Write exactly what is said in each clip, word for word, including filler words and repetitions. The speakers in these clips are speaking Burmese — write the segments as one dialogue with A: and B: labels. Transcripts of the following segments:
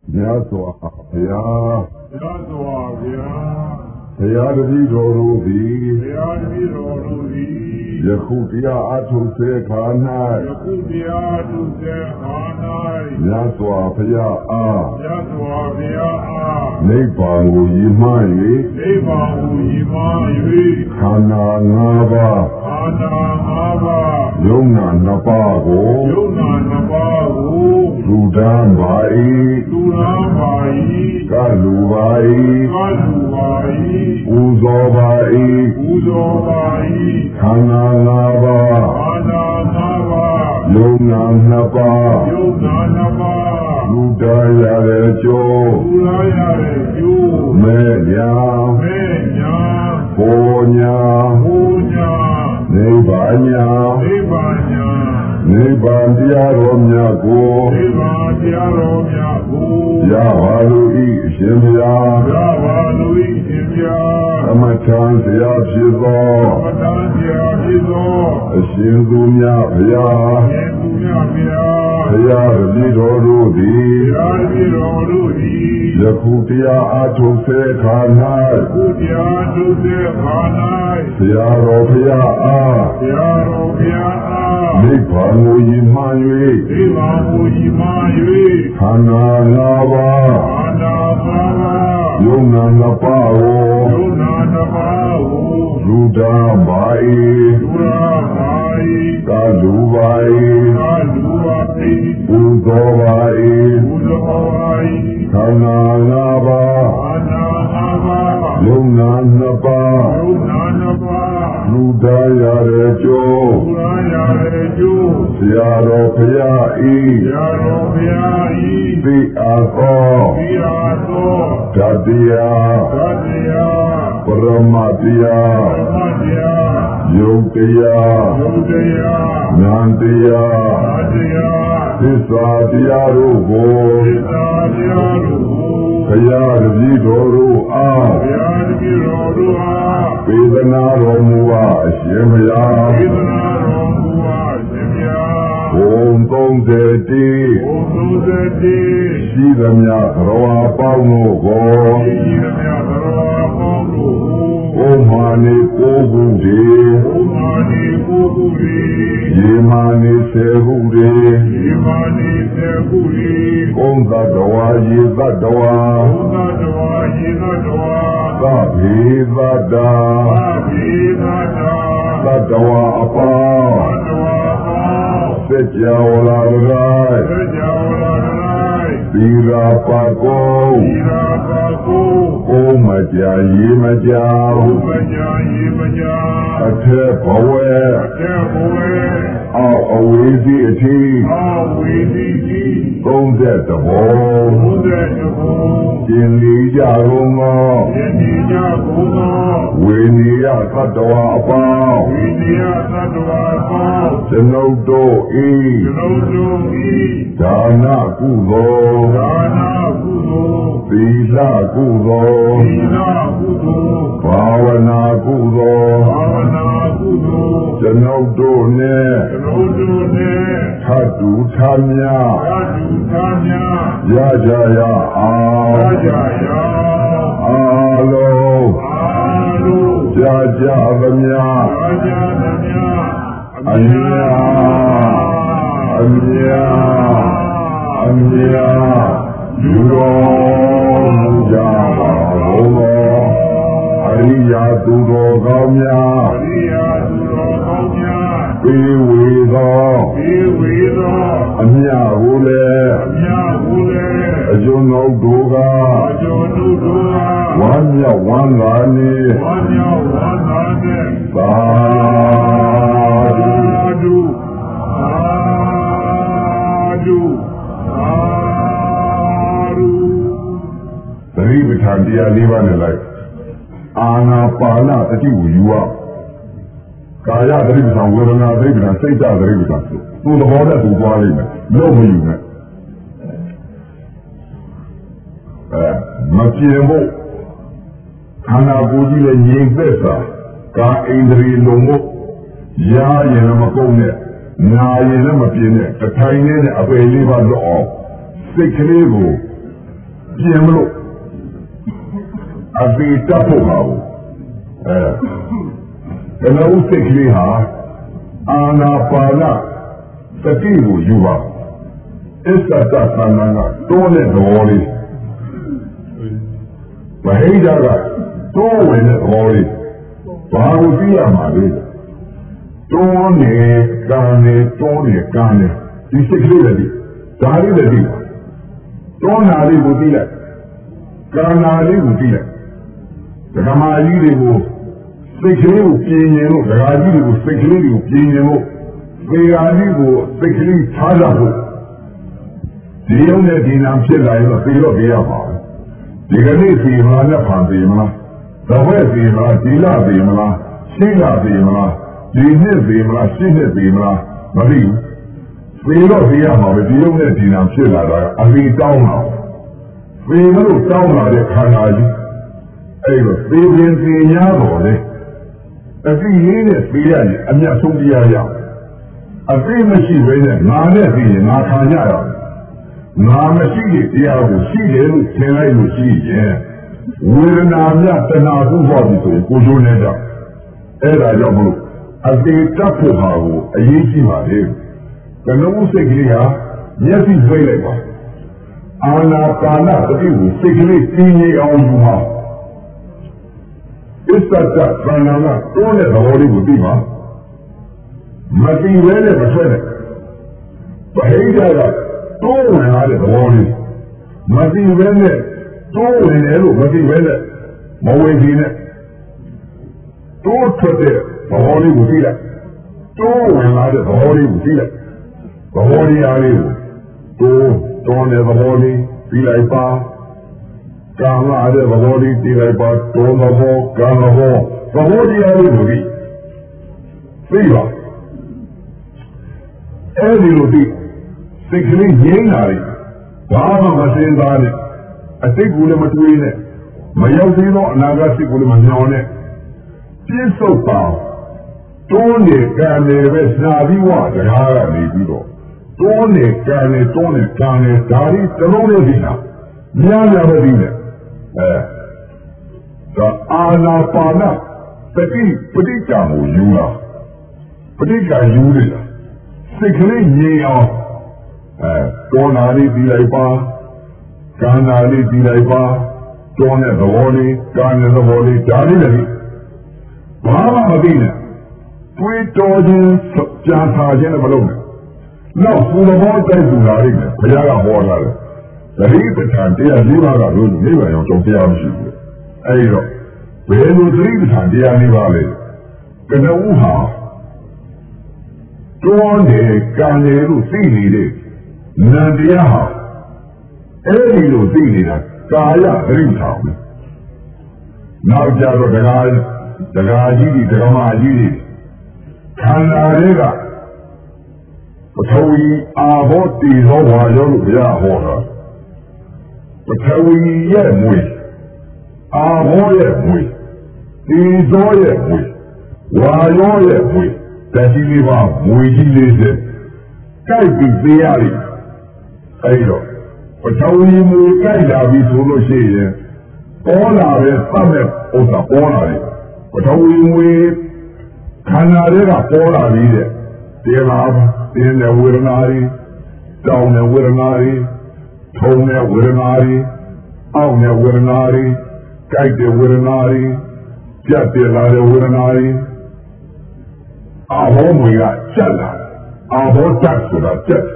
A: မြတ်စွာဘုရား
B: မြတ်စွာဘုရား
A: ဘုရားတပည့်တော်တို့သည်
B: ဘုရားတပည့်တော်တို့သည်
A: ယခုတရားအထုတ်စေခါ၌
B: ယခုတရားအထုတ်စေခါ၌
A: မြတ်စွာဘုရားအား
B: မြတ်စွာဘုရားအား
A: နိဗ္ဗာန်ကိုရည်မှန်း၍
B: နိဗ္ဗာန်ကိုရည်မှန်း၍
A: ခန္ဓာ၅ပါး
B: ခန္ဓာ၅ပါး
A: ယုံနာနှစ်ပါးကို
B: ယုံနာနှစ်ပါးကို
A: လူဒန်းပါ၏
B: လူဒန်းပါ၏
A: ကလူပါ၏
B: ကလူပါ၏
A: ပူဇော်ပါ၏
B: ပူဇော်ပါ၏
A: ခန္ဓာ၅ပါး
B: ခန္ဓာ၅ပါး
A: ယုံနာနှစ်ပါး
B: ယုံနာနှစ်ပါး
A: လူဒန်းရတဲ့ကျိုး
B: လူဒန်းရတဲ့ကျိုး
A: မဲ့ညာ
B: မဲ့ညာ
A: ဘောညာ
B: ဘောညာ
A: နိဗ္ဗာန်ညာ
B: နိဗ္ဗာန်ညာ
A: နိဗ္ဗာန်တရားတော်မြတ်ကို
B: နိဗ္ဗာန်တရားတော်မြတ်ကို
A: ရပါလို့ဤအရှင်ဘုရား
B: ရပါလို့ဤအရှင်ဘုရား
A: အမထံဆရာဖြစ်သော
B: အမထံဆရာဖြစ်သော
A: အရှင်သူမြတ်ဘုရား
B: အရှင်သူမြတ်ဘုရား
A: ဘုရားတပည့်တော်တို့သည်
B: ဘုရားတပည့်တော်တို့သည်
A: ယခုတရားအထုတ်စေခါ၌
B: ယခုတရားထုတ်စေခါ၌
A: ဆရာတော်ဘုရားအား
B: ဆရာတော်ဘုရားအား
A: နိဗ္ဗာန်ကိုရည်မှန်း၍
B: နိဗ္ဗာန်ကိုရည်မှန်း၍
A: ခန္ဓာ၅ပါး
B: ခန္ဓာ၅ပါး
A: ယုံနာနှစ်ပါးကို
B: ယုံနာနှစ်ပါးကို
A: လူဒန်းပါ၏
B: လူဒန်းပါ၏
A: ကလူပါ၏
B: ကလူပါ၏
A: ပူဇော်ပါ၏
B: ပူဇော်ပါ၏
A: ခန္ဓာ၅ပါး
B: ခန္ဓာ၅ပါး
A: ယုံနာနှစ်ပါး
B: ယုံနာနှစ်ပါး
A: လူဒန်းရတဲ့ကျိုး
B: လူဒန်းရတဲ့ကျိုး
A: ဆရာတော်ဘုရား၏
B: ဆရာတော်ဘုရား၏
A: သိအားသော
B: သိအားသော
A: ဓာတရား
B: ဓာတရား
A: ပရမတရား
B: ပရမတရား
A: ယုတ်တရား
B: ယုတ်တရား
A: ဉာဏ်တရား
B: ဉာဏ်တရား
A: သစ္စာတရားတို့ကို
B: သစ္စာတရားတို့ကို
A: ဘုရားတပည့်တော်တို့အား
B: ဘုရားတပည့်တော်တို့အား
A: ပေဒနာတော်မူပါအရှင်ဘုရား
B: ပေဒနာတော်မူပါအရှင်ဘုရား
A: ဘုံသုံးစေတိ
B: ဘုံသုံးစေတိ
A: ရှိသမျှသရဝါပေါင်းတို့ကို
B: ရှိသမျှသရဝါပေါင်းတို့
A: ကိုဩမာနေကိုခုတည်း
B: ဩမာနေကိုခုတည်း
A: ယေမာနေစေဟုတည်း
B: ယေမာနေစေဟုတည်း
A: ကုံသတ္တဝါယေသတ္တဝါ
B: ကုံသတ္တဝါယေသတ္တဝါ
A: သဗ္ဗေသတ္တာ
B: သဗ္ဗေသတ္တာ
A: သတ္တဝါအပေါင်း
B: သတ္တဝါအပေါင်း
A: စัจ java လာရိုင်း
B: စัจ java လာရိုင်း
A: သီရာပါကုံ
B: သီရာပါကုံ
A: ကိုမကြရေမကြ
B: ကိုမကြရေမကြ
A: အထက်ဘဝ
B: အထက်ဘဝ
A: အောက်အဝေးစီအထိ
B: အောက်ဝေးစီအထိ
A: သုံးသက်တဘော
B: သုံးသက်တဘော
A: ကျင်လီကြကုန်သော
B: ကျင်လီကြကုန်သော
A: ဝေနီယသတ္တဝါအပေါင်း
B: ဝေနီယသတ္တဝါအပေါင်း
A: ကျွန်ုပ်တို့ဤ
B: ကျွန်ုပ်တို့ဤ
A: ဒါနကုသိုလ်
B: ဒါနကုသိုလ်
A: သီလကုသိုလ်
B: သီလကုသိုလ်
A: ဘာဝနာကုသိုလ်
B: ဘာဝနာကုသိုလ်
A: ကျွန်ုပ်တို့နှင့်
B: ကျွန်ုပ်တို့နှင့်
A: ထပ်တူထားများ
B: ထပ်တူထားများ
A: ရကြရအောင်
B: ရကြရအောင်
A: အားလုံး
B: အားလုံး
A: ကြာကြာသမျှ
B: ကြာကြာသမျှ
A: အမြာအမြာအမြာယူတော်မူကြပါဘုရားအရိယာသူတော်ကောင်းများ
B: အရိယာသူတော်ကောင်းများ
A: ပေဝေသော
B: ပေဝေသော
A: အမြကိုလည်း
B: အမြကိုလည်း
A: အကျွန်ုပ်တို့ကအ
B: ကျွန်ုပ်တို့က
A: ဝမ်းမြောက်ဝမ်းသာနေ
B: ဝမ်းမြောက်ဝမ်းသာနေ
A: သာဓု
B: ဓုသာဓုသာဓု
A: သတိပဋ္ဌာန်တရား၄ပါးနဲ့လိုက်အာနာပါနတတိကိုယူရကာယသတိပဋ္ဌာန်ဝေဒနာသတိပဋ္ဌာန်စိတ်ဓာတ်သတိပဋ္ဌာန်သူ့သဘောနဲ့သူသွားလိမ့်မယ်လို့မယူနဲ့အဲမပြေဖို့ခန္ဓာကိုယ်ကြီးလည်းငြိမ်သက်စွာကာအိန္ဒြေလုံးဖို့ရာရင်လည်းမကုန်နဲ့နာရင်လည်းမပြင်းနဲ့တထိုင်နဲ့အပေလေးပါလွတ်အောင်စိတ်ကလေးကိုပြင်မလို့အပေတက်ဖို့ပါဘူးအဲကနဦးစိတ်ကလေးဟာအာနာပါနသတိကိုယူပါအစ္စတသန္နကတိုးတဲ့သဘောလေးမဟိဒကတိုးဝင်တဲ့သဘောလေးဘာကိုသိရမှာလဲတွန်းနေကံနေတွန်းနေကံနေဒီစိတ်ကလေးတွေဒါလေးတွေတွန်းနာလေးကိုသိလိုက်ကံနာလေးကိုသိလိုက်ဒကမာကြီးတွေကိုစိတ်ကလေးကိုပြင်ရင်လို့ဒကာကြီးတွေကိုစိတ်ကလေးတွေကိုပြင်ရင်လို့သေဃာကြီးကိုစိတ်ကလေးထားရဖို့ဒီရုံနဲ့ဒီနာဖြစ်လာရင်တော့သေတော့ပြရပါဘူးဒီကနေ့သေမလားနဲ့ဖန်သေမလားသဘက်သေမလားဒီလသေမလားရှိလသေမလားဒီနှစ်သေမလားရှင်းနှစ်သေမလားမသိဘူးသေတော့ပြရမှာပဲဒီရုံနဲ့ဒီနာဖြစ်လာတာအလီတောင်းတာသေမလို့တောင်းလာတဲ့ခန္ဓာကြီးအဲ့လိုသေခြင်းသေညာတော်လေအသိလေးနဲ့သေရရင်အမြတ်ဆုံးတရားရအသိမရှိဘဲနဲ့ငါနဲ့သိရင်ငါခံရရငါမရှိတဲ့တရားကိုရှိတယ်လို့ထင်လိုက်လို့ရှိရင်ဝေဒနာမြတ်တဏှာကိုဟောပြီးဆိုရင်ကိုချိုးနေကြအဲ့ဒါကြောင့်မလို့အသေးတက်ဖို့ဟာကိုအရေးကြီးပါလေကနဦးစိတ်ကလေးဟာမျက်စိဖွင့်လိုက်ပါအာနာပါနသတိကိုစိတ်ကလေးသိနေအောင်ယူပါအစ္စတသန္နကတွန်းတဲ့သဘောလေးကိုသိပါမသိဘဲနဲ့မထွက်နဲ့ဗဟိတကတိုးဝင်လာတဲ့သဘောလေးမသိဘဲနဲ့တိုးဝင်တယ်လို့မသိဘဲနဲ့မဝင်သေးနဲ့တိုးထွက်တဲ့သဘောလေးကိုသိလိုက်တိုးဝင်လာတဲ့သဘောလေးကိုသိလိုက်သဘောလေးအားလေးကိုတိုးတွန်းတဲ့သဘောလေးသိလိုက်ပါကာမအတဲ့သဘောလေးသိလိုက်ပါတွန်းသဘောကာမဘောသဘောလေးအားလေးကိုသိသိပါအဲ့ဒီလိုသိစိတ်ကလေးငြိမ်းလာတယ်ဘာမှမစင်သားနဲ့အစိတ်ကူလည်းမတွေးနဲ့မရောက်သေးသောအနာဂတ်စိတ်ကူလည်းမညောင်းနဲ့ပြည့်စုံပါတွန်းနေကံနေပဲစာပြီးဝတရားကနေပြီးတော့တွန်းနေကံနေတွန်းနေကံနေဒါရီတလုံးလေးဒီနာများများပဲဒီနဲ့အဲဒါအာနာပါနပฏิပฏิကံကိုယူလာပฏิကံယူနေတာစိတ်ကလေးငြိမ်အောင်အဲတွန်းနာလေးပြီးလိုက်ပါကံနာလေးပြီးလိုက်ပါတွန်းတဲ့သဘောလေးကံတဲ့သဘောလေးဒါလေးလည်းဘာမှမသိနဲ့တွေးတော်ခြင်းကြားထားခြင်းလည်းမလုပ်နဲ့နောက်ဘုရားဘောတိုက်ပူလာလိမ့်မယ်ဘုရားကဟောလာတယ်သတိပဋ္ဌာန်တရား၄ပါးကလို့နိဗ္ဗာန်ရောက်တော့တရားမရှိဘူးအဲဒီတော့ဘယ်လိုသတိပဋ္ဌာန်တရား၄ပါးလဲကနဦးဟာတွန်းတယ်ကံတယ်လို့သိနေတဲ့နံတရားဟာအဲ့ဒီလိုသိနေတာကာယသတိပဋ္ဌာန်ပဲနောက်ကြတော့တရားတရားကြီးဒီဓမ္မကြီးဒီခန္ဓာတွေကပထဝီအာဘောတေဇောဝါယောလို့ဘုရားဟောတာပထဝီရဲ့မွေအာဘောရဲ့မွေတေဇောရဲ့မွေဝါယောရဲ့မွေတတိလေးပါမွေကြီးလေးစက်ကြိုက်ပြီးသေးရလိမ့်အဲဒီတော့ပထဝီမွေကြိုက်လာပြီဆိုလို့ရှိရင်ပေါ်လာတဲ့သတ်မဲ့ဥစ္စာပေါ်လာတယ်ပထဝီမွေခန္ဓာတွေကပေါ်လာပြီးတဲ့တရားပါတင်းတဲ့ဝေဒနာတွေတောင်းတဲ့ဝေဒနာတွေထုံတဲ့ဝေဒနာတွေအောင့်တဲ့ဝေဒနာတွေကြိုက်တဲ့ဝေဒနာတွေပြတ်ပြလာတဲ့ဝေဒနာတွေအာဘောမွေကကြက်လာအာဘောတက်ဆိုတာကြက်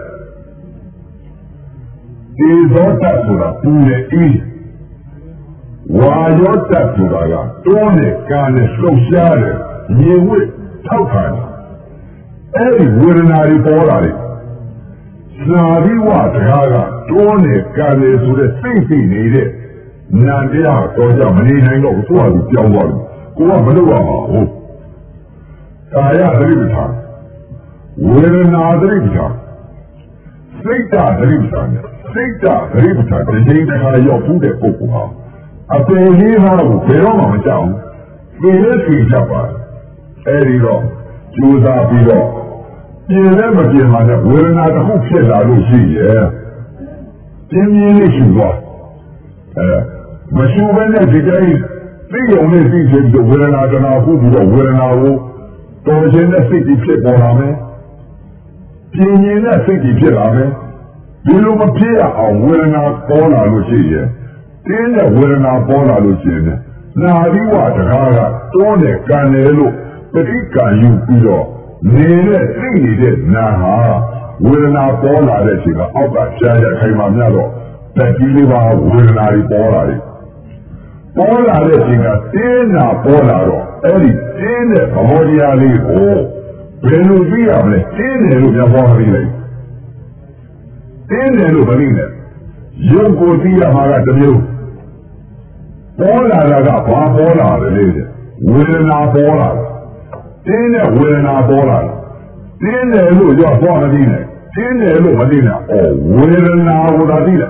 A: ဒီဇောတက်ဆိုတာပူတဲ့အေးဝါရောတက်ဆိုတာကတွန်းနဲ့ကံနဲ့လှုပ်ရှားတယ်မြေဝိထောက်ခံတယ်အဲ့ဒီဝေဒနာတွေပေါ်လာတယ်သာဘိဝတရားကတွန်းနဲ့ကံနဲ့ဆိုတဲ့စိတ်စိတ်နေတဲ့နာတရားတော့ကြမနေနိုင်တော့သူ့ဟာသူပြောင်းသွားတယ်ကိုကမလုပ်ရမှာဟုတ်ကာယသတိပဋ္ဌာန်ဝေဒနာသတိပဋ္ဌာန်စိတ်ဓာတ်သတိပဋ္ဌာန်စိတ်ဓာတ်သတိပဋ္ဌာန်ဒီချိန်တစ်ခါရောက်ဘူးတဲ့ပုဂ္ဂိုလ်ဟာအပင်လေးပါးကိုဘယ်တော့မှမကြောက်ဘူးသိနေသိကြပါအဲဒီတော့ကြိုးစားပြီးတော့ပြင်လည်းမပြင်ပါနဲ့ဝေဒနာတစ်ခုဖြစ်လာလို့ရှိရဲ့ပြင်းပြင်းလေးရှိသွားအဲမရှိဘဲနဲ့ဒီတိုင်းသိရုံနဲ့သိချင်ပြီးဝေဒနာတနာခုပြီးတော့ဝေဒနာကိုတော်ခြင်းနဲ့စိတ်ကြီးဖြစ်ပေါ်လာမယ်ပြင်းရင်နဲ့စိတ်ကြီးဖြစ်လာမယ်ဒီလိုမဖြစ်အောင်ဝေဒနာပေါ်လာလို့ရှိရင်တင်းတဲ့ဝေဒနာပေါ်လာလို့ရှိရင်နာရီဝတကားကတွန်းတဲ့ကံတယ်လို့ပဋိက္ခာယူပြီးတော့နေတဲ့သိနေတဲ့နာဟာဝေဒနာပေါ်လာတဲ့အချိန်ကအောက်ကရှားရခိုင်မှမြတော့တက်ကြီးလေးပါဝေဒနာတွေပေါ်လာတယ်ပေါ်လာတဲ့အချိန်ကတင်းနာပေါ်လာတော့အဲ့ဒီတင်းတဲ့သဘောတရားလေးကိုဘယ်လိုသိရမလဲတင်းတယ်လို့ပြောပေါ်ပြီးလိုက်တင်းတယ်လို့မသိနဲ့ရုပ်ကိုသိရမှာကတစ်မျိုးပေါ်လာတာကဘာပေါ်လာတယ်လေဝေဒနာပေါ်လာတင်းတဲ့ဝေဒနာပေါ်လာတင်းတယ်လို့ရောပေါ်မသိနဲ့တင်းတယ်လို့မသိနဲ့အော်ဝေဒနာကိုသာသိတယ်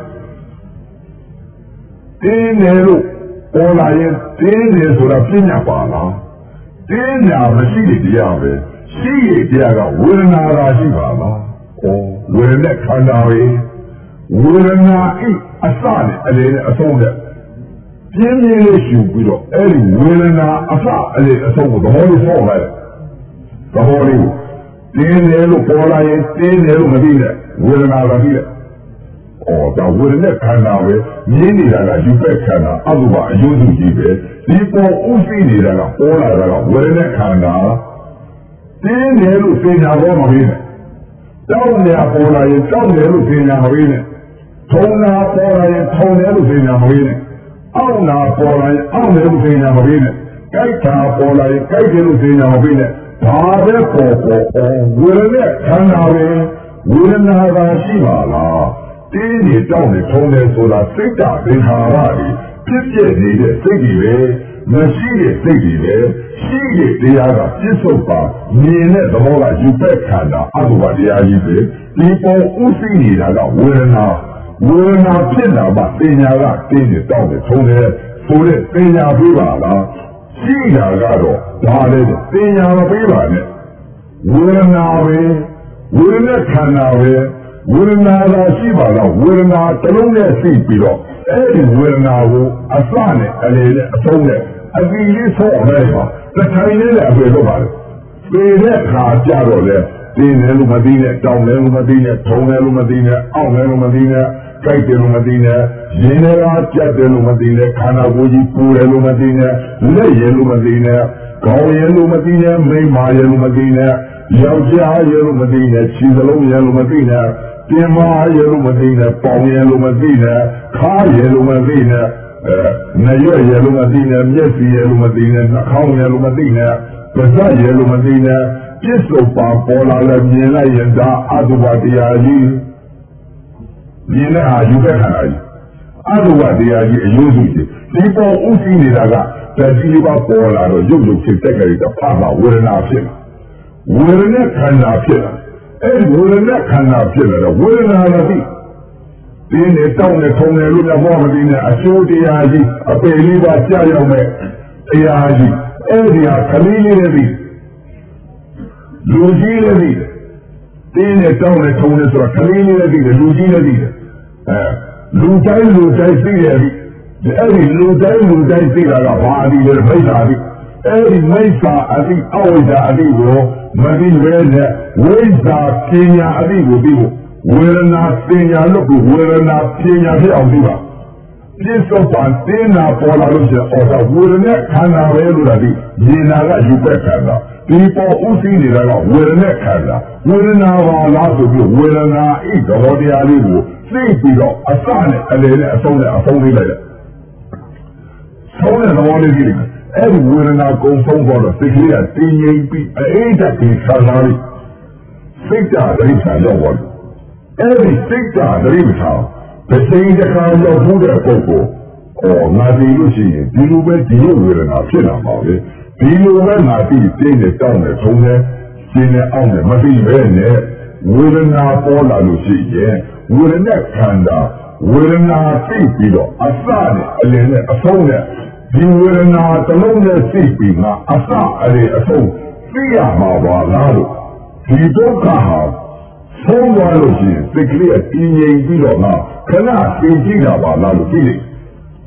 A: တင်းတယ်လို့ပေါ်လာရင်တင်းတယ်ဆိုတာပြညာပါလားတင်းညာမရှိတဲ့တရားပဲရှိတဲ့တရားကဝေဒနာသာရှိပါလားအော်ဝေဒနာခန္ဓာပဲဝေဒနာဤအစနဲ့အလေနဲ့အဆုံးနဲ့ပြင်းပြင်းလေးရှူပြီးတော့အဲ့ဒီဝေဒနာအစအလေအဆုံးကိုသဘောလေးဆောက်လိုက်သဘောလေးကိုတင်းတယ်လို့ပေါ်လာရင်တင်းတယ်လို့မသိနဲ့ဝေဒနာသာသိတယ်အော်ဒါဝေဒနာခန္ဓာပဲမြင်နေတာကယူပဲခန္ဓာအတုပအယုဒ္ဓကြီးပဲဒီပေါ်ဥသိနေတာကပေါ်လာတာကဝေဒနာခန္ဓာတင်းတယ်လို့သိညာတော့မပြီးနဲ့တောင်းနေပေါ်လာရင်တောင်းတယ်လို့သိညာမပြီးနဲ့ထုံနာပေါ်လာရင်ထုံတယ်လို့သိညာမပြီးနဲ့အောက်နာပေါ်လာရင်အောက်တယ်လို့သိညာမပြီးနဲ့ကြိုက်တာပေါ်လာရင်ကြိုက်တယ်လို့သိညာမပြီးနဲ့ဘာပဲပေါ်ပေါ်ဝေဒနာခန္ဓာပဲဝေဒနာကရှိပါလားတင်းနေတောင်းနေထုံးတယ်ဆိုတာစိတ်ဓာတ်သင်္ခါရတွေဖြစ်ပြနေတဲ့စိတ်တွေပဲမရှိတဲ့စိတ်တွေပဲရှိတဲ့တရားကပြစ္ဆုတ်ပါမြင်တဲ့သဘောကယူပဲခန္ဓာအတုပတရားကြီးပဲဒီပေါ်ဥသိနေတာကဝေဒနာဝေဒနာဖြစ်လာမှပညာကတင်းနေတောင်းနေထုံးတယ်ဆိုတဲ့ပညာပြပါလားရှိတာကတော့ဒါလေပညာမပေးပါနဲ့ဝေဒနာပဲဝေဒနာခန္ဓာပဲဝေဒနာသာရှိပါတော့ဝေဒနာတစ်လုံးနဲ့ရှိပြီးတော့အဲ့ဒီဝေဒနာကိုအစနဲ့အလေနဲ့အဆုံးနဲ့အပြီးလေးဆော့လိုက်ပါတစ်ထိုင်လေးနဲ့အပြေတော့ပါလေပြေတဲ့ခါကြတော့လေတင်းတယ်လို့မသိနဲ့တောင်းတယ်လို့မသိနဲ့ထုံတယ်လို့မသိနဲ့အောင့်တယ်လို့မသိနဲ့ကြိုက်တယ်လို့မသိနဲ့ရင်းနေတာကြက်တယ်လို့မသိနဲ့ခန္ဓာကိုယ်ကြီးပူတယ်လို့မသိနဲ့လက်ရည်လို့မသိနဲ့ခေါင်းရည်လို့မသိနဲ့မိန်းမရည်လို့မသိနဲ့ယောက်ျားရည်လို့မသိနဲ့ခြေစလုံးရည်လို့မသိနဲ့ပြင်မာရည်လို့မသိနဲ့ပေါင်ရည်လို့မသိနဲ့ခါးရည်လို့မသိနဲ့အဲနရွက်ရည်လို့မသိနဲ့မျက်စိရည်လို့မသိနဲ့နှာခေါင်းရည်လို့မသိနဲ့ပါးစပ်ရည်လို့မသိနဲ့ပြစ္ဆုတ်ပါပေါ်လာလဲမြင်လိုက်ရင်ဒါအတုပတရားကြီးမြင်တဲ့အာယူတဲ့ခန္ဓာကြီးအတုပတရားကြီးအယုစုကြီးဒီပေါ်ဥသိနေတာကတတိယပါပေါ်လာတော့ရုပ်ရုပ်ဖြစ်တဲ့ကြိတဲ့ဖာပါဝေဒနာဖြစ်ဝေဒနာခန္ဓာဖြစ်လာအဲ့ဒီဝေဒနာခန္ဓာဖြစ်လာတော့ဝေဒနာလည်းသိတင်းနေတောင်းနေထုံနေလို့လည်းဘောမသိနဲ့အကျိုးတရားကြီးအပေလေးပါကြာရောက်မဲ့တရားကြီးအဲ့ဒီဟာခလေးလေးနဲ့သိလူကြီးလည်းသိတယ်တင်းနေတောင်းနေထုံနေဆိုတာခလေးလေးလည်းသိတယ်လူကြီးလည်းသိတယ်အဲလူတိုင်းလူတိုင်းသိတယ်ဒီအဲ့ဒီလူတိုင်းလူတိုင်းသိတာကဘာအတိလဲမိစ္ဆာအတိအဲ့ဒီမိစ္ဆာအတိအဝိဇ္ဇာအတိကိုမသိဘဲနဲ့ဝိဇ္ဇာပညာအတိကိုသိဖို့ဝေဒနာပညာလို့ကိုဝေဒနာပညာဖြစ်အောင်သိပါပြစ္ဆုတ်ပံတင်းနာပေါ်လာလို့ရှိရင်အော်ဒါဝေဒနာခန္ဓာပဲလို့လားဒီဉာဏ်ကယူပဲခန္ဓာဒီပေါ်ဥသိနေတာကဝေဒနာခန္ဓာဝေဒနာပါလားဆိုပြီးဝေဒနာဤသဘောတရားလေးကိုသိပြီးတော့အစနဲ့အလေနဲ့အဆုံးနဲ့အဆုံးလေးလိုက်တယ်ဆုံးတဲ့သဘောလေးကြီးအဲ့ဒီဝေဒနာကုံဆုံးတော့စိတ်ကလေးကတည်ငြိမ်ပြီးအိဋ္ဌကိခန္ဓာလေးစိတ်ဓာတ်ဒိဋ္ဌာရောက်သွားတယ်အဲ့ဒီစိတ်ဓာတ်ဒိဋ္ဌာတစ်ချိန်တစ်ခါရောက်ဖို့တဲ့ပုဂ္ဂိုလ်အော်ငါဒီလို့ရှိရင်ဒီလိုပဲဒီလိုဝေဒနာဖြစ်လာပါပဲဒီလိုပဲငါသိသိနေတောင်းနေထုံးနေရှင်းနေအောင်နေမသိပဲနဲ့ဝေဒနာပေါ်လာလို့ရှိရင်ဝေဒနာခန္ဓာဝေဒနာသိပြီးတော့အစနဲ့အလင်းနဲ့အဆုံးနဲ့ဒီဝေဒနာတစ်လုံးနဲ့သိပြီးငါအစအလင်းအဆုံးသိရမှာပါလားလို့ဒီဒုက္ခဟာဆုံးသွားလို့ရှိရင်စိတ်ကလေးကတည်ငြိမ်ပြီးတော့ငါခဏသိကြည့်တာပါလားလို့သိတယ်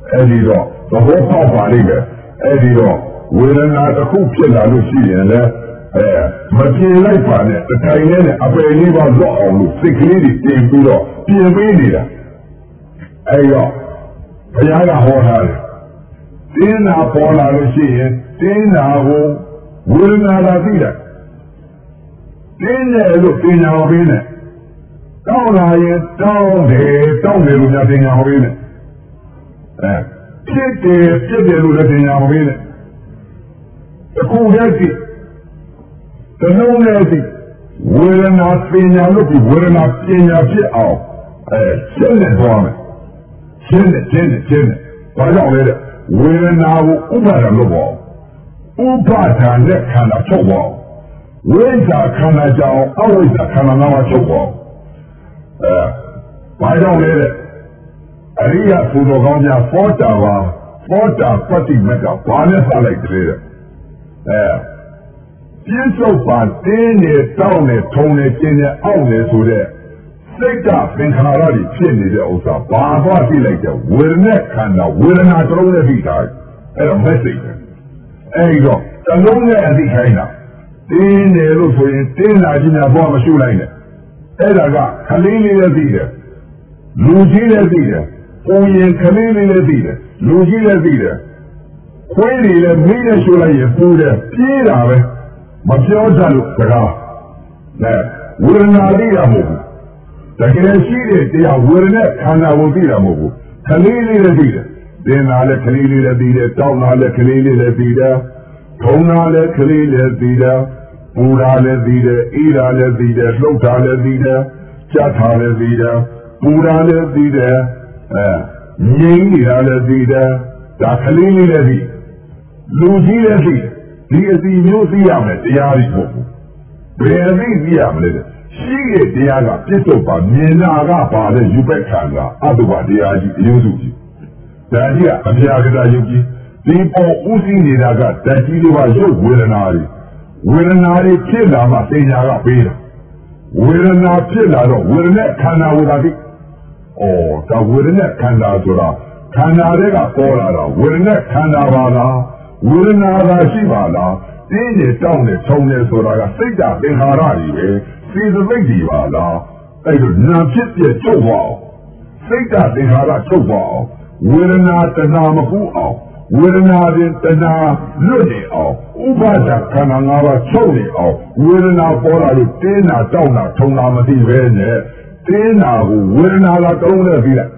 A: အဲဒီတော့သဘောပေါက်ပါလိမ့်မယ်အဲဒီတော့ဝေဒနာတစ်ခုဖြစ်လာလို့ရှိရင်လည်းအဲမပြေလိုက်ပါနဲ့တခိုင်နဲ့အပယ်လေးပါလွတ်အောင်လို့စိတ်ကလေးတွေတင်ပြီးတော့ပြင်ပေးနေတာအဲဒီတော့ဘုရားကဟောထားတယ်တင်းနာပေါ်လာလို့ရှိရင်တင်းနာကိုဝေဒနာသာသိတယ်တင်းတယ်လို့ပညာဟောပေးတယ်တောင်းလာရင်တောင်းတယ်တောင်းတယ်လို့ညာပညာဟောပေးတယ်အဲဖြစ်တယ်ဖြစ်တယ်လို့လည်းပညာဟောပေးတယ်အခုတည်းသိတလုံးနဲ့သိဝေဒနာပညာလို့ဒီဝေဒနာပညာဖြစ်အောင်အဲရှင်းနေသွားမယ်ရှင်းနေရှင်းနေရှင်းနေဘာကြောင့်လဲတဲ့ဝေဒနာကိုဥပါဒံလို့ပေါ့ဥပါဒံနဲ့ခန္ဓာချုပ်ပေါ့ဝိဇ္ဇာခန္ဓာကြောင့်အဝိဇ္ဇာခန္ဓာငါးပါးချုပ်ပေါ့အဲဘာကြောင့်လဲတဲ့အရိယဘုရားကောင်းများသောတာပန်သောတာပတ္တိမကဘာနဲ့ဆက်လိုက်တယ်တဲ့အဲပြင်းစုံပါတင်းနေတောင်းနေထုံနေကျင်းနေအောက်နေဆိုတဲ့စိတ်ကသင်္ခါရတွေဖြစ်နေတဲ့ဥစ္စာဘာသွားသိလိုက်တဲ့ဝေဒနာခန္ဓာဝေဒနာတစ်လုံးနဲ့သိတာအဲ့တော့ message ပဲအဲ့တော့တစ်လုံးနဲ့အသိခိုင်းတာတင်းနေလို့ဆိုရင်တင်းလာခြင်းများဘောမရှိလိုက်နဲ့အဲ့ဒါကခလေးလေးလည်းသိတယ်လူကြီးလည်းသိတယ်ပုံရင်ခလေးလေးလည်းသိတယ်လူကြီးလည်းသိတယ်ခွေးတွေလည်းမိနဲ့ရှိုးလိုက်ရင်ပူတယ်ပြေးတာပဲမပြောတတ်လို့စကားနဲ့ဝေဒနာသိရမဟုတ်ဘူးတကယ်ရှိတဲ့တရားဝေဒနာခန္ဓာကိုသိတာမဟုတ်ဘူးခလေးလေးလည်းသိတယ်တင်းလာလည်းခလေးလေးလည်းသိတယ်တောင်းလာလည်းခလေးလေးလည်းသိတယ်ထုံလာလည်းခလေးလည်းသိတယ်ပူတာလည်းသိတယ်အေးတာလည်းသိတယ်လှုပ်တာလည်းသိတယ်ကြက်တာလည်းသိတယ်ပူတာလည်းသိတယ်အဲငြိမ်းနေတာလည်းသိတယ်ဒါခလေးလေးလည်းသိလူကြီးလည်းသိဒီအစီမျိုးသိရမယ်တရားတွေပေါ့ဘယ်အသိသိရမလဲရှိတဲ့တရားကပြစ္ဆုတ်ပါမြင်နာကပါတဲ့ယူပက်ခန္ဓာအတုပတရားကြီးအယုစုကြီးဒါကြီးကအပြာကတာယုတ်ကြီးဒီပေါ်ဥသိနေတာကဓာတ်ကြီးတွေပါရုပ်ဝေဒနာတွေဝေဒနာတွေဖြစ်လာမှပညာကပေးတာဝေဒနာဖြစ်လာတော့ဝေဒနာခန္ဓာဝေဒနာတိဩဒါဝေဒနာခန္ဓာဆိုတာခန္ဓာတွေကပေါ်လာတာဝေဒနာခန္ဓာပါလားဝေဒနာသာရှိပါလားတင်းနေတောင်းနေထုံနေဆိုတာကစိတ်ဓာတ်သင်္ခါရတွေပဲစေတသိက်တွေပါလားအဲ့လိုနာဖြစ်ပြချုပ်ပါအောင်စိတ်ဓာတ်သင်္ခါရချုပ်ပါအောင်ဝေဒနာတဏှာမကူအောင်ဝေဒနာရင်တဏှာလွတ်နေအောင်ဥပါဒခန္ဓာငါးပါးချုပ်နေအောင်ဝေဒနာပေါ်လာလို့တင်းနာတောင်းတာထုံတာမသိပဲနဲ့တင်းနာကိုဝေဒနာကတုံးနဲ့ပြီးလိုက်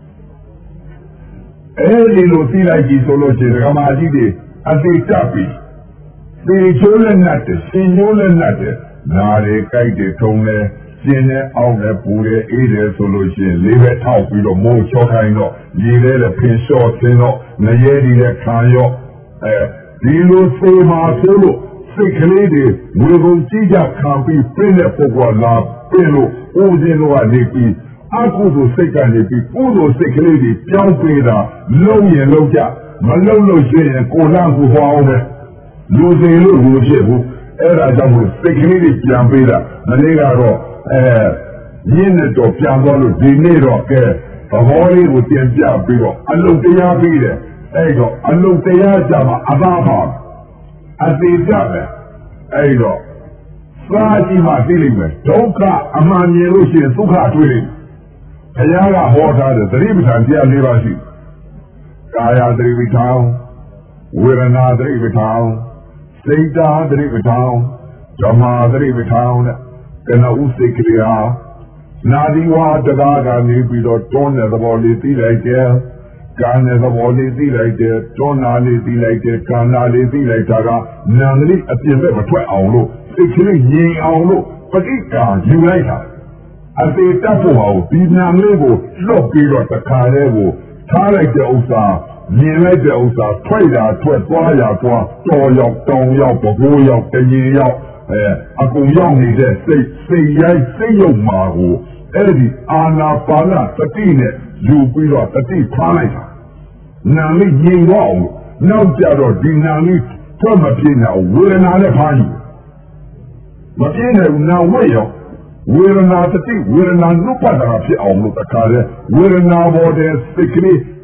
A: အဲဒီလိုသိလိုက်ကြည့်ဆိုလို့ရှိရင်ဓမ္မကြီးတွေအတိတ်တပ်ပြီးဒီချိုးလက်နဲ့ရှင်ချိုးလက်နဲ့နားတွေကြိုက်တယ်ထုံတယ်ကျင်းနဲ့အောက်နဲ့ပူတယ်အေးတယ်ဆိုလို့ရှိရင်လေးပဲထောက်ပြီးတော့မိုးချောခိုင်းတော့ရေထဲလည်းဖင်လျှော့သင်းတော့ငရဲဒီလည်းခံရော့အဲဒီလိုသေမာဆိုလို့စိတ်ကလေးတွေငွေကုန်ကြည့်ကြခံပြီးပြင်းတဲ့ပုဂ္ဂိုလ်လာပြင်းလို့ဦးဇင်းတို့ကနေပြီးအကုသိုလ်စိတ်ကနေပြီးကုသိုလ်စိတ်ကလေးတွေပြောင်းပေးတာလုံးရင်လုံးကြမလုံးလို့ရှိရင်ကိုလန့်ကိုဟောအောင်ပဲလူတွေလို့လူဖြစ်ဘူးအဲ့ဒါကြောင့်မို့စိတ်ကလေးတွေပြန်ပေးတာမနေ့ကတော့အဲရင်းနဲ့တော့ပြန်သွားလို့ဒီနေ့တော့ကဲသဘောလေးကိုတင်ပြပြီးတော့အလုံးတရားပြီးတယ်အဲ့တော့အလုံးတရားကြမှာအသာပါအတိတ်ပဲအဲ့တော့စာကြည့်မှသိလိမ့်မယ်ဒုက္ခအမှန်မြင်လို့ရှိရင်ဒုက္ခတွေ့လိမ့်မယ်ဘုရားကဟောထားတဲ့သတိပဋ္ဌာန်တရား၄ပါးရှိကာယသတိပဋ္ဌာန်ဝေဒနာသတိပဋ္ဌာန်စိတ်ဓာတ်သတိပဋ္ဌာန်ဓမ္မသတိပဋ္ဌာန်နဲ့ကနဥစိတ်ကလေးဟာနာဒီဝါတရားကနေပြီးတော့တွန်းတဲ့သဘောလေးသိလိုက်တယ်ကံတဲ့သဘောလေးသိလိုက်တယ်တွန်းနာလေးသိလိုက်တယ်ကံနာလေးသိလိုက်တာကနာကလေးအပြင်ဘက်မထွက်အောင်လို့စိတ်ကလေးငြိမ်အောင်လို့ပဋိက္ခာယူလိုက်တာအသေးတတ်ဖို့ဟာဒီနာလေးကိုလွတ်ပြီးတော့တခါလေးကိုထားလိုက်တဲ့ဥစ္စာမြင်လိုက်တဲ့ဥစ္စာထွက်တာထွက်သွားရသွားတော်ရောက်တောင်ရောက်ဘိုးရောက်တရေရောက်အဲအကုန်ရောက်နေတဲ့စိတ်စိတ်ရိုက်စိတ်ယုံမှာကိုအဲ့ဒီအာနာပါနသတိနဲ့ယူပြီးတော့သတိထားလိုက်တာနာလေးငြိမ်တော့အောင်နောက်ကြတော့ဒီနာလေးထွက်မပြေးနိုင်ဝေဒနာနဲ့ဖားယူမပြေးနိုင်ဘူးနာဝဲရောက်ဝေဒနာတတိဝေဒနာနုပဒနာဖြစ်အောင်လို့တခါလဲဝေဒနာပေါ်တဲ့စိတ်ကလေး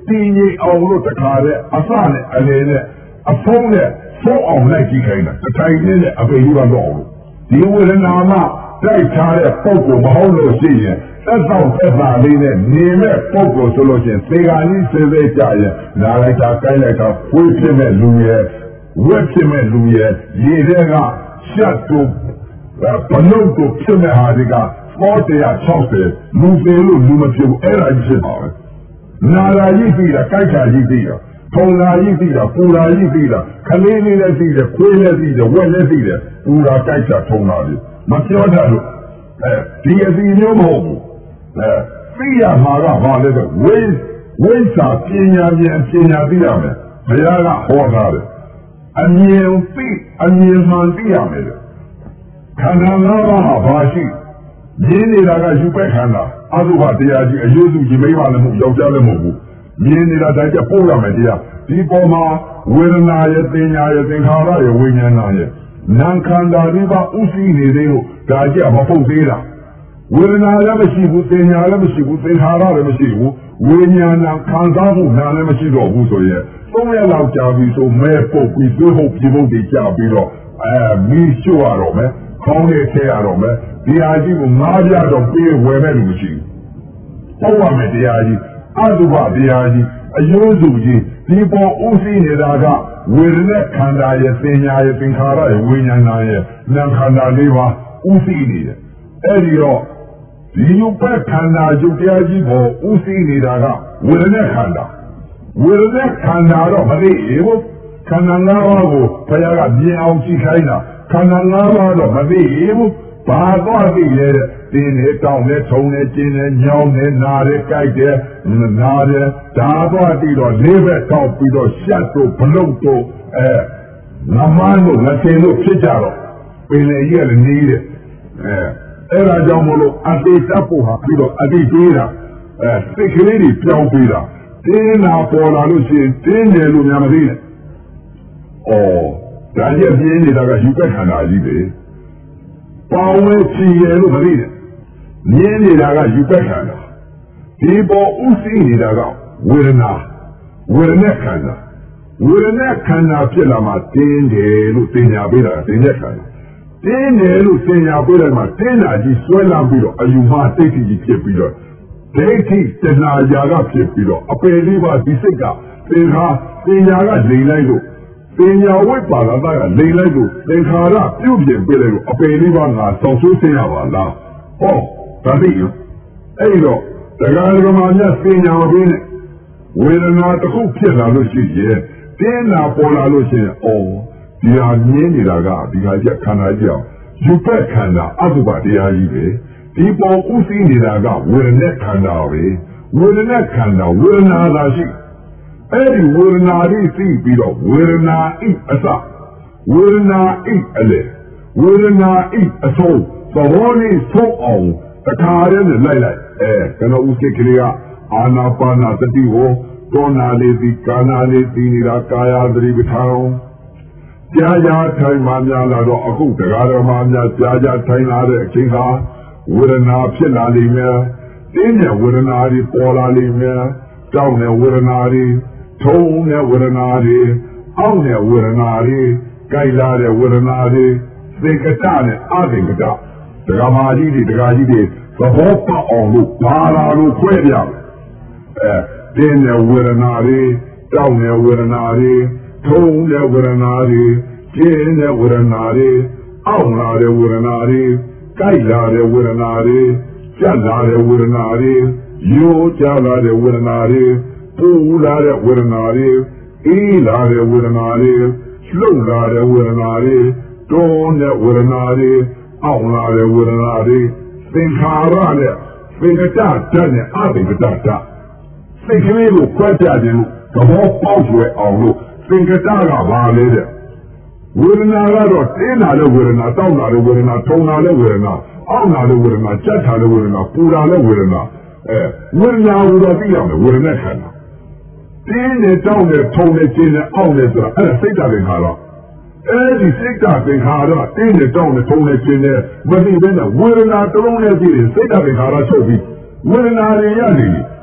A: တင်းငိမ့်အောင်လို့တခါတဲ့အစနဲ့အလေနဲ့အဖုံးနဲ့ဆုံးအောင်လိုက်ကြည့်ခိုင်းတာတထိုင်နဲ့အပေလေးပါတော့အောင်ဒီဝေဒနာမှတိုက်ထားတဲ့ပုံကိုမဟုတ်လို့ရှိရင်သက်တော့သက်သာလေးနဲ့နေမဲ့ပုံကိုဆိုလို့ရှိရင်သေကာကြီးစေစေကြရင်နားလိုက်တာကိုင်းလိုက်တာဖွေးဖြစ်မဲ့လူရဲ့ဝက်ဖြစ်မဲ့လူရဲ့ရေထဲကရှက်တူဘလုံးကိုဖြစ်မဲ့ဟာဒီကပေါ်တရာ၆၀လူသေးလို့လူမဖြစ်ဘူးအဲ့ဒါကြီးဖြစ်ပါပဲနာရာကြီးပြီးတာကိုက်တာကြီးပြီးတာထုံလာကြီးပြီးတာပူလာကြီးပြီးတာခလေးလေးလည်းပြီးတယ်ခွေးလည်းပြီးတယ်ဝက်လည်းပြီးတယ်ပူလာကိုက်တာထုံလာပြီမပြောတတ်လို့အဲဒီအစီမျိုးမဟုတ်ဘူးအဲသိရမှာကဘာလဲဆိုဝိဝိစာပညာဉာဏ်ပညာသိရမယ်ဘုရားကဟောထားတယ်အမြင်သိအမြင်မှန်သိရမယ်ခန္ဓာ၅ပါးဟာဘာရှိမြင်နေတာကယူပဲခန္ဓာအတုပတရားကြီးအယုစုကြီးမိမလည်းမဟုတ်ယောက်ျားလည်းမဟုတ်ဘူးမြင်နေတာတိုင်းကျပို့ရမယ်တရားဒီပေါ်မှာဝေဒနာရဲ့ပညာရဲ့သင်္ခါရရဲ့ဝိညာဏရဲ့နာမ်ခန္ဓာတွေပါဥသိနေသေးလို့ဒါကြမပုတ်သေးတာဝေဒနာလည်းမရှိဘူးပညာလည်းမရှိဘူးသင်္ခါရလည်းမရှိဘူးဝိညာဏခံစားမှုနာလည်းမရှိတော့ဘူးဆိုရင်သုံးရက်လောက်ကြာပြီဆိုမဲပုတ်ပြီးသွေးဟုတ်ပြေဖို့တွေကြာပြီးတော့အဲမီးရှို့ရတော့မယ်ခေါင်းလေးထည့်ရတော့မယ်ဒီဟာကြီးကိုငားပြတော့ပြေးဝယ်မဲ့လူမရှိဘူးပေါ့ရမယ်တရားကြီးအတုပတရားကြီးအယုံစုကြီးဒီပေါ်ဥသိနေတာကဝေဒနာခန္ဓာရဲ့ပညာရဲ့သင်္ခါရရဲ့ဝိညာဏရဲ့နာမ်ခန္ဓာလေးပါဥသိနေတယ်အဲ့ဒီတော့ဒီယုတ်ပတ်ခန္ဓာယုတ်တရားကြီးပေါ်ဥသိနေတာကဝေဒနာခန္ဓာဝေဒနာခန္ဓာတော့မသိဘူးခန္ဓာ၅ပါးကိုဘုရားကမြင်အောင်ကြည့်ခိုင်းတာခန္ဓာ၅ပါးတော့မသိဘူးဘာတော့သိလဲတဲ့တင်းနေတောင်းနေထုံနေကျင်းနေညောင်းနေနားရဲကြိုက်တယ်နားရဲဒါတော့သိတော့လေးဘက်တောက်ပြီးတော့ရှက်တို့ဘလုတ်တို့အဲငမန်းတို့ငတင်တို့ဖြစ်ကြတော့ပင်လေကြီးကလည်းနေတယ်အဲအဲ့ဒါကြောင့်မလို့အတိတ်တပ်ဖို့ဟာပြီးတော့အတိတ်ပေးတာအဲစိတ်ကလေးတွေပြောင်းပေးတာတင်းနာပေါ်လာလို့ရှိရင်တင်းတယ်လို့များမသိနဲ့ဩဒါကြပြင်းနေတာကယူပက်ခန္ဓာကြီးပဲပေါင်းဝဲချီရလို့မသိနဲ့မြင်းနေတာကယူပက်ခန္ဓာဒီပေါ်ဥသိနေတာကဝေဒနာဝေဒနာခန္ဓာဝေဒနာခန္ဓာဖြစ်လာမှတင်းတယ်လို့သင်ညာပေးတာတင်းတဲ့ခန္ဓာတင်းတယ်လို့သင်ညာပေးတယ်မှာတင်းတာကြီးဆွဲလာပြီးတော့အယူမှားတိတ်ကြီးဖြစ်ပြီးတော့ဒိဋ္ဌိတဏှာရာကဖြစ်ပြီးတော့အပယ်လေးပါဒီစိတ်ကသင်္ခါသင်ညာကလိမ်လိုက်လို့ပညာဝိပါဒတာကလိမ်လိုက်လို့သင်္ခါရပြုတ်ပြင်ပေးလိုက်လို့အပယ်လေးပါငါစောင့်ဆိုးသိရပါလားဟောဒါသိရအဲ့တော့တရားဓမ္မများပညာမပေးနဲ့ဝေဒနာတစ်ခုဖြစ်လာလို့ရှိရင်တင်းနာပေါ်လာလို့ရှိရင်အော်ဒီဟာမြင်နေတာကဒီဟာကြီးခန္ဓာကြီးအောင်ယူပက်ခန္ဓာအတုပတရားကြီးပဲဒီပေါ်ဥသိနေတာကဝေဒနာခန္ဓာပဲဝေဒနာခန္ဓာဝေဒနာသာရှိအဲ့ဒီဝေဒနာလေးသိပြီးတော့ဝေဒနာဤအစဝေဒနာဤအလေဝေဒနာဤအဆုံးသဘောလေးဆုံးအောင်တခါတည်းနဲ့လိုက်လိုက်အဲကျွန်တော်ဥစိတ်ကလေးကအာနာပါနာတတိကိုတောနာလေးဒီကာနာလေးဒီနေတာကာယသတိပဋ္ဌာန်ကြာကြာထိုင်မှများလာတော့အခုတရားတော်မှများကြာကြာထိုင်လာတဲ့အချိန်ခါဝေဒနာဖြစ်လာလိမ့်မယ်တင်းတဲ့ဝေဒနာတွေပေါ်လာလိမ့်မယ်တောင်းတဲ့ဝေဒနာတွေထုံးတဲ့ဝေဒနာတွေအောင့်တဲ့ဝေဒနာတွေကြိုက်လာတဲ့ဝေဒနာတွေသေကတနဲ့အသေကတဒကာမကြီးတွေဒကာကြီးတွေသဘောပေါက်အောင်လို့ဘာလာလို့ခွဲပြတယ်အဲတင်းတဲ့ဝေဒနာတွေတောင်းတဲ့ဝေဒနာတွေထုံးတဲ့ဝေဒနာတွေကျင်းတဲ့ဝေဒနာတွေအောင့်လာတဲ့ဝေဒနာတွေကြိုက်လာတဲ့ဝေဒနာတွေကြက်လာတဲ့ဝေဒနာတွေရိုးကြလာတဲ့ဝေဒနာတွေပူလာတဲ့ဝေဒနာတွေအေးလာတဲ့ဝေဒနာတွေလှုပ်လာတဲ့ဝေဒနာတွေတွန်းတဲ့ဝေဒနာတွေအောင့်လာတဲ့ဝေဒနာတွေသင်္ခါရနဲ့သင်္ကတဓာတ်နဲ့အသင်္ကတဓာတ်စိတ်ကလေးကိုခွဲပြတယ်လို့သဘောပေါက်ွယ်အောင်လို့သင်္ကတကဘာလဲတဲ့ဝေဒနာကတော့တင်းလာတဲ့ဝေဒနာတောက်လာတဲ့ဝေဒနာထုံလာတဲ့ဝေဒနာအောင့်လာတဲ့ဝေဒနာကြက်လာတဲ့ဝေဒနာပူလာတဲ့ဝေဒနာအဲဝေဒနာကိုတော့သိရမယ်ဝေဒနာခန္ဓာတင်းနဲ့တောက်နဲ့ထုံနဲ့ကျင်းနဲ့အောင့်နဲ့ဆိုတာအဲ့ဒါစိတ်ဓာတ်သင်္ခါရအဲ့ဒီစိတ်ဓာတ်သင်္ခါရတင်းနဲ့တောက်နဲ့ထုံနဲ့ကျင်းနဲ့မသိဘဲနဲ့ဝေဒနာတစ်လုံးနဲ့ကြည့်ရင်စိတ်ဓာတ်သင်္ခါရချုပ်ပြီးဝေဒနာတွေရနေ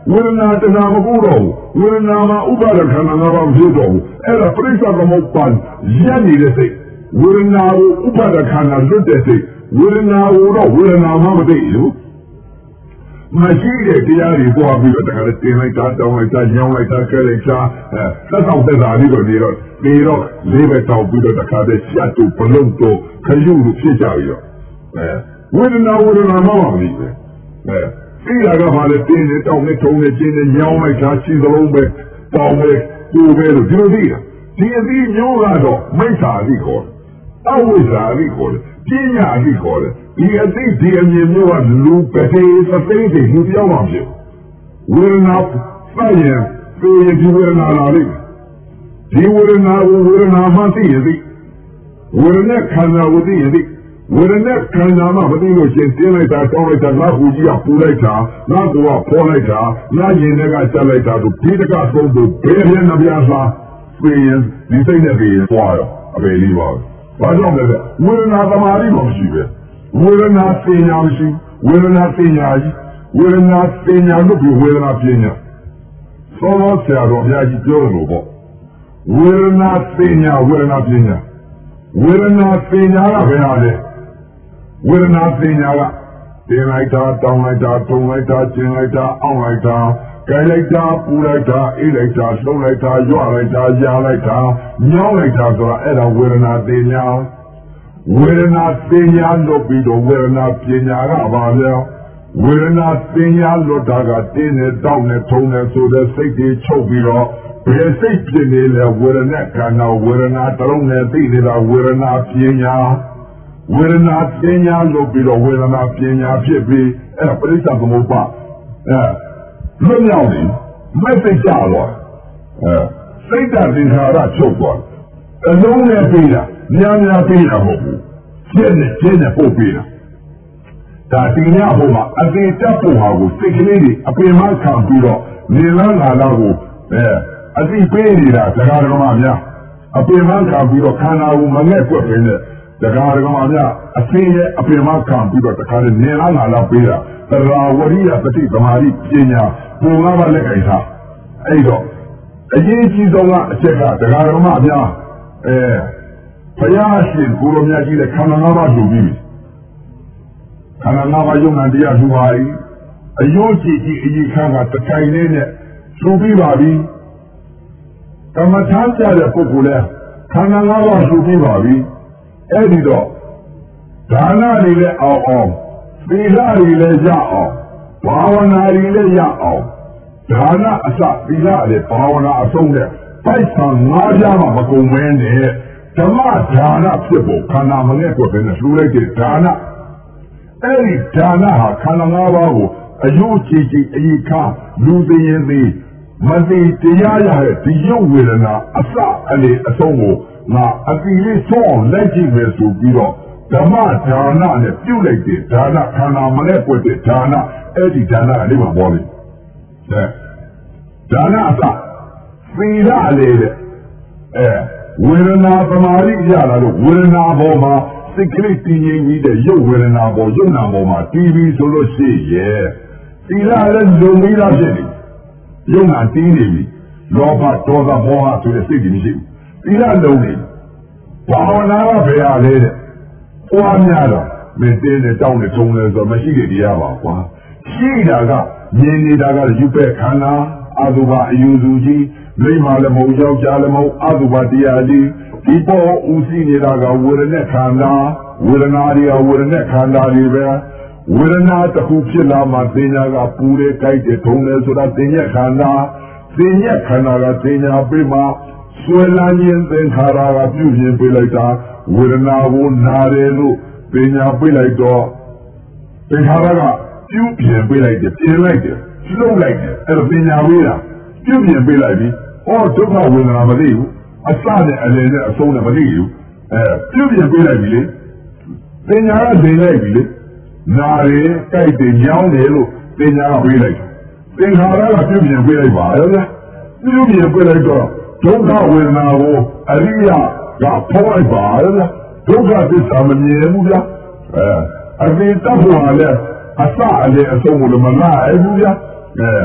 A: ဝေဒနာတဏှာမကူတော့ဘူးဝေဒနာမှာဥပါဒခန္ဓာငါးပါးဖြစ်တော့ဘူးအဲ့ဒါပြိဿသမုပ္ပါရက်နေတဲ့စိတ်ဝေဒနာကိုဥပါဒခန္ဓာလွတ်တဲ့စိတ်ဝေဒနာကိုတော့ဝေဒနာမှမသိဘူးမရှိတဲ့တရားတွေပွားပြီးတော့တခါတည်းတင်လိုက်တာတောင်းလိုက်တာညောင်းလိုက်တာကဲလိုက်တာအဲသက်ဆောင်သက်သာပြီးတော့နေတော့နေတော့လေးပဲတောက်ပြီးတော့တခါတည်းရှက်တူဘလုံးတော့ခရုလို့ဖြစ်ကြပြီးတော့အဲဝေဒနာဝေဒနာမှမသိဘူးအဲဒီကကဘာလဲတင်းနေတောင်းနေထုံနေကျင်းနေညောင်းလိုက်တာရှိသလုံးပဲတောင်းပဲကိုယ်ပဲလို့ဒီလိုသိတာဒီအပြီးမျိုးကတော့မိစ္ဆာအပြီးခေါ်အဝိဇ္ဇာအပြီးခေါ်ပညာအပြီးခေါ်တယ်ဒီအသိဒီအမြင်မျိုးကလူပတိသသိသိလူပြောင်းမှဖြစ်ဝေဒနာစိုက်ရင်သိရင်ဒီဝေဒနာလာလိမ့်ဒီဝေဒနာကိုဝေဒနာမှသိရသည်ဝေဒနာခန္ဓာကိုသိရသည်ဝေဒနာခန္ဓာမှမသိလို့ရှင်တင်းလိုက်တာတောင်းလိုက်တာငါ့ကိုကြီးကပူလိုက်တာငါ့ကိုကဖော်လိုက်တာငါရင်ထဲကချက်လိုက်တာတို့ဒီတကဆုံးတို့ဘယ်ပြန်နှပြစားသိရင်ဒီစိတ်နဲ့သိရင်သွားရောအပေလေးပါဘာကြောင့်လဲဝေဒနာသမာဓိမရှိပဲဝေဒနာပညာမရှိဝေဒနာပညာကြီးဝေဒနာပညာလို့ပြီးဝေဒနာပညာသောတော်ဆရာတော်ဘုရားကြီးပြောတယ်လို့ပေါ့ဝေဒနာပညာဝေဒနာပညာဝေဒနာပညာကဘယ်ဟာလဲဝေဒနာပညာကတင်လိုက်တာတောင်းလိုက်တာထုံလိုက်တာကျင်လိုက်တာအောင့်လိုက်တာကြိုက်လိုက်တာပူလိုက်တာအေးလိုက်တာလှုပ်လိုက်တာရွလိုက်တာရားလိုက်တာညောင်းလိုက်တာဆိုတာအဲ့ဒါဝေဒနာပညာဝေဒနာပညာလို့ပြီးတော့ဝေဒနာပညာကဘာလဲဝေဒနာပညာလို့တာကတင်းနဲ့တောက်နဲ့ထုံနဲ့ဆိုတဲ့စိတ်တွေချုပ်ပြီးတော့ဘယ်စိတ်ဖြစ်နေလဲဝေဒနာခန္ဓာဝေဒနာတလုံးနဲ့သိနေတာဝေဒနာပညာဝေဒနာပညာလို့ပြီးတော့ဝေဒနာပညာဖြစ်ပြီးအဲ့ပရိစ္ဆေသမုပ္ပါအဲလွတ်မြောက်နေမဲ့စိတ်ကြတော့အဲစိတ်တသင်္ခါရချုပ်သွားအလုံးနဲ့ပြီးတာများများပြီးတာမဟုတ်ဘူးကျင်းနဲ့ကျင်းနဲ့ပို့ပြီးတာဒါတင်ရဖို့မှာအသေးတက်ဖို့ဟာကိုစိတ်ကလေးတွေအပင်မခံပြီးတော့နေလန်းလာတော့ကိုအဲအသိပေးနေတာတရားတော်မှာများအပင်မခံပြီးတော့ခန္ဓာကိုမငဲ့ကွက်ပြီးနဲ့တရားတော်မှာများအသိရဲ့အပင်မခံပြီးတော့တခါတည်းနေလန်းလာတော့ပေးတာသရဝရိယပฏิသမာဓိပညာပုံငါးပါးလက်ကိုင်ထားအဲ့တော့အရေးကြီးဆုံးကအချက်ကတရားတော်မှာများအဲဘုရားရှင်ကိုလိုမြတ်ကြီးတဲ့ခန္ဓာငါးပါးလူပြီးခန္ဓာငါးပါးယုံနာတရားလူပါ၏အယုတ်ကြည်ကြီးအကြီးခန်းကတထိုင်လေးနဲ့လူပြီးပါပြီကမ္မထာကြတဲ့ပုဂ္ဂိုလ်လဲခန္ဓာငါးပါးလူပြီးပါပြီအဲ့ဒီတော့ဒါနတွေလည်းအောင်အောင်သီလတွေလည်းရအောင်ဘာဝနာတွေလည်းရအောင်ဒါနအစသီလလည်းဘာဝနာအဆုံးနဲ့ပိုက်ဆံငါးပြားမှမကုန်မဲနဲ့ဓမ္မဒါနဖြစ်ဖို့ခန္ဓာမငဲ့ကွက်ပဲနဲ့လှူလိုက်တဲ့ဒါနအဲ့ဒီဒါနဟာခန္ဓာ၅ပါးကိုအယုတ်ကြည်ကြည်အyiခါလူသိရင်သိမသိတရားရတဲ့ဒီယုတ်ဝေဒနာအစအလေအဆုံးကိုငါအတိလေးဆုံးအောင်လက်ကြည့်မယ်ဆိုပြီးတော့ဓမ္မဒါနနဲ့ပြုတ်လိုက်တဲ့ဒါနခန္ဓာမငဲ့ကွက်တဲ့ဒါနအဲ့ဒီဒါနကလေးမှာပေါ်လိမ့်တယ်ဒါနအစသီလလေတဲ့အဲဝေဒနာသမာဓိရလာလို့ဝေဒနာပေါ်မှာစိတ်ကလေးတည်ငြိမ်ပြီးတဲ့ရုပ်ဝေဒနာပေါ်ရုပ်နာပေါ်မှာတည်ပြီးဆိုလို့ရှိရဲ့သီလလည်းလုံပြီးသားဖြစ်နေရုပ်နာတည်နေပြီလောဘဒေါသမောဟဆိုတဲ့စိတ်ကြီးမရှိဘူးသီလလုံနေဘာဝနာကဘယ်ဟာလဲတဲ့ပွားများတော့မင်းတင်းနဲ့တောင်းနဲ့ထုံလဲဆိုမရှိတဲ့တရားပါကွာရှိတာကမြင်နေတာကယူပဲ့ခန္ဓာအတုပါအယူစုကြီးမိမလည်းမဟုတ်ယောက်ျားလည်းမဟုတ်အတုပါတရားကြီးဒီပေါ်ဦးစီးနေတာကဝေဒနာခန္ဓာဝေဒနာတွေကဝေဒနာခန္ဓာတွေပဲဝေဒနာတစ်ခုဖြစ်လာမှသင်ညာကပူတယ်ကြိုက်တယ်ထုံတယ်ဆိုတာသင်ညက်ခန္ဓာသင်ညက်ခန္ဓာကသင်ညာပြီးမှဆွဲလန်းခြင်းသင်္ခါရကပြုပြင်ပေးလိုက်တာဝေဒနာကိုနာတယ်လို့သင်ညာပေးလိုက်တော့သင်္ခါရကပြုပြင်ပေးလိုက်တယ်ပြင်လိုက်တယ်လှုပ်လိုက်တယ်အဲ့ဒါသင်ညာပေးတာပြုပြင်ပေးလိုက်ပြီဟောဒုက္ခဝေဒနာမသိဘူးအစနဲ့အလယ်နဲ့အဆုံးနဲ့မသိဘူးအဲပြုပြင်ပေးလိုက်ပြီလေသင်ညာကသင်လိုက်ပြီလေနာရီကြိုက်တယ်ညောင်းတယ်လို့သင်ညာကပေးလိုက်သင်္ခါရကပြုပြင်ပေးလိုက်ပါရဲ့ပြုပြင်ပေးလိုက်တော့ဒုက္ခဝေဒနာကိုအရိယကဖော်လိုက်ပါရဲ့ဒုက္ခသစ္စာမမြင်ဘူးဗျာအဲအတိတ္တဟောလည်းအစအလယ်အဆုံးကိုလည်းမနာဘူးဗျာအဲ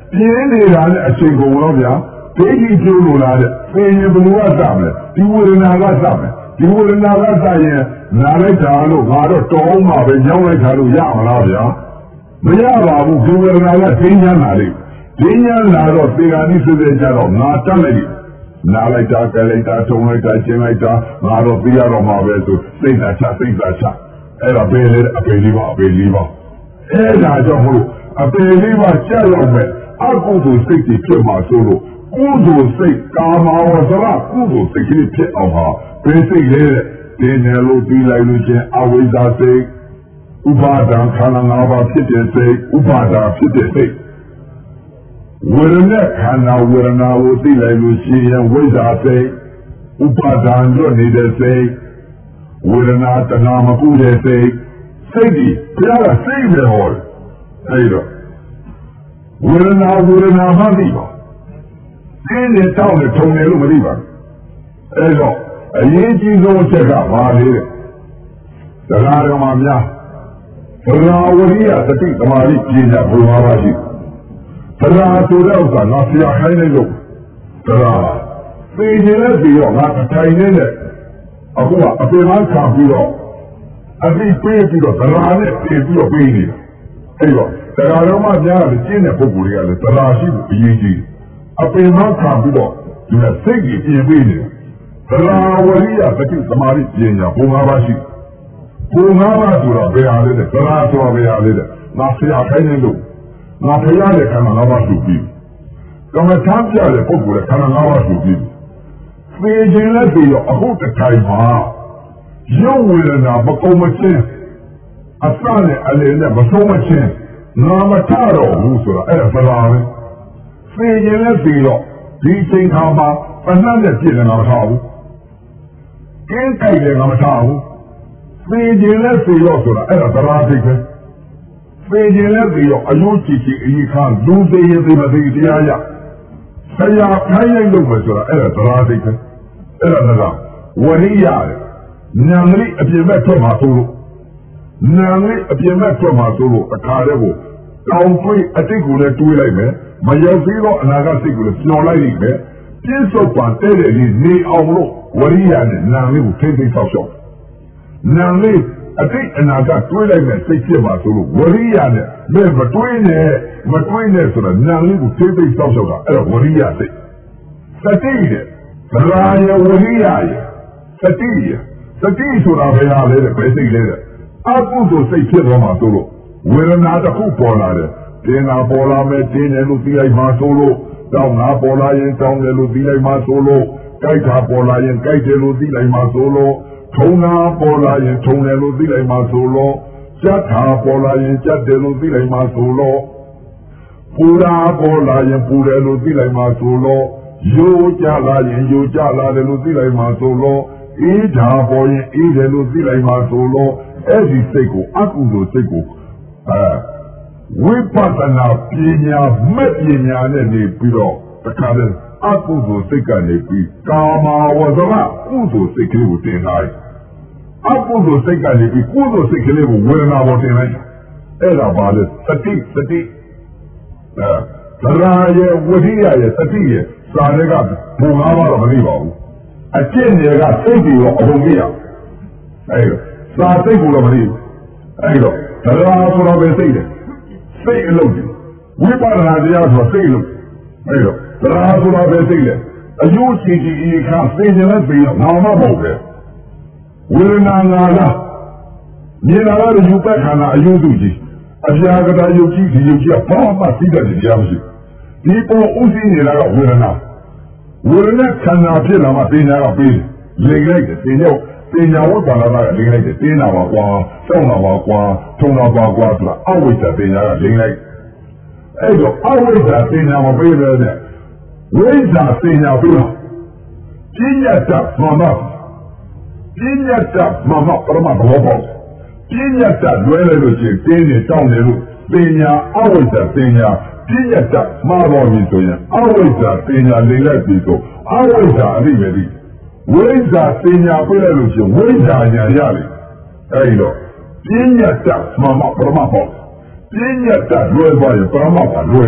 A: ပြင်းနေတာနဲ့အချိန်ကုန်တော့ဗျာဒိဋ္ဌိကျိုးလိုလားတဲ့သင်ရင်ဘယ်လိုကစမလဲဒီဝေဒနာကစမယ်ဒီဝေဒနာကစရင်နားလိုက်တာလို့ငါတော့တောင်းမှာပဲညောင်းလိုက်တာလို့ရမလားဗျာမရပါဘူးဒီဝေဒနာကသိဉာဏ်လာလိမ့်သိဉာဏ်လာတော့သေဂာနိစိစေကြတော့ငါတတ်လိုက်နားလိုက်တာကြလိုက်တာထုံလိုက်တာကျင်းလိုက်တာငါတော့သိရတော့မှာပဲဆိုစိတ်သာချစိတ်သာချအဲ့ဒါပဲလေအပေလေးပါအပေလေးပါအဲ့ဒါကြောင့်မလို့အပေလေးပါကြောက်ရောက်မဲ့အကုသိုလ်စိတ်တွေဖြစ်မှာဆိုလို့ကုသိုလ်စိတ်ကာမဝဇ္ဇရကုသိုလ်စိတ်ကလေးဖြစ်အောင်ဟာဘယ်စိတ်လဲတဲ့တင်းတယ်လို့ပြီးလိုက်လို့ချင်းအဝိဇ္ဇာစိတ်ဥပါဒံခန္ဓာ၅ပါးဖြစ်တဲ့စိတ်ဥပါဒာဖြစ်တဲ့စိတ်ဝေဒနာခန္ဓာဝေဒနာကိုသိလိုက်လို့ရှိရင်ဝိဇ္ဇာစိတ်ဥပါဒံလွတ်နေတဲ့စိတ်ဝေဒနာတဏှာမကူတဲ့စိတ်စိတ်ဒီဘုရားကစိတ်ပဲဟောတယ်အဲ့တော့ဝေဒနာဝေဒနာမှသိပါသင်နဲ့တောင်းနဲ့ထုံတယ်လို့မသိပါဘူးအဲ့တော့အရေးကြီးဆုံးအချက်ကဘာလဲတဲ့တရားတော်မှာများဘုရားဝရိယသတိသမာဓိပညာဘုရားပါရှိတရားဆိုတဲ့ဥစ္စာငါဆရာခိုင်းနေလို့တရားသိခြင်းနဲ့ပြီးတော့ငါအထိုင်နဲ့အခုကအပေမခံပြီးတော့အသိပေးပြီးတော့တရားနဲ့ပြင်ပြီးတော့ပေးနေတာအဲ့တော့တရားတော်မှာများတယ်ကျင့်တဲ့ပုဂ္ဂိုလ်တွေကလည်းတရားရှိဖို့အရေးကြီးအပေမခံပြီးတော့ဒီကစိတ်ကြီးပြင်ပေးနေတရားဝရိယသတိသမာဓိပညာဘုရားပါရှိဘုရားပါဆိုတော့ဘယ်ဟာလဲတဲ့တရားဆိုတော့ဘယ်ဟာလဲတဲ့ငါဆရာခိုင်းနေလို့ငါဖရားတဲ့ခန္ဓာ၅ပါးစုပြီးကမ္မထာပြတဲ့ပုဂ္ဂိုလ်ရဲ့ခန္ဓာ၅ပါးစုပြီးသေခြင်းနဲ့ပြီးတော့အခုတစ်ထိုင်မှာရုပ်ဝေဒနာမကုန်မချင်းအစနဲ့အလယ်နဲ့မဆုံးမချင်းနာမထတော့ဘူးဆိုတာအဲ့ဒါသလားပဲသေခြင်းနဲ့ပြီးတော့ဒီချိန်ခါမှာပဏ္ဏနဲ့ပြည့်တယ်ငါမထားဘူးကင်းကြိုက်တယ်ငါမထားဘူးသေခြင်းနဲ့ပြီးတော့ဆိုတာအဲ့ဒါသလားသိပဲသေခြင်းနဲ့ပြီးတော့အယုတ်ကြည်ကြည်အီခါလူသေးရင်ဒီမသေးတရားရဆရာခိုင်းလိုက်လို့ပဲဆိုတာအဲ့ဒါသလားသိပဲအဲ့ဒါကဝရိယတဲ့ဉာဏ်လေးအပြင်ဘက်ထွက်မှာဆိုလို့ဉာဏ်လေးအပြင်ဘက်ထွက်မှာဆိုလို့အခါတည်းကိုတောင်တွေးအတိတ်ကိုလည်းတွေးလိုက်မယ်မရောက်သေးတော့အနာဂတ်စိတ်ကိုလည်းပျော်လိုက်လိမ့်မယ်ပြည့်စုံပါတဲ့တဲ့လေးနေအောင်လို့ဝရိယနဲ့ဉာဏ်လေးကိုထိမ့်သိမ်းဆောက်ရှောက်ဉာဏ်လေးအတိတ်အနာဂတ်တွေးလိုက်မယ်စိတ်ဖြစ်ပါဆိုလို့ဝရိယနဲ့မဲမတွေးနဲ့မတွေးနဲ့ဆိုတာဉာဏ်လေးကိုထိမ့်သိမ်းဆောက်ရှောက်တာအဲ့ဒါဝရိယစိတ်စတိတဲ့သရာယဝရိယယစတိယစတိဆိုတာဘယ်ဟာလဲတဲ့ဘယ်စိတ်လဲတဲ့အကုသိုလ်စိတ်ဖြစ်သွားမှာဆိုလို့ဝေဒနာတစ်ခုပေါ်လာတယ်တင်းနာပေါ်လာမယ်တင်းတယ်လို့သိလိုက်မှာဆိုလို့တောင်းနာပေါ်လာရင်တောင်းတယ်လို့သိလိုက်မှာဆိုလို့ကြိုက်တာပေါ်လာရင်ကြိုက်တယ်လို့သိလိုက်မှာဆိုလို့ထုံနာပေါ်လာရင်ထုံတယ်လို့သိလိုက်မှာဆိုလို့ကြက်တာပေါ်လာရင်ကြက်တယ်လို့သိလိုက်မှာဆိုလို့ပူရာပေါ်လာရင်ပူတယ်လို့သိလိုက်မှာဆိုလို့ရိုးကြလာရင်ရိုးကြလာတယ်လို့သိလိုက်မှာဆိုလို့အေးဓာပေါ်ရင်အေးတယ်လို့သိလိုက်မှာဆိုလို့အဲ့ဒီစိတ်ကိုအကုသိုလ်စိတ်ကိုအဲဝိပဿနာပညာမဲ့ပညာနဲ့နေပြီးတော့တခါတည်းအကုသိုလ်စိတ်ကနေပြီးကာမဝဇ္ဇရကုသိုလ်စိတ်ကလေးကိုတင်လိုက်အကုသိုလ်စိတ်ကနေပြီးကုသိုလ်စိတ်ကလေးကိုဝေဒနာပေါ်တင်လိုက်အဲ့ဒါပါလေစတိစတိအဲသရာရဲ့ဝိရိယရဲ့စတိရဲ့စာတွေကဘုံ၅ပါးတော့မသိပါဘူးအကျင့်တွေကစိတ်ပြီးတော့အကုန်သိရအဲ့တော့စာစိတ်ကိုတော့မသိဘူးအဲ့တော့သရာဆိုတော့ပဲစိတ်တယ်စိတ်အလုပ်ကြီးဝိပဿနာတရားဆိုစိတ်အလုပ်အဲ့တော့သရာဆိုတော့ပဲစိတ်တယ်အယုတ်ကြည်ကြည်ဤခါသိနေလဲပြီးတော့နာမမဟုတ်ပဲဝေဒနာနာလားမြင်လာတဲ့ယူပတ်ခန္ဓာအယုတ်သူကြီးအပြာကတာယုတ်ကြီးဒီယုတ်ကြီးကဘာမှသိတဲ့တရားမရှိဒီပေါ်ဥသိနေတာကဝေဒနာဝေဒနာခန္ဓာဖြစ်လာမှပညာကပြီးလိမ့်လိုက်တယ်ပညာပညာဝိပါဒနာကလိမ့်လိုက်တယ်တင်းတာပါကွာစောင့်တာပါကွာထုံတာပါကွာဆိုတာအဝိဇ္ဇာပညာကလိမ့်လိုက်အဲ့တော့အဝိဇ္ဇာပညာမပေးပဲနဲ့ဝိဇ္ဇာပညာပြီးတော့ပညာတတ်မှမပညာတတ်မှမပရမဘောပေါက်ပညာတတ်လွဲလိုက်လို့ရှိရင်တင်းနေတောင်းနေလို့ပညာအဝိဇ္ဇာပညာပညာတတ်မှားတော်ပြီဆိုရင်အဝိဇ္ဇာပညာလိမ့်လိုက်ပြီဆိုအဝိဇ္ဇာအရိပဲဒီဝိဇ္ဇာပညာပြလိုက်လို့ရှိရင်ဝိဇ္ဇာညာရလိမ့်အဲဒီတော့ပညာတတ်မှမပရမဘောပညာတတ်လွဲသွားရင်ပရမကလွဲ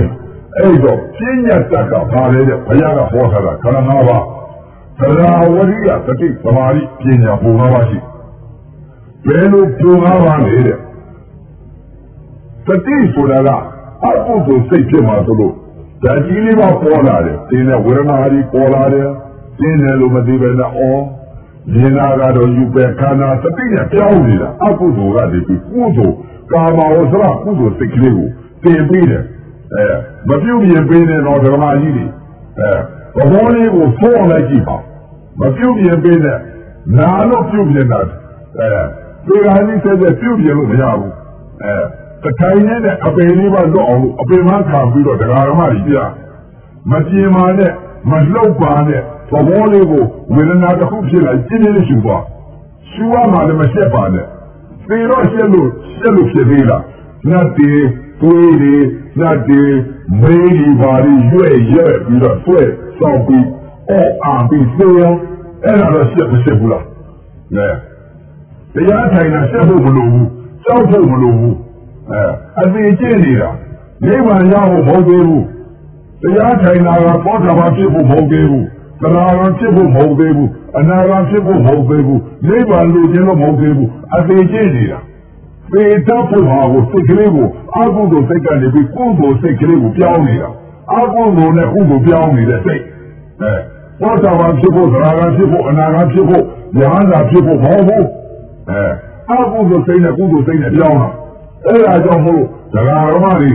A: အဲ့တော့ပြဉ္ညာတက်ကပါလေတဲ့ဘုရားကဟောထားတာခန္ဓာ၅ပါးသရာဝရိယတတိသမာဓိပညာဘုံ၅ပါးရှိဘယ်လိုဘုံ၅ပါးလဲတဲ့တတိဆိုတာကအပုဂ္ဂိုလ်စိတ်ဖြစ်မှာဆိုလို့ဓာတ်ကြီးလေးပါပေါ်လာတယ်သင်တဲ့ဝေဒနာကြီးပေါ်လာတယ်သင်တယ်လို့မသိပဲနဲ့အော်မြင်တာကတော့ယူပဲခန္ဓာတတိနဲ့ပြောင်းနေတာအကုသိုလ်ကနေပြီးကုသိုလ်ကာမဝဆရာကုသိုလ်စိတ်ကလေးကိုတင်ပြီးတယ်အဲမပြုတ်ပြင်ပေးနေတော့ဓမ္မကြီးတွေအဲဘဝလေးကိုဖိုးလိုက်ကြည့်ပါမပြုတ်ပြင်ပေးနဲ့နာလို့ပြုတ်ပြင်တာအဲဒီဟာကြီးဆက်တဲ့ပြုတ်ပြင်လို့မရဘူးအဲတထိုင်နဲ့အပေလေးပါတော့အောင်အပေမခံပြီးတော့ဒကာဓမ္မကြီးပြမပြင်ပါနဲ့မလှုပ်ပါနဲ့သဘောလေးကိုဝေဒနာတစ်ခုဖြစ်လာကျင်းနေရှူပါရှူရမှလည်းမရှက်ပါနဲ့သေတော့ရှက်လို့ရှက်လို့ဖြစ်သေးလားနတ်တွေသွေးတွေနတ်တွေမေးဒီပါရီရွဲ့ရွဲ့ပြီးတော့ဆွဲဆောက်ပြီးအော်အာပြီးသေရောအဲ့ဒါတော့ရှက်မရှက်ဘူးလားနဲတရားထိုင်တာရှက်ဖို့မလိုဘူးကြောက်ဖို့မလိုဘူးအဲအသေးကျင့်နေတာနိဗ္ဗာန်ရဖို့မဟုတ်သေးဘူးတရားထိုင်တာကဘောဓဘာဖြစ်ဖို့မဟုတ်သေးဘူးသရဂံဖြစ်ဖို့မဟုတ်သေးဘူးအနာဂံဖြစ်ဖို့မဟုတ်သေးဘူးနိဗ္ဗာန်လိုချင်လို့မဟုတ်သေးဘူးအသေးကျင့်နေတာပေတတ်ဖို့ဟာကိုစိတ်ကလေးကိုအကုသိုလ်စိတ်ကနေပြီးကုသိုလ်စိတ်ကလေးကိုပြောင်းနေတာအကုသိုလ်နဲ့ကုသိုလ်ပြောင်းနေတဲ့စိတ်အဲဘောဓဘာဖြစ်ဖို့သရဂံဖြစ်ဖို့အနာဂံဖြစ်ဖို့ဉာဏ်သာဖြစ်ဖို့မဟုတ်ဘူးအဲအကုသိုလ်စိတ်နဲ့ကုသိုလ်စိတ်နဲ့ပြောင်းတာအဲ့ဒါကြောင့်မို့ဒကာရမတွေ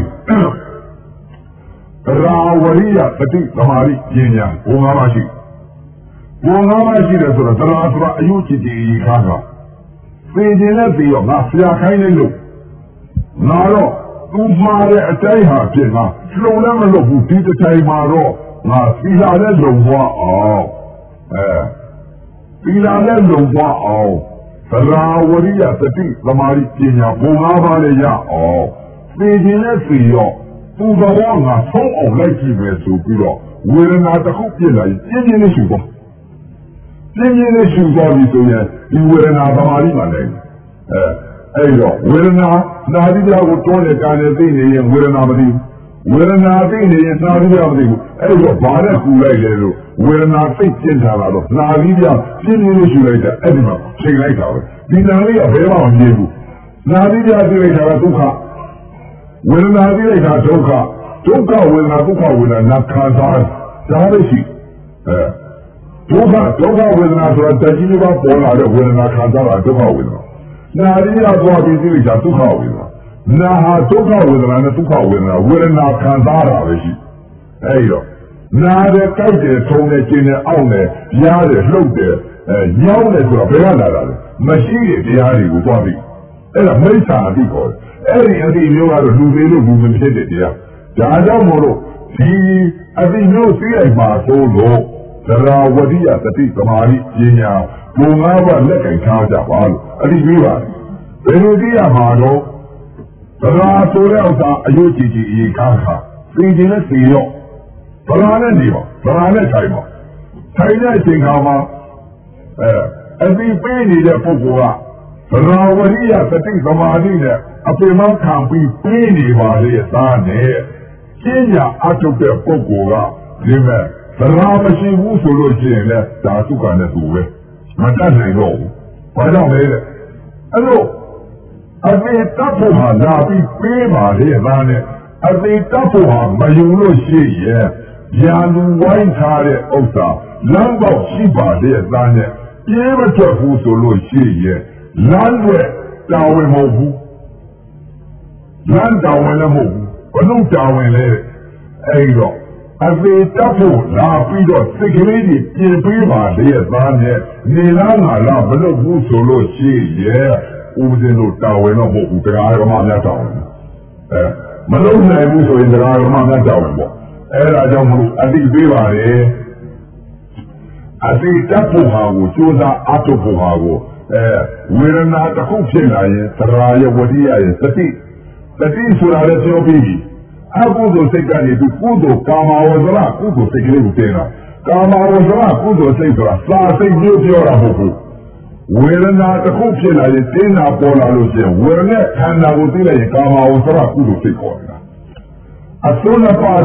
A: ရာဝရိယပฏิသမာဓိပညာဘုံ၅ပါးရှိဘုံ၅ပါးရှိတယ်ဆိုတော့သရာဆိုတာအယုจิตကြီးခါကသိခြင်းနဲ့ပြီးတော့ငါဆရာခိုင်းလိုက်လို့ငါတော့သူမှားတဲ့အတိုင်းဟာဖြစ်ငါလုံလည်းမလုပ်ဘူးဒီတစ်ချိန်မှာတော့ငါသီလာနဲ့လုံသွားအောင်အဲသီလာနဲ့လုံသွားအောင်သရာဝရိယပฏิသမာဓိပညာဘုံ၅ပါးလည်းရအောင်သိခြင်းနဲ့ပြီးတော့သူတော်ငါဆုံးအောင်လိုက်ကြည့်မယ်ဆိုပြီးတော့ဝေဒနာတစ်ခုပြစ်လာရင်ပြင်းပြင်းလေးရှူသွားပြင်းပြင်းလေးရှူသွားပြီဆိုရင်ဒီဝေဒနာသမာဓိမှလည်းအဲအဲ့တော့ဝေဒနာနာသီးပြားကိုတွန်းတဲ့ကာနဲ့သိနေရင်ဝေဒနာမသိဘူးဝေဒနာသိနေရင်နာသီးပြားမသိဘူးအဲ့တော့ဘာနဲ့ကူလိုက်လဲလို့ဝေဒနာသိကျင်ထားတာတော့နာသီးပြားပြင်းပြင်းလေးရှူလိုက်တယ်အဲ့ဒီမှာချိန်လိုက်တာပဲဒီနာလေးကဘယ်မှမပြေဘူးနာသီးပြားသိလိုက်တာကဒုက္ခဝေဒနာသိလိုက်တာဒုက္ခဒုက္ခဝေဒနာဒုက္ခဝေဒနာခံစားဒါပဲရှိအဲဒုက္ခဒုက္ခဝေဒနာဆိုတာတကြီးလေးပါပေါ်လာတဲ့ဝေဒနာခံစားတာဒုက္ခဝေဒနာနာရီရသွားပြီးသိလိုက်တာဒုက္ခဝေဒနာနာဟာဒုက္ခဝေဒနာနဲ့ဒုက္ခဝေဒနာဝေဒနာခံစားတာပဲရှိအဲဒီတော့နာတဲ့ကြိုက်တယ်ထုံတယ်ကျင်တယ်အောင့်တယ်ရားတယ်လှုပ်တယ်အဲညောင်းတယ်ဆိုတာဘယ်ကလာတာလဲမရှိတဲ့တရားတွေကိုသွားပြီးအဲ့ဒါမိစ္ဆာအတိခေါ်တယ်အဲ့ဒီအတိမျိုးကတော့လူသေးလို့လူမဖြစ်တဲ့တရားဒါကြောင့်မို့လို့ဒီအတိမျိုးသိလိုက်ပါဆိုလို့သရာဝတိယတတိသမာဓိပညာဘုံ၅ပါးလက်ကင်ထားကြပါလို့အတိပြီးပါတယ်ဘယ်လိုသိရမှာတော့သရာဆိုတဲ့ဥစ္စာအယုတ်ကြည်ကြည်အေကားခါသိခြင်းနဲ့သိရောသရာနဲ့နေပါသရာနဲ့ထိုင်ပါထိုင်တဲ့အချိန်ခါမှာအဲအတိပေးနေတဲ့ပုဂ္ဂိုလ်ကသရာဝတိယတတိသမာဓိနဲ့အပင်မခံပြီးပေးနေပါလေသားနဲ့ကျင့်ကြအထုတ်တဲ့ပုဂ္ဂိုလ်ကဒီမဲ့သရာမရှိဘူးဆိုလို့ရှိရင်လည်းဒါသုခနဲ့သူပဲမတတ်နိုင်တော့ဘူးဘာကြောင့်လဲတဲ့အဲ့တော့အသေးတပ်ဖို့ဟာလာပြီးပေးပါလေသားနဲ့အသေးတပ်ဖို့ဟာမယုံလို့ရှိရဲ့ညာလူဝိုင်းထားတဲ့ဥစ္စာလမ်းပေါက်ရှိပါလေသားနဲ့ပြေးမထွက်ဘူးဆိုလို့ရှိရဲ့လမ်းတွေတာဝန်မဟုတ်ဘူးလမ်းတာဝန်လည်းမဟုတ်ဘူးဘလို့တာဝန်လဲအဲ့တော့အသေးတပ်ဖို့လာပြီးတော့စိတ်ကလေးကြီးပြင်ပေးပါလေသားနဲ့နေလားငါလားဘလို့ဘူးဆိုလို့ရှိရဲ့ဦးဇင်းတို့တာဝန်တော့မဟုတ်ဘူးတရားဓမ္မများတာဝန်အဲမလုံးနိုင်ဘူးဆိုရင်တရားဓမ္မများတာဝန်ပေါ့အဲ့ဒါကြောင့်မလို့အတိပေးပါလေအတိတပ်ဖို့ဟာကိုကြိုးစားအထုတ်ဖို့ဟာကိုအဲဝေဒနာတစ်ခုဖြစ်လာရင်သရာယဝတိယရဲ့သတိသတိဆိုတာလည်းပြောပြီးပြီအကုသိုလ်စိတ်ကနေသူကုသိုလ်ကာမဝဇ္ဇရကုသိုလ်စိတ်ကလေးကိုတင်တာကာမဝဇ္ဇရကုသိုလ်စိတ်ဆိုတာသာစိတ်မျိုးပြောတာမဟုတ်ဘူးဝေဒနာတစ်ခုဖြစ်လာရင်တင်းတာပေါ်လာလို့ရှိရင်ဝေဒနာခန္ဓာကိုသိလိုက်ရင်ကာမဝဇ္ဇရကုသိုလ်စိတ်ခေါ်နေတာအစွန်းနှစ်ပါး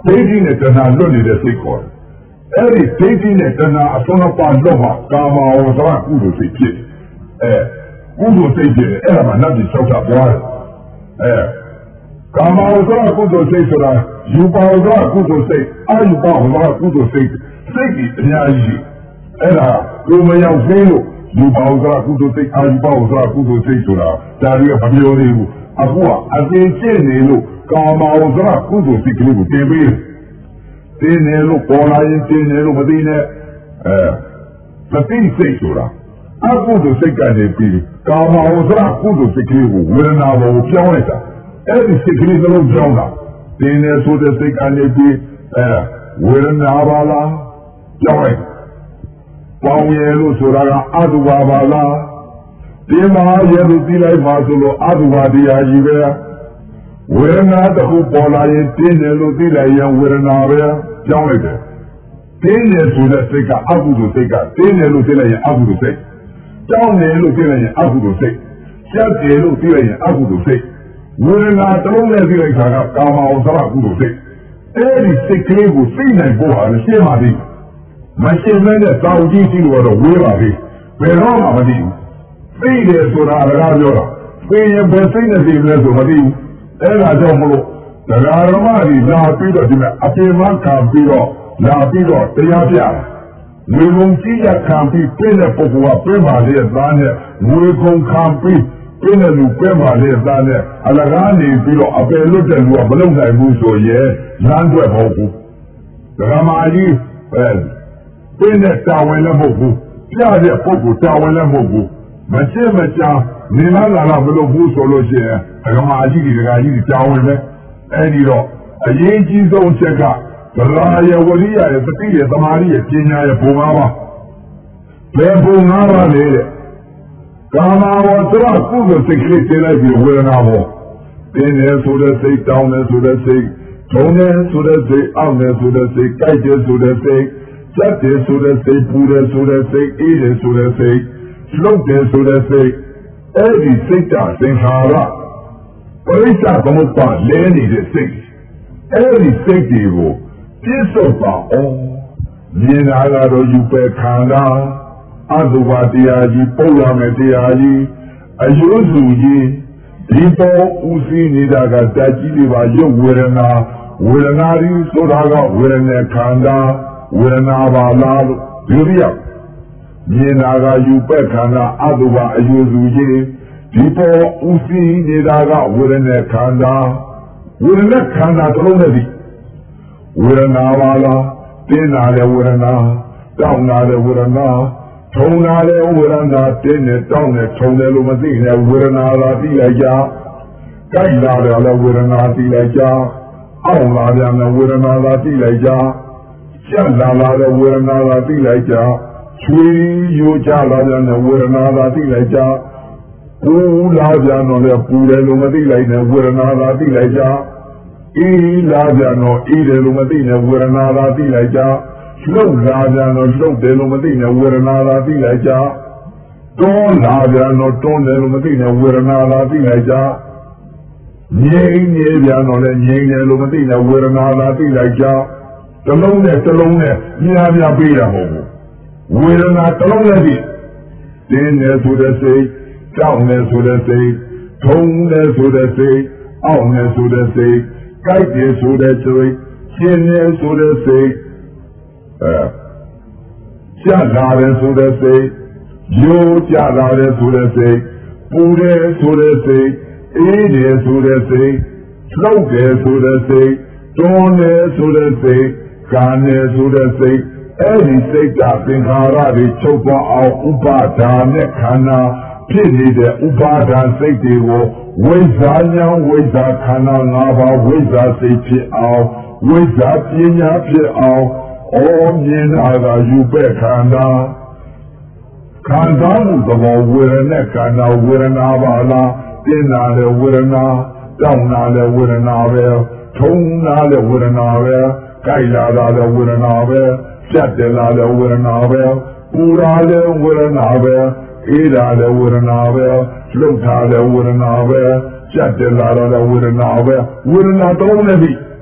A: ဒိဋ္ဌိနဲ့တဏှာလွတ်နေတဲ့စိတ်ခေါ်တယ်အဲ့ဒီဒိဋ္ဌိနဲ့တဏှာအစွန်းအပါလွတ်မှာကာမဝဇ္ဇကုသိုလ်စိတ်ဖြစ်အဲကုသိုလ်စိတ်ဖြစ်တယ်အဲ့ဒါမှနတ်ပြည်ဆောက်တာသွားတယ်အဲကာမဝဇ္ဇကုသိုလ်စိတ်ဆိုတာယူပါဝဇ္ဇကုသိုလ်စိတ်အာယူပါဝဇ္ဇကုသိုလ်စိတ်စိတ်ကြီးအများကြီးအဲ့ဒါကိုမရောက်သေးလို့ယူပါဝဇ္ဇကုသိုလ်စိတ်အာယူပါဝဇ္ဇကုသိုလ်စိတ်ဆိုတာဒါတွေကမပြောသေးဘူးအခုကအသေးကျင့်နေလို့ကာမဝဇ္ဇကုသိုလ်စိတ်ကလေးကိုတင်ပေးတယ်တင်းနေလို့ပေါ်လာရင်တင်းနေလို့မသိနဲ့အဲမသိစိတ်ဆိုတာအကုသိုလ်စိတ်ကနေပြီးကာမဝဇ္ဇကုသိုလ်စိတ်ကလေးကိုဝေဒနာပေါ်ကိုပြောင်းလိုက်တာအဲ့ဒီစိတ်ကလေးကလုံးပြောင်းတာတင်းနေဆိုတဲ့စိတ်ကနေပြီးအဲဝေဒနာပါလားပြောင်းလိုက်ပေါင်းရလို့ဆိုတာကအတုပါပါလားဒီမှာရလို့ပြီးလိုက်ပါဆိုလို့အတုပါတရားကြီးပဲဝေဒနာတစ်ခုပေါ်လာရင်တင်းတယ်လို့သိလိုက်ရင်ဝေဒနာပဲကြောင်းလိုက်တယ်တင်းတယ်ဆိုတဲ့စိတ်ကအကုသိုလ်စိတ်ကတင်းတယ်လို့သိလိုက်ရင်အကုသိုလ်စိတ်ကြောင်းတယ်လို့သိလိုက်ရင်အကုသိုလ်စိတ်ကြက်တယ်လို့သိလိုက်ရင်အကုသိုလ်စိတ်ဝေဒနာတစ်လုံးနဲ့သိလိုက်တာကကာမဝဇ္ဇကုသိုလ်စိတ်အဲ့ဒီစိတ်ကလေးကိုသိနိုင်ဖို့ဟာရှင်းပါသေးမရှင်းမဲနဲ့တောင်ကြီးရှိလို့တော့ဝေးပါသေးဘယ်တော့မှမသိဘူးသိတယ်ဆိုတာကပြောတာသိရင်ဘယ်စိတ်နဲ့သိလဲဆိုမသိဘူးအဲ့ဒါကြောင့်မလို့တရားဓမ္မတွေလာပြီးတော့ဒီမှာအပြင်မှာခံပြီးတော့လာပြီးတော့တရားပြတယ်ငွေကုန်ကြီးရခံပြီးပြည့်တဲ့ပုဂ္ဂိုလ်ကပြည့်ပါလေသားနဲ့ငွေကုန်ခံပြီးပြည့်တဲ့လူပြည့်ပါလေသားနဲ့အလကားနေပြီးတော့အပယ်လွတ်တဲ့လူကမလုံနိုင်ဘူးဆိုရင်လမ်းတွက်မဟုတ်ဘူးတရားမကြီးအဲပြည့်တဲ့တာဝန်လည်းမဟုတ်ဘူးပြတဲ့ပုဂ္ဂိုလ်တာဝန်လည်းမဟုတ်ဘူးမချစ်မချာနေလာလာမလို့ဘူးဆိုလို့ရှိရင်ဓမ္မအကြီးကြီးဒကာကြီးကြောင်းဝင်ပဲအဲ့ဒီတော့အရေးကြီးဆုံးချက်ကသရာယဝရိယရဲ့သတိရဲ့သမာဓိရဲ့ပညာရဲ့ဘုံ၅ပါးဘယ်ဘုံ၅ပါးလဲတဲ့ကာမဝတ္တရကုသိုလ်စိတ်ကလေးတင်လိုက်ပြီးဝေဒနာပေါ်တင်းတယ်ဆိုတဲ့စိတ်တောင်းတယ်ဆိုတဲ့စိတ်ထုံတယ်ဆိုတဲ့စိတ်အောင့်တယ်ဆိုတဲ့စိတ်ကြိုက်တယ်ဆိုတဲ့စိတ်စက်တယ်ဆိုတဲ့စိတ်ပူတယ်ဆိုတဲ့စိတ်အေးတယ်ဆိုတဲ့စိတ်လှုပ်တယ်ဆိုတဲ့စိတ်အဲ့ဒီစိတ်ဓာတ်သင်္ခါရပရိစ္ဆသမုပ္ပါလဲနေတဲ့စိတ်အဲ့ဒီစိတ်တွေကိုပြည့်စုံပါအောင်မြင်လာတော့ယူပဲခန္ဓာအတုပါတရားကြီးပုတ်ရမယ်တရားကြီးအယုစုကြီးဒီပေါ်ဦးစီးနေတာကဓာတ်ကြီးတွေပါရုပ်ဝေဒနာဝေဒနာကြီးဆိုတာကဝေဒနာခန္ဓာဝေဒနာပါလားလို့ဒီလိုရမြင်လာကယူပဲခန္ဓာအတုပါအယုစုကြီးဒီပေါ်ဦးစီးနေတာကဝေဒနာခန္ဓာဝေဒနာခန္ဓာတစ်လုံးနဲ့ဒီဝေဒနာပါလားတင်းလာတဲ့ဝေဒနာတောင်းလာတဲ့ဝေဒနာထုံလာတဲ့ဝေဒနာတင်းနဲ့တောင်းနဲ့ထုံတယ်လို့မသိနဲ့ဝေဒနာလာသိလိုက်ကြကြိုက်လာတယ်လည်းဝေဒနာသိလိုက်ကြအောင့်လာတယ်လည်းဝေဒနာလာသိလိုက်ကြရှက်လာလာတဲ့ဝေဒနာလာသိလိုက်ကြချွေးရိုးချလာတဲ့ဝေဒနာလာသိလိုက်ကြပူလာပြန်တော့လည်းပူတယ်လို့မသိလိုက်နဲ့ဝေဒနာလာသိလိုက်ကြအေးလာပြန်တော့အေးတယ်လို့မသိနဲ့ဝေဒနာလာသိလိုက်ကြလှုပ်လာပြန်တော့လှုပ်တယ်လို့မသိနဲ့ဝေဒနာလာသိလိုက်ကြတွန်းလာပြန်တော့တွန်းတယ်လို့မသိနဲ့ဝေဒနာလာသိလိုက်ကြငြိမ်နေပြန်တော့လည်းငြိမ်တယ်လို့မသိနဲ့ဝေဒနာလာသိလိုက်ကြတစ်လုံးနဲ့တစ်လုံးနဲ့များများပေးရမဟုတ်ဘူးဝေဒနာတစ်လုံးနဲ့ဒီတင်းနေဆိုတဲ့စိတ်ကြောက်နေဆိုတဲ့စိတ်ထုံနေဆိုတဲ့စိတ်အောင့်နေဆိုတဲ့စိတ်ကြိုက်တယ်ဆိုတဲ့စိတ်ရှင်းနေဆိုတဲ့စိတ်အဲကြလာတယ်ဆိုတဲ့စိတ်ရိုးကြလာတယ်ဆိုတဲ့စိတ်ပူတယ်ဆိုတဲ့စိတ်အေးတယ်ဆိုတဲ့စိတ်လှုပ်တယ်ဆိုတဲ့စိတ်တွန်းတယ်ဆိုတဲ့စိတ်ကာနေဆိုတဲ့စိတ်အဲ့ဒီစိတ်ကသင်္ခါရတွေချုပ်သွားအောင်ဥပါဒါနဲ့ခန္ဓာဖြစ်နေတဲ့ဥပါဒါစိတ်တွေကိုဝိဇ္ဇာဉာဏ်ဝိဇ္ဇာခန္ဓာ၅ပါးဝိဇ္ဇာစိတ်ဖြစ်အောင်ဝိဇ္ဇာပညာဖြစ်အောင်ဩမြင်တာကယူပဲ့ခန္ဓာခံစားမှုသဘောဝေဒနာခန္ဓာဝေဒနာပါလားတင်းလာတဲ့ဝေဒနာတောင်းလာတဲ့ဝေဒနာပဲထုံလာတဲ့ဝေဒနာပဲကြိုက်လာတဲ့ဝေဒနာပဲပြတ်တယ်လာတဲ့ဝေဒနာပဲပူလာတဲ့ဝေဒနာပဲအေးလာတဲ့ဝေဒနာပဲလှုပ်ထားတဲ့ဝေဒနာပဲပြတ်တယ်လာတဲ့ဝေဒနာပဲဝေဒနာသုံးနေပြီ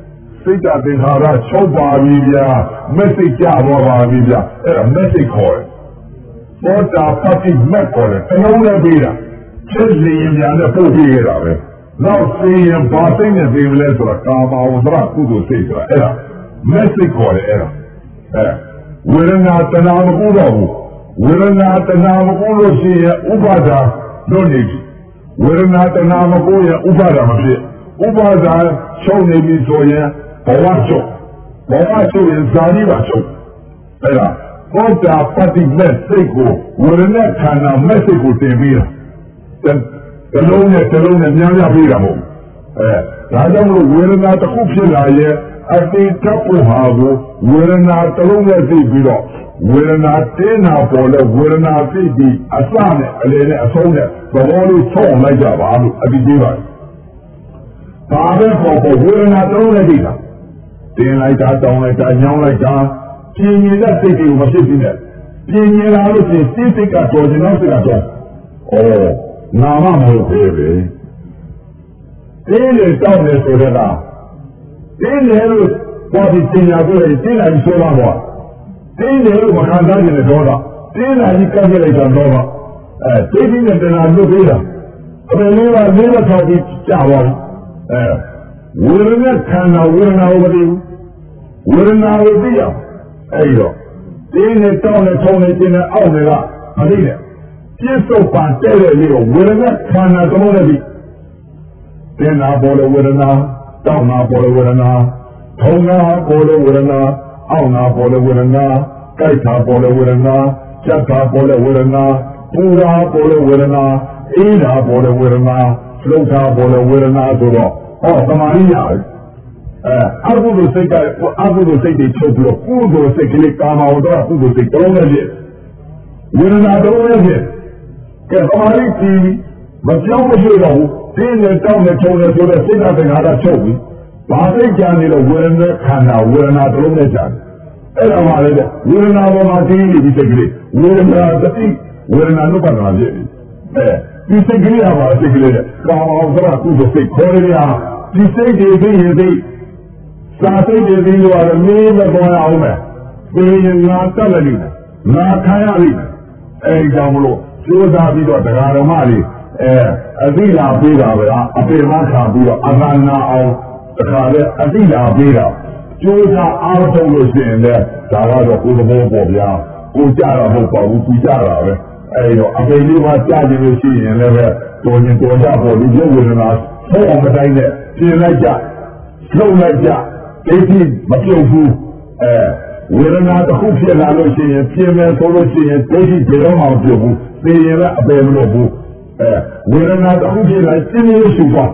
A: စိတ်တသင်္ခါရချုပ်ပါပြီဗျာမက်ဆေ့ကြတော့ပါပြီဗျာအဲ့ဒါမက်ဆေ့ခေါ်တယ်သောတာပတ္တိမက်ခေါ်တယ်တလုံးနဲ့ပြီးတာချက်လျင်များနဲ့ပို့ပြီးရတာပဲနောက်သိရင်ဘာသိနေပြီလဲဆိုတာကာမဝဒရကုသိုလ်စိတ်ဆိုတာအဲ့ဒါမက်ဆေ့ခေါ်တယ်အဲ့ဒါအဲဝေဒနာတဏှာမကူတော့ဘူးဝေဒနာတဏှာမကူလို့ရှိရင်ဥပါဒါလွတ်နေပြီဝေဒနာတဏှာမကူရင်ဥပါဒါမဖြစ်ဥပါဒါချုပ်နေပြီဆိုရင်ဘဝချုပ်ဘဝချုပ်ရင်ဇာတိပါချုပ်အဲ့ဒါသောတာပတ္တိမက်စိတ်ကိုဝေဒနာခန္ဓာမက်စိတ်ကိုတင်ပြီးတာတလုံးနဲ့တလုံးနဲ့များများပြီးတာမဟုတ်အဲဒါကြောင့်မလို့ဝေဒနာတစ်ခုဖြစ်လာရဲ့အတိတ်ကပူဟာကိုဝေဒနာတလုံးနဲ့သိပြီးတော့ဝေဒနာတင်းနာပေါ်လဲဝေဒနာသိပြီးအစနဲ့အလယ်နဲ့အဆုံးနဲ့သဘောလေးဆုံးလိုက်ကြပါလို့အတိတ်ပါဒါပဲပေါ်ပေါ်ဝေဒနာတလုံးနဲ့သိတာတင်းလိုက်တာတောင်းလိုက်တာညောင်းလိုက်တာပြင်းနေတဲ့စိတ်တွေကိုမဖြစ်ဘူးနဲ့ပြင်းနေလာလို့ရှိရင်စိတ်စိတ်ကတော့ကျွန်တော်စိတ်ကတော့ဩနာမမဟုတ်သေးပဲတင်းနေတောင်းနေဆိုတဲ့လားတင်းနေလို့ပေါ်ပြီးတင်ရပြည့်တင်းလာပြီးဆိုတော့ကွာတင်းနေလို့မခံစားနိုင်တဲ့တော့တင်းလာပြီးကပ်ပြလိုက်တာတော့အဲတိတ်ပြီးတဲ့နာလို့ပြေးတာအမေလေးကလေးမထားပြီးကြာသွားတယ်အဲဝေဒနာခန္ဓာဝေဒနာကိုမသိဘူးဝေဒနာကိုသိအောင်အဲဒီတော့တင်းနေတောင်းနေထုံနေတင်းနေအောက်နေကမသိနဲ့ပြစ္ဆုတ်ပံတဲ့တဲ့လေးကိုဝေဒနာခန္ဓာသုံးနေပြီတင်းနာပေါ်တဲ့ဝေဒနာတောင်းနာပေါ်တဲ့ဝေဒနာထုံနာပေါ်တဲ့ဝေဒနာအောက်နာပေါ်တဲ့ဝေဒနာကြိုက်တာပေါ်တဲ့ဝေဒနာချက်တာပေါ်တဲ့ဝေဒနာပူတာပေါ်တဲ့ဝေဒနာအေးတာပေါ်တဲ့ဝေဒနာလှုပ်တာပေါ်တဲ့ဝေဒနာဆိုတော့ဟောသမာဓိရတယ်အဲအကုသိုလ်စိတ်ကအကုသိုလ်စိတ်တွေချုပ်ပြီးတော့ကုသိုလ်စိတ်ကလေးကာမဝတ္တကုသိုလ်စိတ်တောင်းနေတယ်ဝေဒနာတောင်းနေတယ်ကဲသမာဓိကြီးမပြောင်းမရှိတော့ဘူးတင်းနဲ့တောင်းနဲ့ချုံနဲ့ဆိုတဲ့စိတ်ကသင်္ခါရချုပ်ပြီးဘာသိကြနေလို့ဝေဒနာခန္ဓာဝေဒနာတောင်းနေကြတယ်အဲ့ဒါမှလည်းဝေဒနာပေါ်မှာတင်းနေပြီးစိတ်ကလေးဝေဒနာတတိဝေဒနာနုပါဒနာဖြစ်ပြီအဲဒီစိတ်ကလေးကပါစိတ်ကလေးကာမဝတ္တကုသိုလ်စိတ်ခေါ်ရဒီစိတ်တွေသိရင်သိစာစိတ်တွေသိလို့ရတယ်မင်းမပေါ်အောင်မယ်ဒီရင်ငါတက်လိုက်တယ်ငါခံရပြီအဲဒီကြောင့်မလို့ကြိုးစားပြီးတော့တရားဓမ္မတွေအဲအသိလာပေးတာပဲအပေမခံပြီးတော့အကနာအောင်တခါလဲအသိလာပေးတာကြိုးစားအားထုတ်လို့ရှိရင်လည်းဒါကတော့ကိုယ်သဘောပေါ်ဗျာကိုကြတာမဟုတ်ပါဘူးသူကြတာပဲအဲဒီတော့အပေလေးပါကြားကြည့်လို့ရှိရင်လည်းပဲတော်ရင်တော်ကြပေါ်လူရုပ်ဝေဒနာဆုံးအောင်မတိုင်းနဲ့ပြင်လိုက်ကြလှုပ်လိုက်ကြဒိဋ္ဌိမပြုတ်ဘူးအဲဝေဒနာတစ်ခုဖြစ်လာလို့ရှိရင်ပြင်မယ်ဆိုလို့ရှိရင်ဒိဋ္ဌိဘယ်တော့မှမပြုတ်ဘူးသိရင်လည်းအပေမလို့ဘူးအဲဝေဒနာတစ်ခုဖြစ်လာပြင်းပြင်းရှုပါ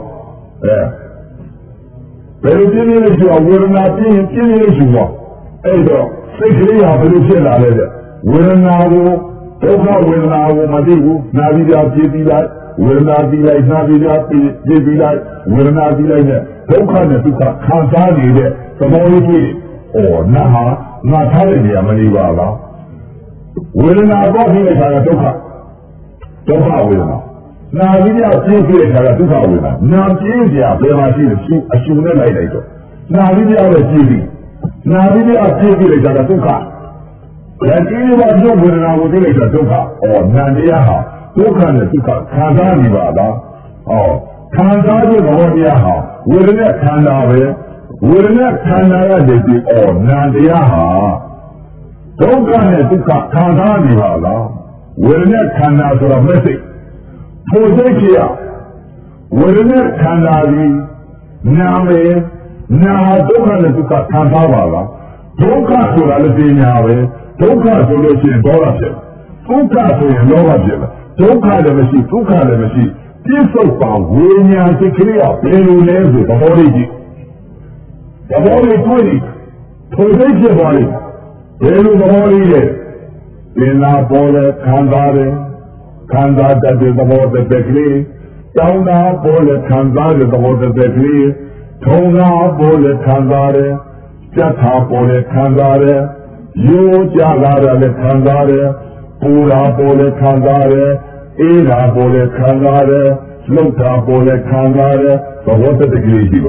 A: အဲဘယ်လိုပြင်းပြင်းရှုအောင်ဝေဒနာပြင်းပြင်းပြင်းရှုပါအဲ့တော့စိတ်ကလေးဟာဘယ်လိုဖြစ်လာလဲတဲ့ဝေဒနာကိုဒုက္ခဝေဒနာကိုမသိဘူးနာပြီးပြပြပြီးလိုက်ဝေဒနာပြီးလိုက်နာပြီးပြပြပြီးလိုက်ဝေဒနာပြီးလိုက်နဲ့ဒုက္ခနဲ့ဒုက္ခခံစားနေတဲ့သဘောလေးကြီးဩနာဟာငါထားတဲ့နေရာမနေပါလားဝေဒနာတော့ပြီးတဲ့အခါကဒုက္ခဒုက္ခဝေဒနာနာပြီးပြပြပြီးတဲ့အခါကဒုက္ခဝေဒနာနာပြင်းကြဘယ်မှာရှိလဲရှုအရှုနဲ့လိုက်လိုက်တော့နာပြီးပြပဲကြည့်ပြီးနာပြီးပြပြပြီးတဲ့အခါကဒုက္ခလက်ကြီးပါဒုဝေဒနာကိုသိလိုက်တာဒုက္ခဩနာတရားဟာဒုက္ခနဲ့ဒုက္ခခံစားနေပါလားဩခံစားတဲ့သဘောတရားဟာဝေဒနာခန္ဓာပဲဝေဒနာခန္ဓာရဲ့ဒီဩနာတရားဟာဒုက္ခနဲ့ဒုက္ခခံစားနေပါလားဝေဒနာခန္ဓာဆိုတာမက်ဆေ့ထိုစိတ်ကြီးဝေဒနာခန္ဓာကြီးနာမယ်နာဒုက္ခနဲ့ဒုက္ခခံစားပါလားဒုက္ခဆိုတာလည်းပညာပဲဒုက္ခဆိုလို့ရှိရင်ဒေါသဖြစ်ဒုက္ခဆိုရင်လောဘဖြစ်ဒုက္ခလည်းမရှိဒုက္ခလည်းမရှိပြစ္ဆုတ်ပါဝိညာဉ်စိတ်ကလေးကဘယ်လိုလဲဆိုသဘောလေးကြီးသဘောလေးတွေ့နေထိုစိတ်ဖြစ်သွားလိမ့်ဘယ်လိုသဘောလေးလဲပင်လာပေါ်တဲ့ခံစားတယ်ခံစားတတ်တဲ့သဘောတစ်ကလေးတောင်းတာပေါ်တဲ့ခံစားတဲ့သဘောတစ်ကလေးထုံတာပေါ်တဲ့ခံစားတယ်ကြက်တာပေါ်တဲ့ခံစားတယ်ရိုးကြလာတဲ့ခံစားတယ်ပူတာပေါ်တဲ့ခံစားတယ်အေးတာပေါ်တဲ့ခံစားတယ်လှုပ်တာပေါ်တဲ့ခံစားတယ်သဘောတစ်ကလေးရှိပါ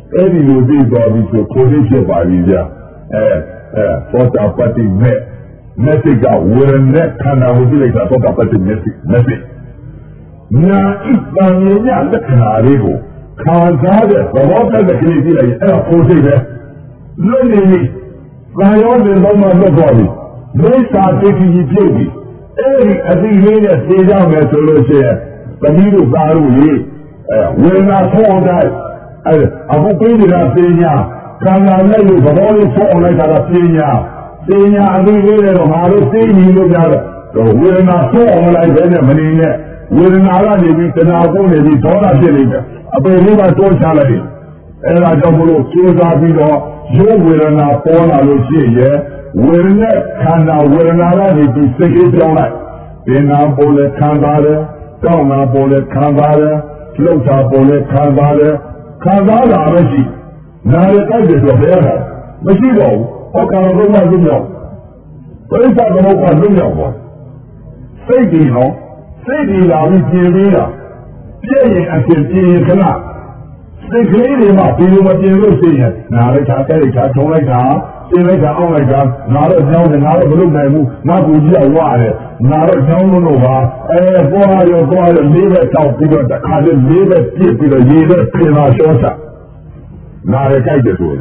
A: အဲ့ဒီလိုသိသွားပြီဆိုကိုယ်သိဖြစ်ပါပြီဗျာအဲအဲသောတာပတ္တိမဲ့မက်စိတ်ကဝေဒနာခန္ဓာကိုသိလိုက်တာသောတာပတ္တိမက်စိတ်မက်စိတ်ညာဣတံညလက္ခဏာလေးကိုခံစားတဲ့သဘောတက်ကလေးသိလိုက်ရင်အဲ့ဒါကိုယ်သိပဲလွတ်နေပြီ။ဘာရောတဲ့ဘောမှာလွတ်သွားပြီ။မိစ္ဆာဒိဋ္ဌိကြီးပြုတ်ပြီ။အဲ့ဒီအတိလေးနဲ့သိကြမယ်ဆိုလို့ရှိရင်သမီးတို့သားတို့ကြီးအဲဝေဒနာဆုံးအောင်တိုင်းအဲအခုပြေးနေတာပညာခန္ဓာနဲ့လို့သဘောလေးဆုံးအောင်လိုက်တာကပညာပညာအတိလေးနဲ့တော့ငါတို့သိပြီလို့ကြားတော့ဝေဒနာဆုံးအောင်လိုက်ပဲနဲ့မနေနဲ့ဝေဒနာကနေပြီးတဏှာကိုနေပြီးဒေါသဖြစ်နေတယ်အပေလေးကတွန်းချလိုက်တယ်အဲဒါကြောင့်မလို့ကြိုးစားပြီးတော့ရုပ်ဝေဒနာပေါ်လာလို့ရှိရင်ဝေဒနာခန္ဓာဝေဒနာကနေပြီးစိတ်ကြီးပြောင်းလိုက်ပင်နာပေါ်လဲခံပါတယ်တောင်းနာပေါ်လဲခံပါတယ်လှုပ်တာပေါ်လဲခံပါတယ်ခံစားတာပဲရှိနားရတိုက်တယ်ဆိုဘယ်ရတာမရှိတော့ဘူးဟောကာလုံးမလွတ်မြောက်ပရိစ္ဆေသမုပ္ပါလွတ်မြောက်ပါစိတ်ကြီးနော်စိတ်ကြီးလာပြီးပြင်ပေးတာပြည့်ရင်အပြင်ပြင်ခဏစိတ်ကလေးတွေမှာဒီလိုမပြင်လို့ရှိရင်နားလိုက်တာတဲ့လိုက်တာထုံလိုက်တာပြင်လိုက်တာအောက်လိုက်တာနားတော့ညောင်းတယ်နားတော့မလုပ်နိုင်ဘူးနားကိုကြည့်အောင်ဝရတယ်နားတော့ညောင်းလို့တော့ပါအဲပေါ်ရောပေါ်ရောလေးပဲတောက်ပြီးတော့တခါတည်းလေးပဲပြစ်ပြီးတော့ရေပဲပြင်လာရှောချနားရကြိုက်တယ်ဆိုရင်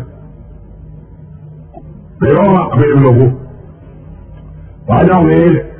A: ဘယ်တော့မှအမေမလုပ်ဘူးဘာကြောင့်လဲ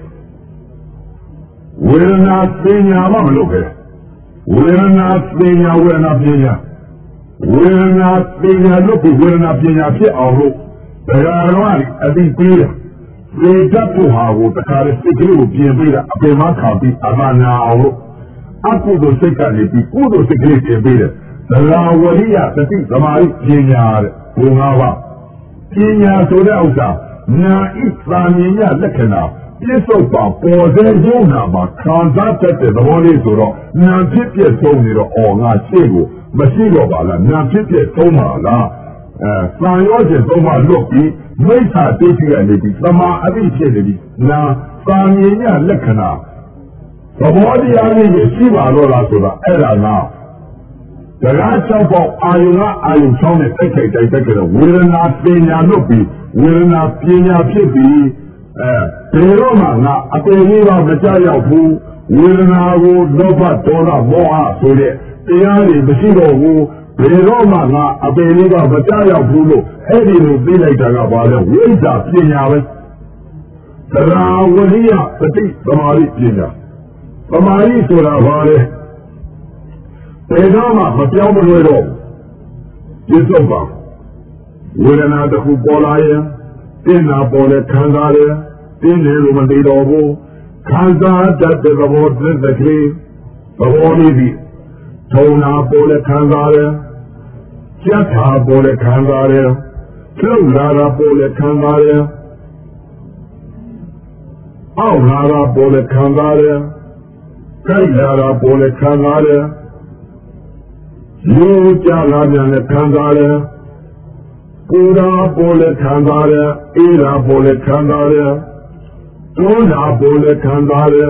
A: ဝေဒနာပညာမှမလုပ်ခဲ့ဝေဒနာပညာဝေဒနာပညာဝေဒနာပညာလို့ဝေဒနာပညာဖြစ်အောင်လို့ဘယ်တော့အတိပေးတယ်ဒီတတ်ဖို့ဟာကိုတခါလေစိတ်ကလေးကိုပြင်ပေးတာအပင်မခံပြီးအမှန်နာအောင်လို့အကုသိုလ်စိတ်ကနေပြီးကုသိုလ်စိတ်ကလေးပြင်ပေးတယ်သလာဝရိယသတိသမာဓိပညာတဲ့ဘုံ၅ပါးပညာဆိုတဲ့ဥစ္စာနာဣသာမြင်ရလက္ခဏာပြစ္ဆုတ်ပါပေါ်တဲ့ယုံနာမှာခံစားတတ်တဲ့သဘောလေးဆိုတော့နာဖြစ်ပြဆုံးနေတော့အော်ငါရှေ့ကိုမရှိတော့ပါလားနာဖြစ်ပြဆုံးပါလားအဲသံရောခြင်းသုံးပါလွတ်ပြီးမိစ္ဆာဒိဋ္ဌိကနေပြီးသမာအတိဖြစ်နေပြီးနာသာမြင်ရလက္ခဏာသဘောတရားလေးကိုရှိပါတော့လားဆိုတာအဲ့ဒါကတရား၆ပေါက်အာယုံကအာယုံ၆နဲ့တိုက်ခိုက်တိုက်တိုက်ကြတော့ဝေဒနာပညာလွတ်ပြီးဝေဒနာပညာဖြစ်ပြီးအဲဘယ်တော့မှငါအပေလေးပါမကြောက်ရောက်ဘူးဝေဒနာကိုလောဘဒေါသမောဟဆိုတဲ့တရားတွေမရှိတော့ဘူးဘယ်တော့မှငါအပေလေးပါမကြောက်ရောက်ဘူးလို့အဲ့ဒီလိုသိလိုက်တာကဘာလဲဝိဇ္ဇာပညာပဲသရာဝရိယသတိသမာဓိပညာသမာဓိဆိုတာဘာလဲဘယ်တော့မှမပြောင်းမလွယ်တော့ပြစ္ဆုတ်ပါဝေဒနာတစ်ခုပေါ်လာရင်တင်းနာပေါ်လဲခံစားတယ်တင်းတယ်လို့မသိတော့ဘူးခံစားတတ်တဲ့သဘောတည်းတည်းကလေးသဘောလေးဒီထုံနာပေါ်လဲခံစားတယ်ကြက်တာပေါ်လဲခံစားတယ်ကျုပ်လာတာပေါ်လဲခံစားတယ်အောက်လာတာပေါ်လဲခံစားတယ်ကြိုက်လာတာပေါ်လဲခံစားတယ်လူကြလာပြန်လဲခံစားတယ်ပူရာပေါ်လဲခံစားတယ်အေးရာပေါ်လဲခံစားတယ်တွန်းတာပေါ်လဲခံစားတယ်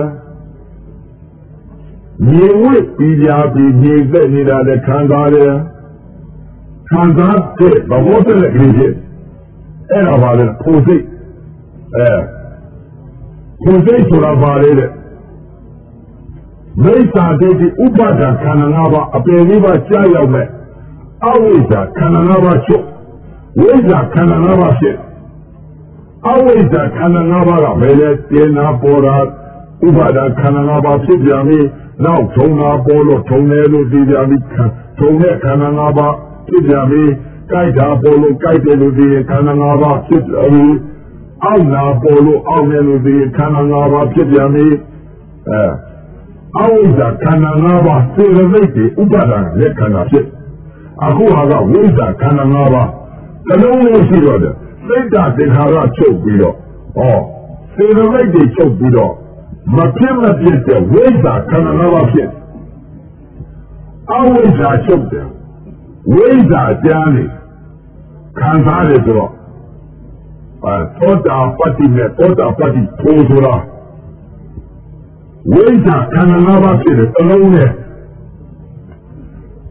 A: မြေဝိပြီးပြပြီးမြေသက်နေတာလဲခံစားတယ်ခံစားတဲ့သဘောတည်းကလေးဖြစ်အဲ့ဒါပါလေဖို့စိတ်အဲဖို့စိတ်ဆိုတာပါလေတဲ့မိစ္ဆာဒိဋ္ဌိဥပါဒံခန္ဓာ၅ပါးအပယ်လေးပါးကြားရောက်မဲ့အဝိဇ္ဇာခန္ဓာ၅ပါးချုပ်ဝိဇ္ဇာခန္ဓာ၅ပါးဖြစ်အဝိဇ္ဇာခန္ဓာ၅ပါးကဘယ်လဲတေနာပေါ်တာဥပါဒံခန္ဓာ၅ပါးဖြစ်ပြန်ပြီနောက်ထုံနာပေါ်လို့ထုံတယ်လို့သိပြန်ပြီထုံတဲ့ခန္ဓာ၅ပါးဖြစ်ပြန်ပြီကြိုက်တာပေါ်လို့ကြိုက်တယ်လို့သိရင်ခန္ဓာ၅ပါးဖြစ်ပြန်ပြီအောက်နာပေါ်လို့အောက်တယ်လို့သိရင်ခန္ဓာ၅ပါးဖြစ်ပြန်ပြီအဲအဝိဇ္ဇာခန္ဓာ၅ပါးစေရမိတ်တွေဥပါဒံလက်ခန္ဓာဖြစ်အခုဟာကဝိဇ္ဇာခန္ဓာ၅ပါးတလုံးလို့ရှိတော့တယ်စိတ်ဓာတ်သင်္ခါရချုပ်ပြီးတော့ဟောစေရမိတ်တွေချုပ်ပြီးတော့မဖြစ်မပြတ်တဲ့ဝိဇ္ဇာခန္ဓာ၅ပါးဖြစ်အဝိဇ္ဇာချုပ်တယ်ဝိဇ္ဇာကြားနေခံစားတယ်ဆိုတော့အဲသောတာပတ္တိနဲ့သောတာပတ္တိထိုးဆိုတာဝိဇ္ဇာခန္ဓာ၅ပါးဖြစ်တယ်အလုံးနဲ့တ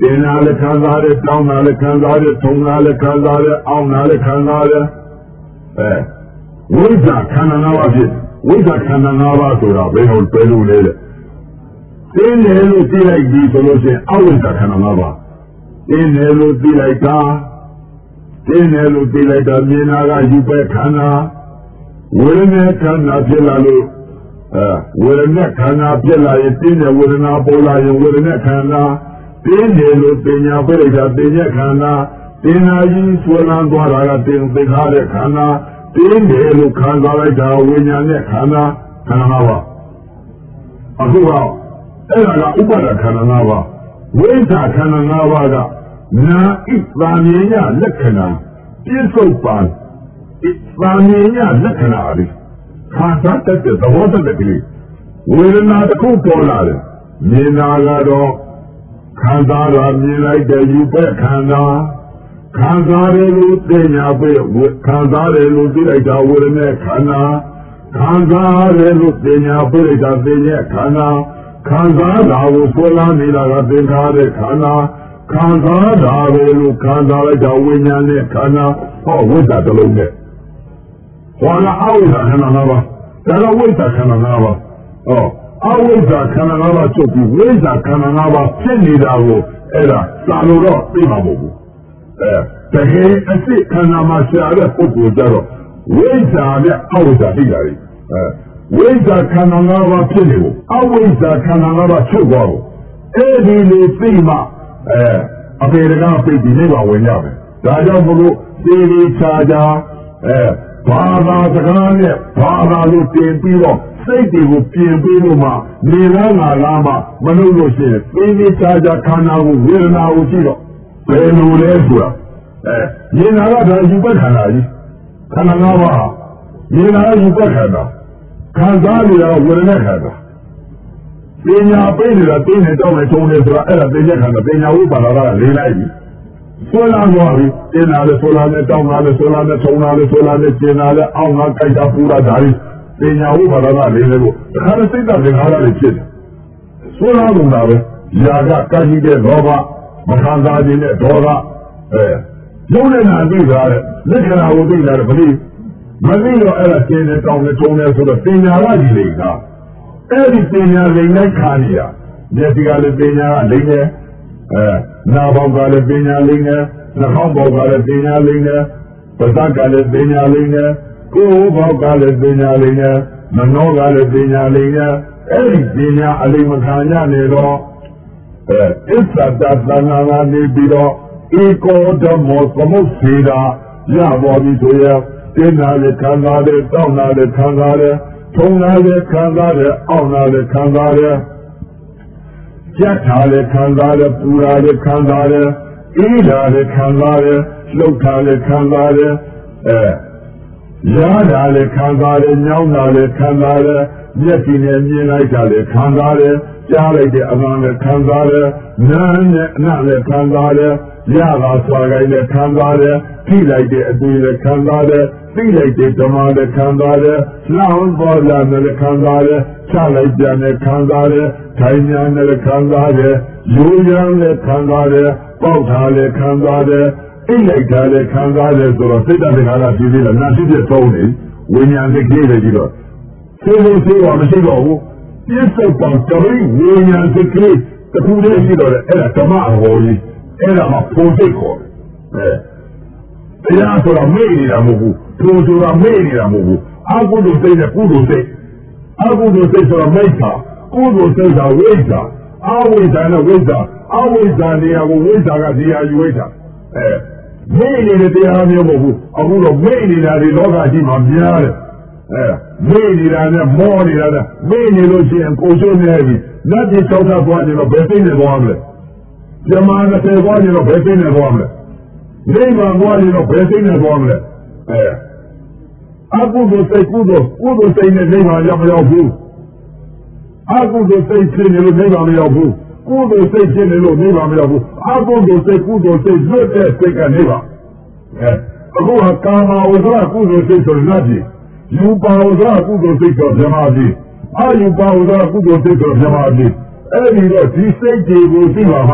A: တင်နာလည်းခံစားတယ်တောင်းနာလည်းခံစားတယ်ထုံနာလည်းခံစားတယ်အောင်းနာလည်းခံစားတယ်အဲဝိဇ္ဇာခန္ဓာ၅ပါးဖြစ်ဝိဇ္ဇာခန္ဓာ၅ပါးဆိုတာဘယ်လိုပဲလို့လဲတဲ့တင်းတယ်လို့သိလိုက်ပြီဆိုလို့ရှိရင်အဝိဇ္ဇာခန္ဓာ၅ပါးတင်းတယ်လို့သိလိုက်တာတင်းတယ်လို့သိလိုက်တာမြင်တာကယူပဲခန္ဓာဝေဒနာခန္ဓာဖြစ်လာလို့အဲဝေဒနာခန္ဓာဖြစ်လာရင်တင်းတဲ့ဝေဒနာပေါ်လာရင်ဝေဒနာခန္ဓာတင်းတယ်လို့ပညာပြလိုက်တာပညာခန္ဓာတင်နာကြီးဆွဲလန်းသွားတာကတင်သိခါတဲ့ခန္ဓာတင်းတယ်လို့ခံစားလိုက်တာဝိညာဉ်နဲ့ခန္ဓာခန္ဓာ၅ပါးအခုကအဲ့ဒါကဥပါဒခန္ဓာ၅ပါးဝိဇ္ဇာခန္ဓာ၅ပါးကနာဣသာမြင်ညလက္ခဏာပြစ္ဆုတ်ပံဣသာမြင်ညလက္ခဏာလေးခါစားတတ်တဲ့သဘောတတ်တဲ့ကလေးဝေဒနာတစ်ခုပေါ်လာတယ်မြင်တာကတော့ခံစားရမြင်လိုက်တဲ့ယူပဲခန္ဓာခံစားရလို့သိညာပဲခံစားရလို့သိလိုက်တာဝေဒနာခန္ဓာခံစားရလို့သိညာပဲလိုက်တာသိညာခန္ဓာခံစားတာကိုဆွဲလာနေတာကသင်္ခါရခန္ဓာခံစားတာပဲလို့ခံစားလိုက်တာဝိညာဉ်နဲ့ခန္ဓာဟောဝိဇ္ဇာတစ်လုံးနဲ့ဟောလာအဝိဇ္ဇာခန္ဓာ၅ပါးဒါကဝိဇ္ဇာခန္ဓာ၅ပါးဟောအဝိဇ္ဇာခန္ဓာ၅ပါးချုပ်ပြီးဝိဇ္ဇာခန္ဓာ၅ပါးဖြစ်နေတာကိုအဲ့ဒါသာလို့တော့သိမှာမဟုတ်ဘူးအဲတကယ်အစ်ခန္ဓာမှာရှာတဲ့ပုဂ္ဂိုလ်ကြတော့ဝိဇ္ဇာနဲ့အဝိဇ္ဇာသိတာလေအဲဝိဇ္ဇာခန္ဓာ၅ပါးဖြစ်နေဖို့အဝိဇ္ဇာခန္ဓာ၅ပါးချုပ်သွားဖို့အဲ့ဒီလိုသိမှအဲအပေရကပြည့်ပြီးနေပါဝင်ရမယ်ဒါကြောင့်မလို့သေသေးချာချာအဲဘာသာစကားနဲ့ဘာသာလို့တင်ပြီးတော့စိတ်တွေကိုပြင်ပေးလို့မှနေလားငါလားမှမလုပ်လို့ရှိရင်သေသေးချာချာခန္ဓာကိုဝေဒနာကိုကြည့်တော့ဘယ်လိုလဲဆိုတာအဲမြင်တာကဒါယူပတ်ခန္ဓာကြီးခန္ဓာ၅ပါးမြင်တာကယူပတ်ခန္ဓာခံစားနေတာကဝေဒနာခန္ဓာပညာပေးနေတာတင်းနေတောင်းနေထုံနေဆိုတာအဲ့ဒါပညာခန္ဓာပညာဝိပါဒကလေးလိုက်ပြီဆွဲလာသွားပြီတင်းလာလေဆွဲလာလေတောင်းလာလေဆွဲလာလေထုံလာလေဆွဲလာလေကျင်လာလေအောင်းငါကြိုက်တာပူတာဒါကြီးပညာဝိပါဒကလေးလေကိုတခါတစိတ်တသင်္ခါရတွေဖြစ်တယ်ဆွဲလာကုန်တာပဲຢာကကရှိတဲ့လောဘမခံစားခြင်းနဲ့ဒေါသအဲရုပ်နဲ့နာသိတာတဲ့လက္ခဏာကိုသိတာတဲ့ဗလိမသိတော့အဲ့ဒါကျင်နေတောင်းနေထုံနေဆိုတော့ပညာကကြီးလေကအဲ့ဒီပညာလိမ့်လိုက်ခါနေရမျက်စိကလည်းပညာကလိမ့်နေအဲနားပေါက်ကလည်းပညာလိမ့်နေနှာခေါင်းပေါက်ကလည်းပညာလိမ့်နေပါးစပ်ကလည်းပညာလိမ့်နေကိုယ်ဘောက်ကလည်းပညာလိမ့်နေမနှောကလည်းပညာလိမ့်နေအဲ့ဒီပညာအလိမ္မခံရနေတော့အဲအစ္ဆတသနာကနေပြီးတော့ဧကောဓမောသမုစေတာရပေါ်ပြီဆိုရတင်းနာလည်းခံစားတယ်တောင်းနာလည်းခံစားတယ်ထုံနာလည်းခံစားတယ်အောင်းနာလည်းခံစားတယ်ကြက်ထာလည်းခံစားတယ်ပူတာလည်းခံစားတယ်အေးတာလည်းခံစားတယ်လှုပ်တာလည်းခံစားတယ်အဲရတာလည်းခံစားတယ်ညောင်းတာလည်းခံစားတယ်မျက်စိနဲ့မြင်လိုက်တာလည်းခံစားတယ်ကြားလိုက်တဲ့အမှန်လည်းခံစားတယ်နားနဲ့အနံ့လည်းခံစားတယ်ရတာဆွာကိုင်းလည်းခံစားတယ်ထိလိုက်တဲ့အတွေ့လည်းခံစားတယ်သိလိုက်တဲ့ဓမ္မလည်းခံစားတယ်လောင်းပေါ်လာလည်းခံစားတယ်ချလိုက်ပြန်လည်းခံစားတယ်ထိုင်ညာလည်းခံစားတယ်ရိုးရမ်းလည်းခံစားတယ်ပေါက်ထားလည်းခံစားတယ်အိတ်လိုက်တာလည်းခံစားတယ်ဆိုတော့စိတ်တ္တခါကပြည်သေးလားနာရှိပြသုံးနေဝိညာဉ်စိတ်ကလေးတွေကြည့်တော့သိလို့သိတော့မရှိတော့ဘူးပြစ္ဆုတ်ပံတရိဝိညာဉ်စိတ်ကလေးတစ်ခုတည်းရှိတော့တယ်အဲ့ဒါဓမ္မအဟောကြီးအဲ့ဒါမှပုံစိတ်ခေါ်တယ်အဲတရားဆိုတာမေ့နေတာမဟုတ်ဘူးထိုးဆိုတာမေ့နေတာမဟုတ်ဘူးအကုသိုလ်စိတ်နဲ့ကုသိုလ်စိတ်အကုသိုလ်စိတ်ဆိုတာမိစ္ဆာကုသိုလ်စိတ်ကဝိဇ္ဇာအဝိဇ္ဇာနဲ့ဝိဇ္ဇာအဝိဇ္ဇာနေရာကိုဝိဇ္ဇာကဒီဟာယူဝိဇ္ဇာအဲမေ့နေတဲ့တရားမျိုးမဟုတ်ဘူးအခုတော့မေ့နေတာဒီလောကကြီးမှာများတယ်အဲမေ့နေတာနဲ့မောနေတာနဲ့မေ့နေလို့ရှိရင်ကိုယ်ကျိုးနေပြီလက်ဒီ၆သသွားနေတော့ဘယ်သိနေသွားမလဲဇမားနဲ့သွားနေတော့ဘယ်သိနေသွားမလဲနေမှာသွားနေတော့ဘယ်သိနေသွားမလဲအဲအကုသိုလ်စိတ်ကုသိုလ်ကုသိုလ်စိတ်နဲ့နေမှာရောက်မရောက်ဘူးအကုသိုလ်စိတ်ဖြစ်နေလို့နေမှာမရောက်ဘူးကုသိုလ်စိတ်ဖြစ်နေလို့နေမှာမရောက်ဘူးအကုသိုလ်စိတ်ကုသိုလ်စိတ်လွတ်တဲ့စိတ်ကနေပါအဲအခုကကာမဝဇ္ဇကုသိုလ်စိတ်ဆိုနတ်ကြီးယူပါဝဇ္ဇကုသိုလ်စိတ်ဆိုဇမားကြီးအာယူပါဝဇ္ဇကုသိုလ်စိတ်ဆိုဇမားကြီးအဲ့ဒီတော့ဒီစိတ်တွေကိုသိပါမှ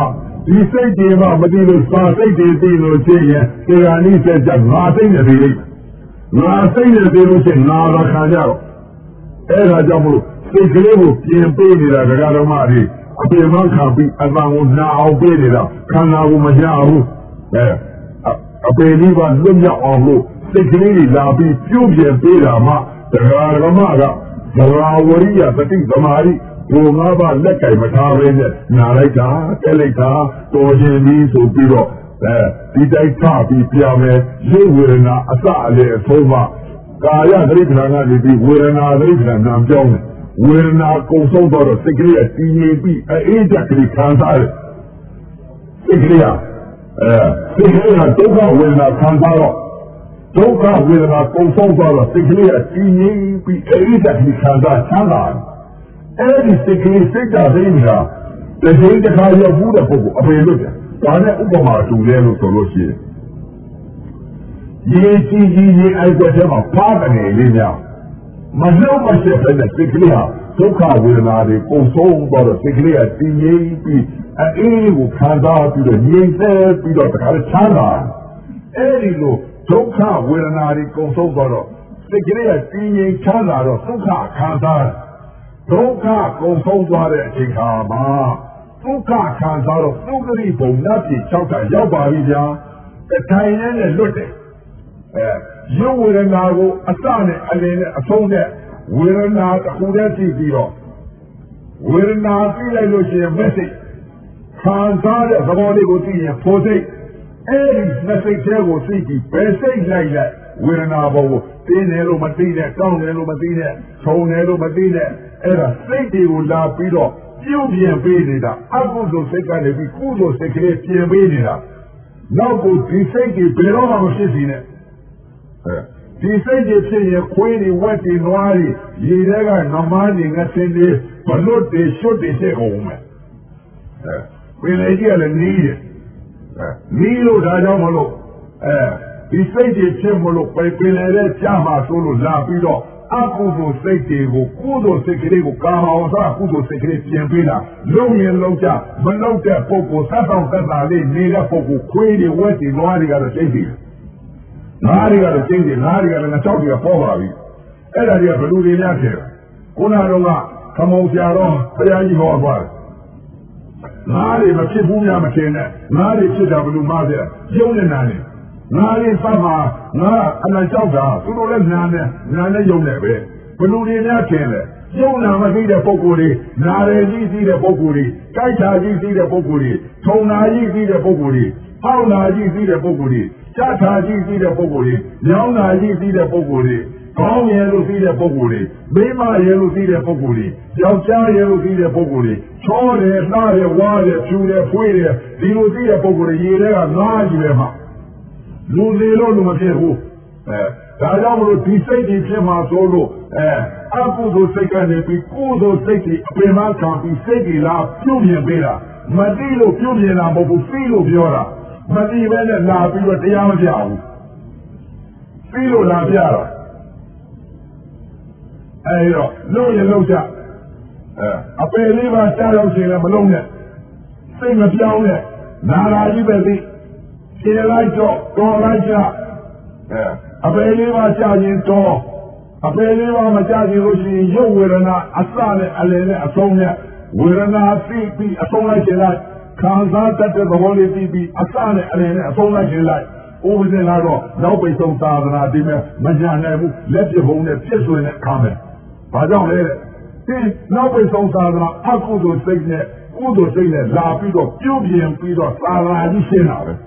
A: ဒီစိတ်တွေမှမသိလို့စာစိတ်တွေသိလို့ချင်းရင်ဒီကနေ့ဆက်ကြငါစိတ်နဲ့သိလိမ့်မယ်ငါစိတ်နဲ့သိလို့ချင်းငါသာခံကြတော့အဲ့ဒါကြောင့်မလို့စိတ်ကလေးကိုပြင်ပေးနေတာဒကာတော်မတွေအပြင်မှခံပြီးအတန်ကိုနာအောင်ပေးနေတာခန္ဓာကိုမရဘူးအဲအပေလေးပါလွတ်မြောက်အောင်လို့စိတ်ကလေးတွေလာပြီးပြုပြင်ပေးတာမှဒကာတော်မကသရာဝရိယသတိသမာဓိဘုံငါးပါးလက်ကင်မထားပဲနဲ့နာလိုက်တာတက်လိုက်တာတော်ခြင်းပြီးဆိုပြီးတော့အဲဒီတိုက်ထပြီးပြမယ်ရုပ်ဝေဒနာအစအလေအဆုံးမှကာယသတိပ္ပံကနေပြီးဝေဒနာသတိပ္ပံနာပြောင်းတယ်ဝေဒနာကုံဆုံးတော့စိတ်ကလေးကတည်ငြိမ်ပြီးအေးချက်ကလေးခံစားတယ်စိတ်ကလေးကအဲစိတ်ကလေးကဒုက္ခဝေဒနာခံစားတော့ဒုက္ခဝေဒနာကုံဆုံးတော့စိတ်ကလေးကတည်ငြိမ်ပြီးအေးချက်ကလေးခံစားချမ်းသာတယ်အဲ့ဒီစိတ်ကလေးစိတ်ဓာတ်သိနေတာတကယ်တခါရောက်ဘူးတဲ့ပုဂ္ဂိုလ်အပေလွတ်တယ်ဒါနဲ့ဥပမာတူတယ်လို့ဆိုလို့ရှိရင်ရေကြီးကြီးရေအိုက်ွက်ထဲမှာဖားတယ်လေးများမနှုတ်မရှက်တဲ့စိတ်ကလေးဟာဒုက္ခဝေဒနာတွေပုံဆုံးတော့စိတ်ကလေးကတည်ငြိမ်ပြီးအေးကိုခံစားပြီးတော့ငြိမ်သက်ပြီးတော့တခါချမ်းသာအဲ့ဒီလိုဒုက္ခဝေဒနာတွေပုံဆုံးတော့စိတ်ကလေးကတည်ငြိမ်ချမ်းသာတော့ဒုက္ခခံစားဒုက္ခကုန်ဆုံးသွားတဲ့အချိန်ခါမှာဒုက္ခခံစားတော့သုခတိဘုံနတ်ပြည်၆ခါရောက်ပါပြီဗျာတထိုင်နဲ့လွတ်တယ်အဲရုပ်ဝေဒနာကိုအစနဲ့အလင်းနဲ့အဆုံးနဲ့ဝေဒနာတစ်ခုတည်းသိပြီးတော့ဝေဒနာသိလိုက်လို့ရှိရင် message ခံစားတဲ့သဘောလေးကိုသိရင်ဖို့စိတ်အဲဒီ message တွေကိုသိပြီးဘယ်စိတ်လိုက်လိုက်ဝေဒနာဘုံကိုတင်းတယ်လို့မသိနဲ့တောင်းတယ်လို့မသိနဲ့ထုံတယ်လို့မသိနဲ့အဲ့ဒါစိတ်တွေကိုလာပြီးတော့ပြုတ်ပြင်ပေးနေတာအကုသိုလ်စိတ်ကနေပြီးကုသိုလ်စိတ်ကလေးပြင်ပေးနေတာနောက်ကိုဒီစိတ်တွေဘယ်တော့မှမဖြစ်စီနဲ့အဲဒီစိတ်တွေဖြစ်ရင်ခွေးတွေဝက်တွေနွားတွေရေထဲကနမန်းတွေငါစင်းတွေဘလွတ်တွေရွှတ်တွေဖြစ်ကုန်မယ်အဲပင်လေကြီးကလည်းနီးတယ်အဲနီးလို့ဒါကြောင့်မလို့အဲဒီစိတ်တွေဖြစ်မလို့ပင်လေတဲ့ကြားမှာဆိုလို့လာပြီးတော့အကုသိုလ်စိတ်တွေကိုကုသိုလ်စိတ်ကလေးကိုကာမအောင်စားကုသိုလ်စိတ်ကလေးပြင်ပေးတာလုံးရင်လုံးကြမလုံးတဲ့ပုဂ္ဂိုလ်သက်ဆောင်သက်သာလေးနေတဲ့ပုဂ္ဂိုလ်ခွေးတွေဝက်တွေနွားတွေကတော့သိတယ်ငါးတွေကတော့သိတယ်ငါးတွေကလည်းငါးချောက်တွေကပေါ်ပါပြီအဲ့ဒါတွေကဘလူတွေများတယ်ခုနကတော့ကခမောင်ဆရာတော်ဘုရားကြီးဟောသွားတယ်ငါးတွေမဖြစ်ဘူးများမထင်နဲ့ငါးတွေဖြစ်တာဘလူမဆရာရုံးနေတာလေငါလေးသတ်မှာငါအနံကြောက်တာသူတို့လည်းနာနဲ့နာနဲ့ယုံနေပဲဘလူတွေများခင်လေယုံနာမသိတဲ့ပုဂ္ဂိုလ်တွေနာရည်ကြီးသိတဲ့ပုဂ္ဂိုလ်တွေကြိုက်တာကြီးသိတဲ့ပုဂ္ဂိုလ်တွေထုံနာကြီးသိတဲ့ပုဂ္ဂိုလ်တွေအောက်နာကြီးသိတဲ့ပုဂ္ဂိုလ်တွေကြားတာကြီးသိတဲ့ပုဂ္ဂိုလ်တွေညောင်းနာကြီးသိတဲ့ပုဂ္ဂိုလ်တွေကောင်းရဲ့လို့သိတဲ့ပုဂ္ဂိုလ်တွေမိမရဲ့လို့သိတဲ့ပုဂ္ဂိုလ်တွေယောက်ျားရဲ့လို့သိတဲ့ပုဂ္ဂိုလ်တွေချောတယ်လှတယ်ဝါတယ်ဖြူတယ်ဖွေးတယ်ဒီလိုသိတဲ့ပုဂ္ဂိုလ်တွေရေထဲကငါးကြီးပဲမှာလူလေလို့လူမဖြစ်ဘူးအဲဒါကြောင့်မလို့ဒီစိတ်ကြီးဖြစ်မှာဆိုလို့အဲအကုသိုလ်စိတ်ကနေပြီးကုသိုလ်စိတ်ကြီးအပင်မခံပြီးစိတ်ကြီးလာပြုတ်မြင်ပေးတာမသိလို့ပြုတ်မြင်တာမဟုတ်ဘူးသိလို့ပြောတာမသိပဲနဲ့လာပြီးတော့တရားမပြဘူးသိလို့လာပြတာအဲတော့လုံးရင်လုံးချအဲအပင်လေးပါကြားရောက်ရှင်လည်းမလုံးနဲ့စိတ်မပြောင်းနဲ့နာလာကြီးပဲသိခြေလိုက်တော့တော်လိုက်ကြအဲအပေလေးပါကြာရင်တော်အပေလေးပါမကြာရင်လို့ရှိရင်ရုပ်ဝေဒနာအစနဲ့အလယ်နဲ့အဆုံးနဲ့ဝေဒနာသိပြီးအဆုံးလိုက်ခြင်းလိုက်ခံစားတတ်တဲ့သဘောလေးသိပြီးအစနဲ့အလယ်နဲ့အဆုံးလိုက်ခြင်းလိုက်ဥပဒေလာတော့နောက်ပိတ်ဆုံးသာသနာဒီမဲ့မညာနိုင်ဘူးလက်ပြဘုံနဲ့ပြည့်စုံတဲ့ခါမယ်ဘာကြောင့်လဲဒီနောက်ပိတ်ဆုံးသာသနာအကုသိုလ်စိတ်နဲ့ကုသိုလ်စိတ်နဲ့လာပြီးတော့ပြုပြင်ပြီးတော့သာသနာကြီးရှင်းတာပဲ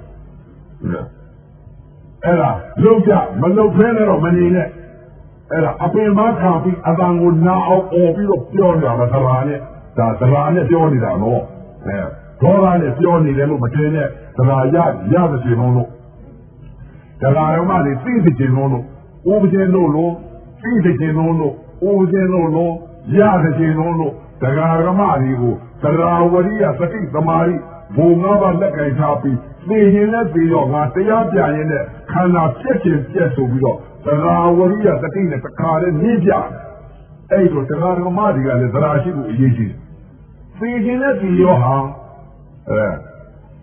A: အဲ့ဒါလုံးကြမလုံးဖဲနဲ့တော့မနေနဲ့အဲ့ဒါအပင်မခံပြီးအတန်ကိုနာအောင်អော်ပြီးတော့ပြောနေတာမသရာနဲ့ဒါသရာနဲ့ပြောနေတာနော်အဲဒေါသနဲ့ပြောနေတယ်လို့မတင်နဲ့သရာရရသချင်လုံးလို့သရာရောမှလေသိသချင်လုံးလို့ဥပဒေလို့လို့သိသချင်လုံးလို့ဥပဒေလို့လို့ရသချင်လုံးလို့တရားဓမ္မတွေကိုသရာဝရိယသတိသမာဓိဘုံငါးပါးလက်ကင်ထားပြီးသိရင်လည်းသိတော့ငါတရားပြရင်လည်းခန္ဓာပြည့်ခြင်းပြည့်ဆိုပြီးတော့သရာဝရိယတတိနဲ့တခါတည်းနှိမ့်ပြအဲ့တော့တရားဓမ္မတွေကလည်းသရာရှိကိုအရေးကြီးတယ်သိရင်လည်းသိရောဟာအဲ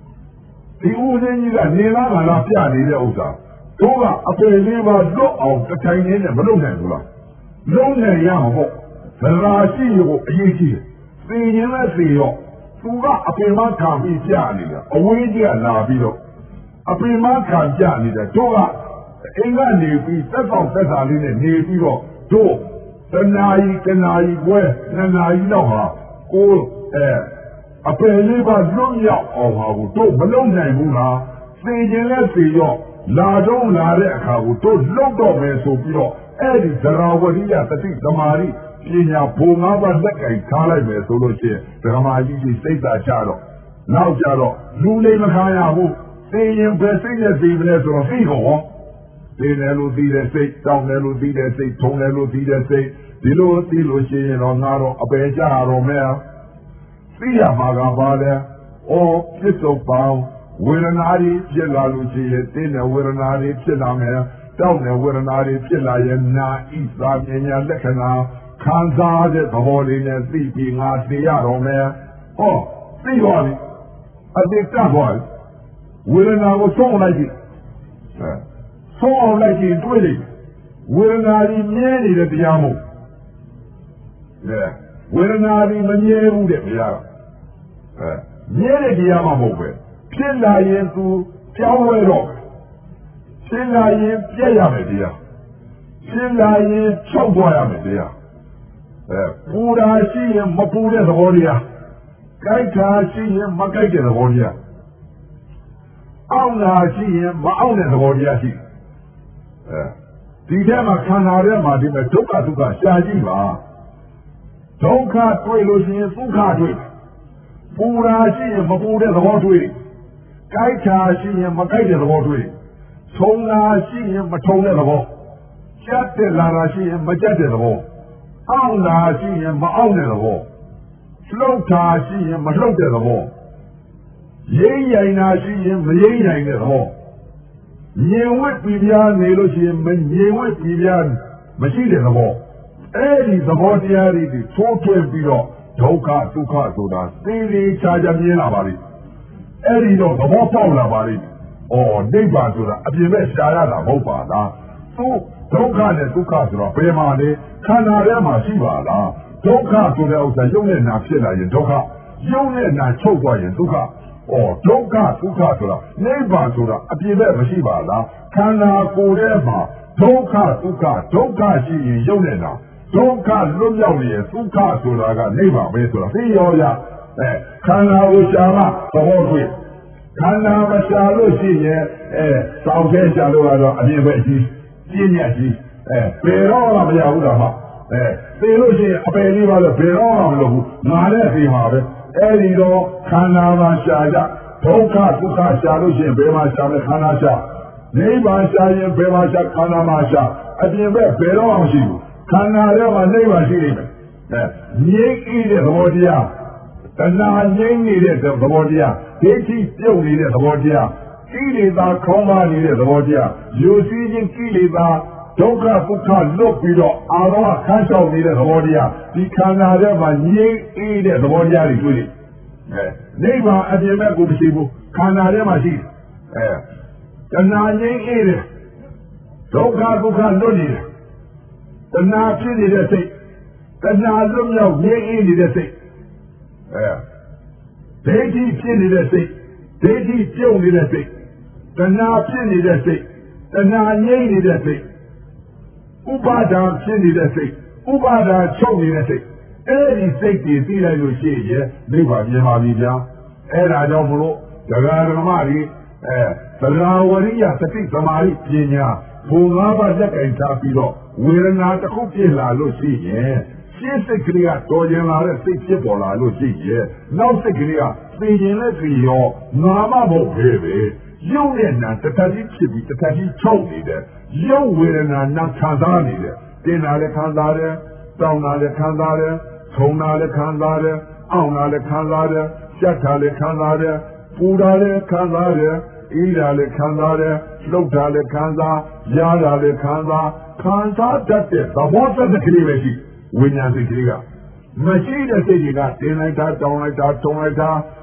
A: ဒီဦးစင်းကြီးကနေလားငါလားပြနေတဲ့ဥစ္စာတို့ကအပယ်လေးပါလွတ်အောင်တစ်ထိုင်နေနဲ့မလုပ်နိုင်ဘူးလားလုံးနိုင်ရမှာပေါ့သရာရှိကိုအရေးကြီးတယ်သိရင်လည်းသိရောသူကအပင်မခံပြီးပြနေတာအဝေးကြီးကလာပြီးတော့အပင်မခံပြနေတယ်တို့ကအင်းကနေပြီးသက်ဆောင်သက်သာလေးနဲ့နေပြီးတော့တို့တနာရီတနာရီပွဲနှစ်နာရီတော့ဟာကိုအဲအပယ်လေးပါလွတ်မြောက်အောင်ဟာကိုတို့မလုံနိုင်ဘူးလားသိရင်လည်းသိရောလာတော့လာတဲ့အခါကိုတို့လုံတော့မယ်ဆိုပြီးတော့အဲ့ဒီသရဝရိယတတိသမာဓိပညာဘုံငါးပါးလက်ကင်ထားလိုက်မယ်ဆိုလို့ရှိရင်ဓမ္မကြီးကြီးစိတ်သာချတော့နောက်ကြတော့လူလေးမခံရဘူးသိရင်ပဲစိတ်နဲ့သိမလဲဆိုတော့သိတော့သိတယ်လို့သိတဲ့စိတ်တောင်းတယ်လို့သိတဲ့စိတ်ထုံတယ်လို့သိတဲ့စိတ်ဒီလိုသိလို့ရှိရင်တော့ငါတော့အပယ်ကြရတော့မယ်သိရမှာကပါလေဩပြစ္ဆုတ်ပေါင်းဝေဒနာတွေဖြစ်လာလို့ရှိရင်တင်းတဲ့ဝေဒနာတွေဖြစ်လာမယ်တောင်းတဲ့ဝေဒနာတွေဖြစ်လာရင်နာဣသာပညာလက္ခဏာခံစားတဲ့သဘောလေးနဲ့သိပြီးငါသိရတော့မယ်ဟောသိပါပြီအတိတ်ကပါဝေဒနာကိုဆုံးလိုက်ပြီဆုံးအောင်လိုက်ရင်တွေ့လိမ့်ဝေဒနာကြီးမြဲနေတဲ့တရားမို့လေဝေဒနာကြီးမမြဲဘူးတဲ့တရားအဲမြဲတဲ့တရားမှမဟုတ်ပဲဖြစ်လာရင်သူကြောင်းလဲတော့ဖြစ်လာရင်ပြည့်ရမယ်တရားဖြစ်လာရင်ချုပ်သွားရမယ်တရားအဲပူတာရှိရင်မပူတဲ့သဘောတရားကြိုက်တာရှိရင်မကြိုက်တဲ့သဘောတရားအောင့်တာရှိရင်မအောင့်တဲ့သဘောတရားရှိအဲဒီထဲမှာခန္ဓာထဲမှာဒီမဲ့ဒုက္ခဒုက္ခရှားကြည့်ပါဒုက္ခတွေ့လို့ရှိရင်ဒုက္ခတွေ့ပူတာရှိရင်မပူတဲ့သဘောတွေ့ကြိုက်တာရှိရင်မကြိုက်တဲ့သဘောတွေ့ထုံတာရှိရင်မထုံတဲ့သဘောကြက်တဲ့လာတာရှိရင်မကြက်တဲ့သဘောအောင့်တာရှိရင်မအောင့်တဲ့သဘောလှုပ်တာရှိရင်မလှုပ်တဲ့သဘောရိမ့်ရိုင်တာရှိရင်မရိမ့်ရိုင်တဲ့သဘောညင်ဝတ်ပြပြနေလို့ရှိရင်မညင်ဝတ်ပြပြမရှိတဲ့သဘောအဲ့ဒီသဘောတရားတွေထိုးထွင်းပြီးတော့ဒုက္ခဒုက္ခဆိုတာသိသိချာချာမြင်လာပါလိမ့်အဲ့ဒီတော့သဘောပေါက်လာပါလိမ့်ဩနိဗ္ဗာန်ဆိုတာအပြင်မဲ့ရှားရတာမဟုတ်ပါလားသူဒုက္ခနဲ့ဒုက္ခဆိုတော့ဘယ်မှာလဲခန္ဓာထဲမှာရှိပါလားဒုက္ခဆိုတဲ့ဥစ္စာယုံနဲ့နာဖြစ်လာရင်ဒုက္ခယုံနဲ့နာချုပ်သွားရင်ဒုက္ခဩဒုက္ခဒုက္ခဆိုတာနိဗ္ဗာန်ဆိုတာအပြင်မဲ့မရှိပါလားခန္ဓာကိုယ်ထဲမှာဒုက္ခဒုက္ခဒုက္ခရှိရင်ယုံနဲ့နာဒုက္ခလွတ်မြောက်နေရင်ဒုက္ခဆိုတာကနိဗ္ဗာန်ပဲဆိုတာသိရောရအဲခန္ဓာကိုရှားမှသဘောတွေ့ခန္ဓာမရှားလို့ရှိရင်အဲစောင့်ခဲရှားလို့ကတော့အပြင်ပဲကြီးပြင်းညက်ကြီးအဲဘယ်တော့မှမရဘူးလားမအဲသိလို့ရှိရင်အပယ်လေးပါလို့ဘယ်တော့မှမလုပ်ဘူးငါနဲ့သိမှာပဲအဲ့ဒီတော့ခန္ဓာမှာရှားကြဒုက္ခဒုက္ခရှားလို့ရှိရင်ဘယ်မှာရှားလဲခန္ဓာရှားနိဗ္ဗာန်ရှားရင်ဘယ်မှာရှားခန္ဓာမှာရှားအပြင်ပဲဘယ်တော့မှမရှိဘူးခန္ဓာထဲမှာနိဗ္ဗာန်ရှိနေမယ်အဲငြိမ့်ဤတဲ့သဘောတရားတဏှာငြိမ့်နေတဲ့သဘောတရားဒိဋ္ဌိပြုတ်နေတဲ့သဘောတရားကိလေသာခေါင်းပါနေတဲ့သဘောတရားယူစည်းခြင်းကိလေသာဒုက္ခဒုက္ခလွတ်ပြီးတော့အာရောခန်းချောက်နေတဲ့သဘောတရားဒီခန္ဓာထဲမှာငြိမ့်အေးတဲ့သဘောတရားတွေတွေ့တယ်အဲနိဗ္ဗာန်အပြင်ဘက်ကိုမရှိဘူးခန္ဓာထဲမှာရှိတယ်အဲတဏှာငြိမ့်အေးတယ်ဒုက္ခဒုက္ခလွတ်နေတယ်တဏှာဖြစ်နေတဲ့စိတ်တဏှာလွတ်မြောက်ငြိမ့်အေးနေတဲ့စိတ်အဲဒိဋ္ဌိဖြစ်နေတဲ့စိတ်ဒိဋ္ဌိပြုတ်နေတဲ့စိတ်တဏှာဖြစ်နေတဲ့စိတ်တဏှာငြိမ့်နေတဲ့စိတ်ဥပါဒာဖြစ်နေတဲ့စိတ်ဥပါဒာချုပ်နေတဲ့စိတ်အဲ့ဒီစိတ်တွေသိလိုက်လို့ရှိရင်နိဗ္ဗာန်မြင်ပါပြီဗျာအဲ့ဒါကြောင့်မလို့တရားဓမ္မတွေအဲသရဝရိယသတိသမာဓိပညာဘုံငါးပါးလက်ကင်ထားပြီးတော့ဝေဒနာတစ်ခုဖြစ်လာလို့ရှိရင်ရှင်းစိတ်ကလေးကတော်ကျင်လာတဲ့စိတ်ဖြစ်ပေါ်လာလို့ရှိရင်နောက်စိတ်ကလေးကသိရင်လည်းသိရောငါမမဟုတ်ပဲပဲရုပ်နဲ့နာတထကြီးဖြစ်ပြီးတထကြီးချုပ်နေတယ်ရုပ်ဝေဒနာနာခံစားနေတယ်တင်တာလည်းခံစားတယ်တောင်းတာလည်းခံစားတယ်ထုံတာလည်းခံစားတယ်အောင့်တာလည်းခံစားတယ်ကြက်တာလည်းခံစားတယ်ပူတာလည်းခံစားတယ်အေးတာလည်းခံစားတယ်လှုပ်တာလည်းခံစားရားတာလည်းခံစားခံစားတတ်တဲ့သဘောတက်ကလေးပဲရှိဝိညာဉ်စိတ်ကလေးကမရှိတဲ့စိတ်တွေကတင်လိုက်တာတောင်းလိုက်တာထုံလိုက်တာ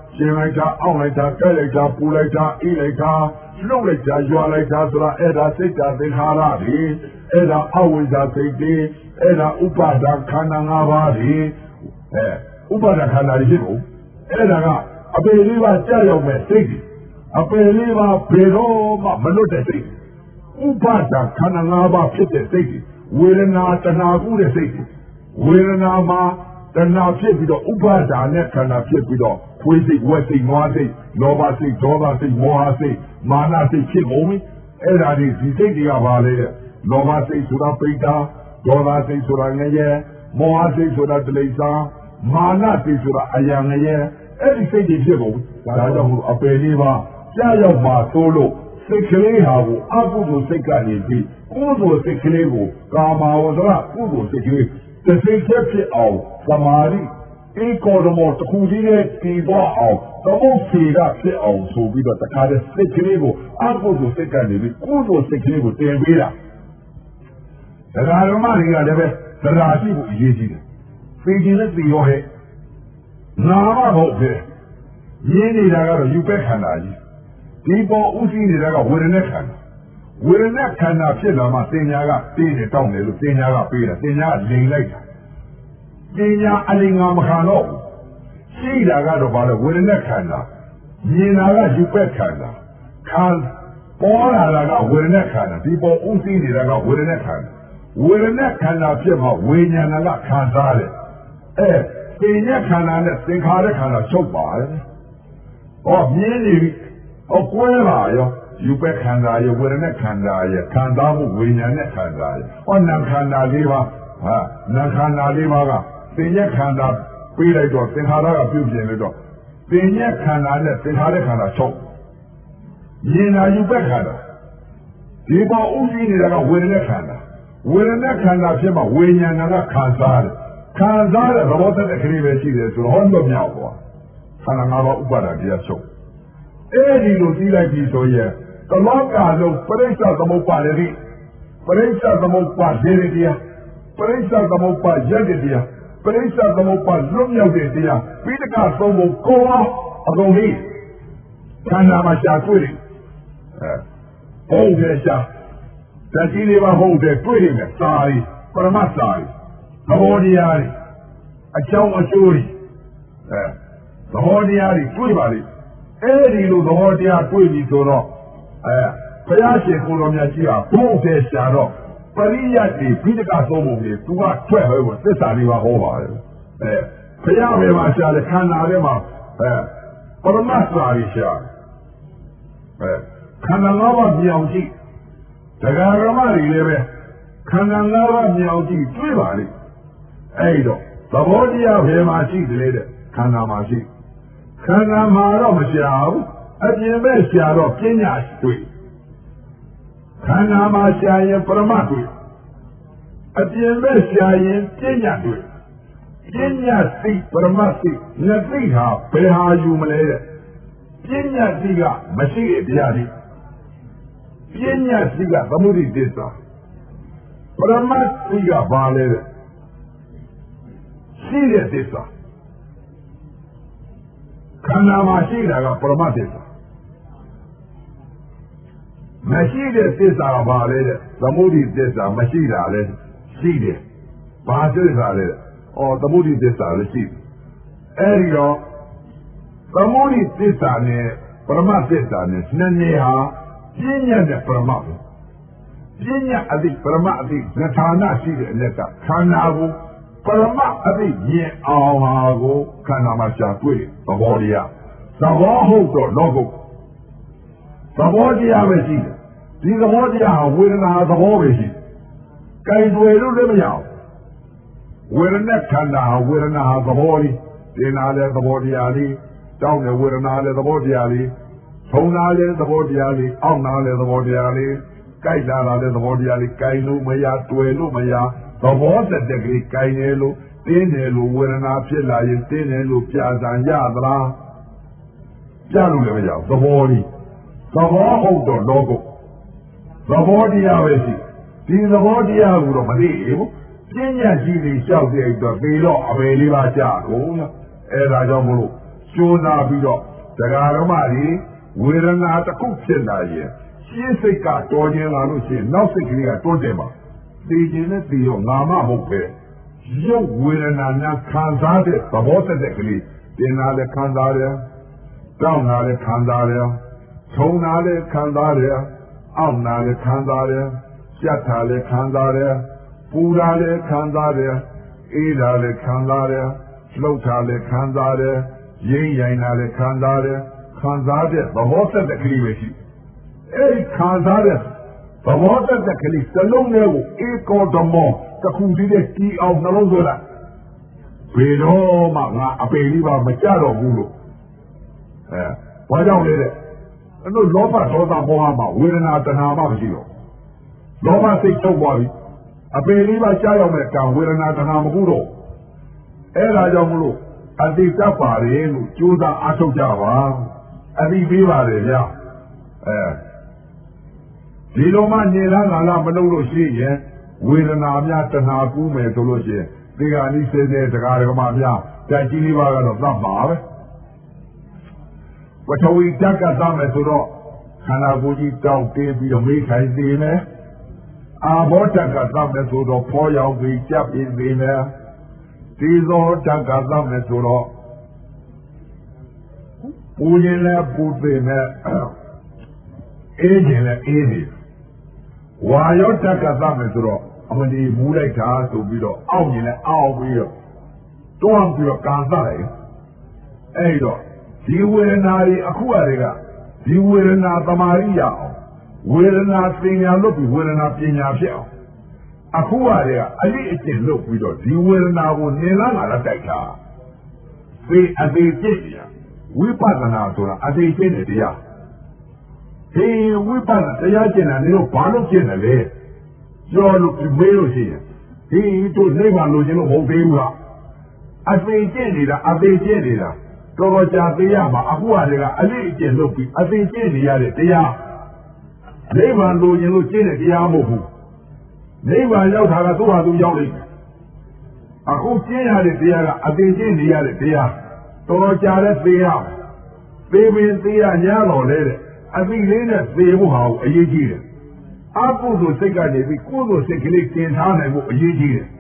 A: ရှင်လိုက်တာအောင့်လိုက်တာကဲလိုက်တာပူလိုက်တာအေးလိုက်တာလှုပ်လိုက်တာရွာလိုက်တာဆိုတာအဲ့ဒါစိတ်ဓာတ်သင်္ခါရတွေအဲ့ဒါအဝိဇ္ဇာစိတ်တွေအဲ့ဒါဥပါဒခန္ဓာ၅ပါးတွေအဲဥပါဒခန္ဓာတွေဖြစ်ကုန်အဲ့ဒါကအပေလေးပါကြောက်ရောက်မဲ့စိတ်တွေအပေလေးပါဘယ်တော့မှမလွတ်တဲ့စိတ်ဥပါဒခန္ဓာ၅ပါးဖြစ်တဲ့စိတ်တွေဝေဒနာတဏှာကုတဲ့စိတ်တွေဝေဒနာမှာတဏှာဖြစ်ပြီးတော့ဥပါဒါနဲ့ခန္ဓာဖြစ်ပြီးတော့ဖွေးစိတ်ဝက်စိတ်နွားစိတ်လောဘစိတ်ဒေါသစိတ်မောဟစိတ်မာနစိတ်ဖြစ်ကုန်ပြီအဲ့ဒါဒီဒီစိတ်တွေကပါလေတဲ့လောဘစိတ်ဆိုတာပိဋ္ဌာဒေါသစိတ်ဆိုတာငရဲမောဟစိတ်ဆိုတာတိလိစ္ဆာမာနစိတ်ဆိုတာအယံငရဲအဲ့ဒီစိတ်တွေဖြစ်ကုန်ဒါကြောင့်မို့အပယ်လေးပါကြာရောက်မှာသို့လို့စိတ်ကလေးဟာကိုအကုသိုလ်စိတ်ကနေပြီးကုသိုလ်စိတ်ကလေးကိုကာမဝဇ္ဇရကုသိုလ်စိတ်ကလေးတစ်စိတ်ချက်ဖြစ်အောင်သမာဓိအေကောဓမောတစ်ခုတည်းနဲ့တည်သွားအောင်သမုတ်ဖြေကဖြစ်အောင်ဆိုပြီးတော့တခါတည်းစိတ်ကလေးကိုအကုသိုလ်စိတ်ကနေပြီးကုသိုလ်စိတ်ကလေးကိုတင်ပေးတာတရားဓမ္မတွေကလည်းပဲတရားရှိဖို့အရေးကြီးတယ်သိခြင်းနဲ့သိရောဟဲ့နာမဟုတ်ပဲရင်းနေတာကတော့ယူပဲခန္ဓာကြီးဒီပေါ်ဥသိနေတာကဝေဒနာခန္ဓာဝေဒနာခန္ဓာဖြစ်လာမှသင်ညာကပေးတယ်တောင်းတယ်လို့သင်ညာကပေးတာသင်ညာကလိန်လိုက်တာသင်ညာအလင်္ကာမခံတော့ရှိတာကတော့ဘာလဲဝေဒနာခန္ဓာမြင်တာကယူပဲခန္ဓာခံပေါ်လာတာကဝေဒနာခန္ဓာဒီပေါ်ဥသိနေတာကဝေဒနာခန္ဓာဝေဒနာခန္ဓာဖြစ်မှဝိညာဏကခံစားတယ်အဲသင်ညာခန္ဓာနဲ့သင်္ခါရခန္ဓာချုပ်ပါတယ်ဟောမြင်နေပြီဟောကွဲလာရောယူပဲခန္ဓာရဲ့ဝေဒနာခန္ဓာရဲ့ခံစားမှုဝိညာဉ်နဲ့ခန္ဓာရဲ့ဟောနာခန္ဓာလေးပါဟာနာခန္ဓာလေးပါကသင်ညက်ခန္ဓာပေးလိုက်တော့သင်္ခါရကပြုပြင်လိုက်တော့သင်ညက်ခန္ဓာနဲ့သင်္ခါရခန္ဓာချုပ်မြင်တာယူပဲခန္ဓာဒီပေါ်ဥသိနေတာကဝေဒနာခန္ဓာဝေဒနာခန္ဓာဖြစ်မှဝိညာဏကခံစားတယ်ခံစားတဲ့သဘောတည်းကလေးပဲရှိတယ်ဆိုတော့ဟောတော့မြောက်သွားခန္ဓာ၅ပါးဥပါဒတရားချုပ်အဲ့ဒီလိုသိလိုက်ပြီဆိုရင်တလောကလုံးပရိစ္ဆသမုပ္ပါဒတိပရိစ္ဆသမုပ္ပါဒေရတရားပရိစ္ဆသမုပ္ပါယတ္တရားပရိစ္ဆသမုပ္ပါလွတ်မြောက်တဲ့တရားပိဋကသုံးဖို့ကိုယ်အကုန်လေးခန္ဓာမှာရှားတွေ့တယ်အဲဟုတ်တယ်ရှားတတိလေးပါဟုတ်တယ်တွေ့တယ်မယ်စာရီပရမတ်စာရီသဘောတရားတွေအကြောင်းအကျိုးတွေအဲသဘောတရားတွေတွေ့ပါလိမ့်အဲ့ဒီလိုသဘောတရားတွေ့ပြီဆိုတော့အဲဘုရားရှင်ကိုယ်တော်မြတ်ကြီးကဘုံတဲ့ရှာတော့ပရိယတ်တွေပိဋကသုံးပုံတွေသူကထွက်ဟဲ့ကိုသစ္စာလေးပါဟောပါတယ်အဲဘုရားဘယ်မှာရှာလဲခန္ဓာထဲမှာအဲပရမတ်စာရီရှာအဲခန္ဓာ၅ပါးမြောင်ကြည့်တရားဓမ္မတွေလည်းပဲခန္ဓာ၅ပါးမြောင်ကြည့်တွေ့ပါလိမ့်အဲ့တော့သဘောတရားဘယ်မှာရှိတယ်တဲ့ခန္ဓာမှာရှိခန္ဓာမှာတော့မရှာဘူးအပြင်ဘက်ရှာတော့ပညာတွေ့ခန္ဓာမှာရှာရင်ပရမတ်တွေ့အပြင်ဘက်ရှာရင်ပညာတွေ့ပညာသိပရမတ်သိနှစ်သိဟာဘယ်ဟာယူမလဲတဲ့ပညာသိကမရှိတဲ့တရားတွေပညာသိကသမုဒိသစ္စာပရမတ်သိကဘာလဲတဲ့ရှိတဲ့သစ္စာခန္ဓာမှာရှိတာကပရမတ်သစ္စာမရှိတဲ့သစ္စာကဘာလဲတဲ့သမုဒိသစ္စာမရှိတာလဲရှိတယ်ဘာသစ္စာလဲဩသမုဒိသစ္စာလည်းရှိတယ်အဲ့ဒီတော့သမုဒိသစ္စာနဲ့ပရမတ်သစ္စာနဲ့နှစ်နေဟာပညာနဲ့ပရမတ်ပဲပညာအသိပရမတ်အသိနှစ်ဌာနရှိတဲ့အလက်ကခန္ဓာကိုပရမတ်အသိမြင်အောင်ဟာကိုခန္ဓာမှာရှာတွေ့သဘောတရားသဘောဟုတ်တော့လောကုတ်သဘောတရားပဲရှိတယ်ဒီသဘောတရားဟာဝေဒနာသဘောပဲရှိကြိုင်တွေလို့လည်းမရဘူးဝေဒနာခန္ဓာဟာဝေဒနာဟာသဘောလေးတင်လာတဲ့သဘောတရားလေးတောင်းတဲ့ဝေဒနာလည်းသဘောတရားလေးထုံလာလည်းသဘောတရားလေးအောင့်လာလည်းသဘောတရားလေးကြိုက်လာတာလည်းသဘောတရားလေးကြိုင်လို့မရတွေ့လို့မရသဘောတက်ကလေးကြိုင်တယ်လို့တင်းတယ်လို့ဝေဒနာဖြစ်လာရင်တင်းတယ်လို့ပြာစာရသလားပြလို့လည်းမရဘူးသဘောလေးသဘောဟုတ်တော့လောကုတ်သဘောတရားပဲရှိဒီသဘောတရားကိုတော့မသိဘူးပညာရှိတွေလျှောက်တဲ့အတွက်ပေတော့အပေလေးပါကြာကုန်လားအဲဒါကြောင့်မလို့ကျိုးစားပြီးတော့တရားဓမ္မတွေဝေဒနာတစ်ခုဖြစ်လာရင်ရှင်းစိတ်ကတော်ခြင်းလာလို့ရှိရင်နောက်စိတ်ကလေးကတွန်းတယ်ပါသိခြင်းနဲ့သိရောငါမဟုတ်ပဲရုပ်ဝေဒနာများခံစားတဲ့သဘောတက်ကလေးတင်လာလည်းခံစားတယ်တောင်းလာလည်းခံစားတယ်ထုံလာလည်းခံစားတယ်အောင့်လာလည်းခံစားတယ်ကြက်တာလည်းခံစားတယ်ပူတာလည်းခံစားတယ်အေးတာလည်းခံစားတယ်လှုပ်တာလည်းခံစားတယ်ရင်းရိုင်တာလည်းခံစားတယ်ခံစားတဲ့သဘောတက်ကလေးပဲရှိအဲဒီခံစားတဲ့သဘောတက်ကလေးစလုံးလေးကိုအေကောဓမောတစ်ခုတည်းနဲ့တီးအောင်နှလုံးသွင်းလိုက်ဘယ်တော့မှငါအပေလေးပါမကြတော့ဘူးလို့အဲဘာကြောင့်လဲတဲ့အဲ့လိုလောဘဒေါသမောဟမှာဝေဒနာတဏှာမှမရှိတော့လောဘစိတ်ချုပ်သွားပြီအပေလေးပါကြားရောက်မဲ့ကံဝေဒနာတဏှာမကူတော့အဲ့ဒါကြောင့်မလို့အတိတ်တပ်ပါတယ်လို့ကြိုးစားအားထုတ်ကြပါအတိပေးပါတယ်ဗျာအဲဒီလိုမှညင်လာငါလာမလုပ်လို့ရှိရင်ဝေဒနာများတဏှာကူးမယ်ဆိုလို့ရှိရင်ဒီကနေ့စေစေတရားဓမ္မများတိုက်ကြီးလေးပါကတော့သတ်ပါပဲဝထဝီဓာတ်ကသတ်မယ်ဆိုတော့ခန္ဓာကိုယ်ကြီးတောက်တင်းပြီးတော့မေးခိုင်းသေးမယ်အာဘောဓာတ်ကသတ်မယ်ဆိုတော့ဖောရောက်ပြီးကြပ်ပြီးသေးမယ်ဒီဇောဓာတ်ကသတ်မယ်ဆိုတော့ပူရင်လည်းပူသေးမယ်အေးရင်လည်းအေးနေဝါယောဓာတ်ကသတ်မယ်ဆိုတော့အမဒီမူးလိုက်တာဆိုပြီးတော့အောက်ရင်လည်းအောက်ပြီးတော့တွန်းပြီးတော့ကန်စားလိုက်အဲ့တော့ဒီဝေဒနာတွေအခုအရေကဒီဝေဒနာသမာဓိရအောင်ဝေဒနာပညာလုပ်ပြီးဝေဒနာပညာဖြစ်အောင်အခုအရေကအလိအကျင့်လုပ်ပြီးတော့ဒီဝေဒနာကိုနေလာလာတိုက်တာဒီအသေးကျင့်ရဝိပဿနာဆိုတာအသေးကျင့်တဲ့တရားဒီဝိပဿနာတရားကျင့်တာနေတော့ဘာလို့ကျင့်တယ်လဲပြောလို့မေးလို့ရှိရင်ဒီတို့နိဗ္ဗာန်လိုချင်လို့မဟုတ်သေးဘူးလားအသေးကျင့်နေတာအသေးကျင့်နေတာတော်တော်ကြာသေးရမှာအခုဟာတွေကအလေးအကျင့်လုပ်ပြီးအသေးကျင့်နေရတဲ့တရားနိဗ္ဗာန်လိုချင်လို့ကျင့်တဲ့တရားမဟုတ်ဘူးနိဗ္ဗာန်ရောက်တာကသူ့ဟာသူရောက်လိမ့်မယ်အခုကျင့်ရတဲ့တရားကအသေးကျင့်နေရတဲ့တရားတော်တော်ကြာတဲ့သေရမယ်သေပင်သေရညာတော်လဲတဲ့အသိလေးနဲ့သေဖို့ဟာကိုအရေးကြီးတယ်အကုသိုလ်စိတ်ကနေပြီးကုသိုလ်စိတ်ကလေးတင်ထားနိုင်ဖို့အရေးကြီးတယ်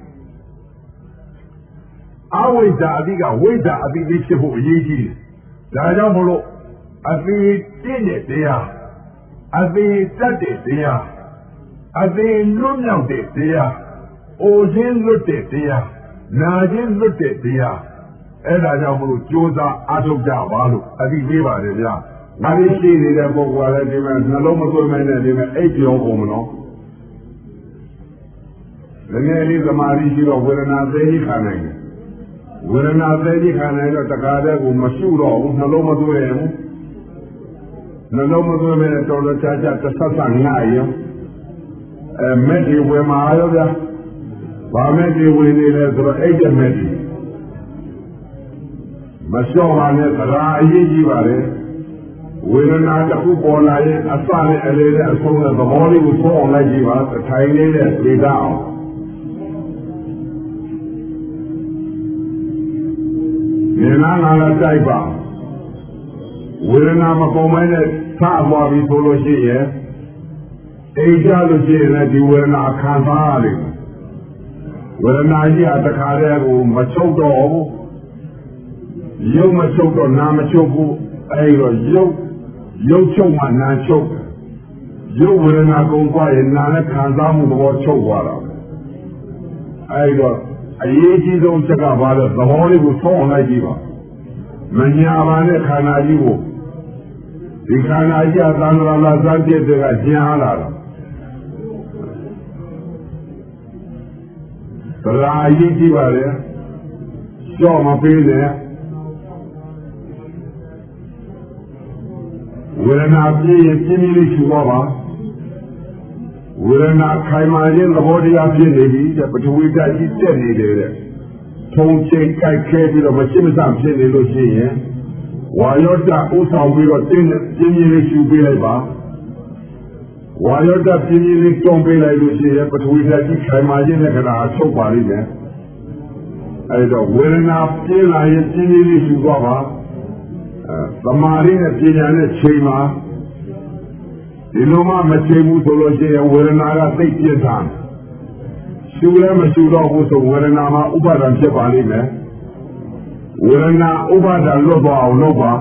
A: အဝိဇ္ဇာအတိကဝိဇ္ဇာအတိလေးဖြစ်ဖို့အရေးကြီးတယ်ဒါကြောင့်မလို့အတိတင့်တဲ့တရားအတိတတ်တဲ့တရားအတိလွတ်မြောက်တဲ့တရားအိုခြင်းလွတ်တဲ့တရားနာခြင်းလွတ်တဲ့တရားအဲ့ဒါကြောင့်မလို့ကြိုးစားအားထုတ်ကြပါလို့အတိပေးပါတယ်ဗျာငါလေးရှိနေတဲ့ပုဂ္ဂိုလ်ကလည်းဒီမဲ့နှလုံးမသွင်းမနဲ့ဒီမဲ့အိပ်ပြောကုန်မလို့လည်းငယ်လေးသမာဓိရှိတော့ဝေဒနာသိကြီးခံနိုင်တယ်ဝေဒနာသိကြီးခံနိုင်တော့တခါတည်းကိုမရှုတော့ဘူးနှလုံးမသွင်းရဘူးနှလုံးမသွင်းမဲ့တော်တော်ချာချာတစ်ဆက်ဆက်ငှားရင်အဲမဲ့ဒီဝေမာရောဗျာဘာမဲ့ဒီဝေနေလဲဆိုတော့အိပ်တဲ့မဲ့ဒီမလျှော့ပါနဲ့သရာအရေးကြီးပါလေဝေဒနာတစ်ခုပေါ်လာရင်အစနဲ့အလေနဲ့အဆုံးနဲ့သဘောလေးကိုသုံးအောင်လိုက်ကြည့်ပါထိုင်လေးနဲ့ပြေးတာအောင်ဉာဏ်နာလာတိုက်ပါဝေဒနာမကုန်မဲနဲ့ထားသွားပြီဆိုလို့ရှိရင်အိမ်ကြလို့ရှိရင်လည်းဒီဝေဒနာခံစားရလိမ့်မယ်ဝေဒနာကြီးအတခါတည်းကိုမချုပ်တော့ဘူးရုပ်မချုပ်တော့နာမချုပ်ဘူးအဲဒီတော့ရုပ်ရုပ်ချုပ်မှနာချုပ်ရုပ်ဝေဒနာကုန်သွားရင်နာနဲ့ခံစားမှုသဘောချုပ်သွားတာအဲဒီတော့အရေးကြီးဆုံးချက်ကဘာလဲသဘောလေးကိုသုံးအောင်လိုက်ကြည့်ပါမညာပါနဲ့ခန္ဓာကြီးကိုဒီခန္ဓာကြီးအသံဃာလာစမ်းပြည့်တဲ့ကကျင်အားလာတော့သရာအရေးကြီးပါလေကြော့မပေးနဲ့ဝေဒနာပြည့်ရင်ပြင်းပြင်းလေးရှူတော့ပါဝေဒနာခိုင်မာခြင်းသဘောတရားဖြစ်နေပြီတဲ့ပထဝီဓာတ်ကြီးတက်နေတယ်တဲ့ထုံချိန်ကြိုက်ခဲပြီးတော့မရှိမစဖြစ်နေလို့ရှိရင်ဝါယောဓာတ်ဥဆောင်ပြီးတော့တင်းပြင်းပြင်းလေးရှူပေးလိုက်ပါဝါယောဓာတ်ပြင်းပြင်းလေးတွန်းပေးလိုက်လို့ရှိရင်ပထဝီဓာတ်ကြီးခိုင်မာခြင်းနဲ့ခဏထုတ်ပါလိမ့်မယ်အဲဒီတော့ဝေဒနာပြင်းလာရင်ပြင်းပြင်းလေးရှူတော့ပါသမာဓိနဲ့ပညာနဲ့ချိန်မှာဒီလိုမှမချိန်ဘူးဆိုလို့ရှိရင်ဝေဒနာကသိပ်ပြင်းထန်ရှုလည်းမရှုတော့ဘူးဆိုဝေဒနာမှာဥပါဒံဖြစ်ပါလိမ့်မယ်ဝေဒနာဥပါဒံလွတ်သွားအောင်လုပ်ပါ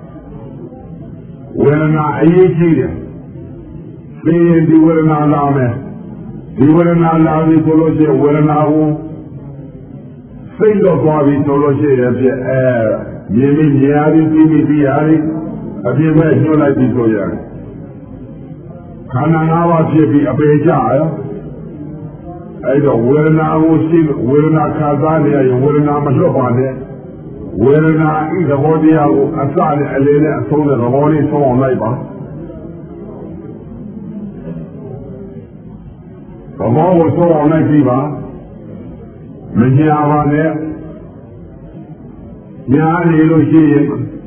A: ဝေဒနာအရေးကြီးတယ်သိရင်ဒီဝေဒနာလာမယ်ဒီဝေဒနာလာပြီဆိုလို့ရှိရင်ဝေဒနာကိုစိတ်တော့သွားပြီဆိုလို့ရှိရင်ပြအဲမြင်ပြီးမြင်ရပြီးပြီးပြီးပြီးရပြီးအပြည့်မဲ့ညှို့လိုက်ပြီးဆိုရတယ်ခန္ဓာ၅ပါးဖြစ်ပြီးအပေကြရောအဲ့တော့ဝေဒနာကိုရှိဝေဒနာခံစားနေရင်ဝေဒနာမလွတ်ပါနဲ့ဝေဒနာဤသဘောတရားကိုအစနဲ့အလေနဲ့အဆုံးနဲ့သဘောလေးဆုံးအောင်လိုက်ပါသဘောကိုဆုံးအောင်လိုက်ပြီးပါမညာပါနဲ့ညာနေလို့ရှိရင်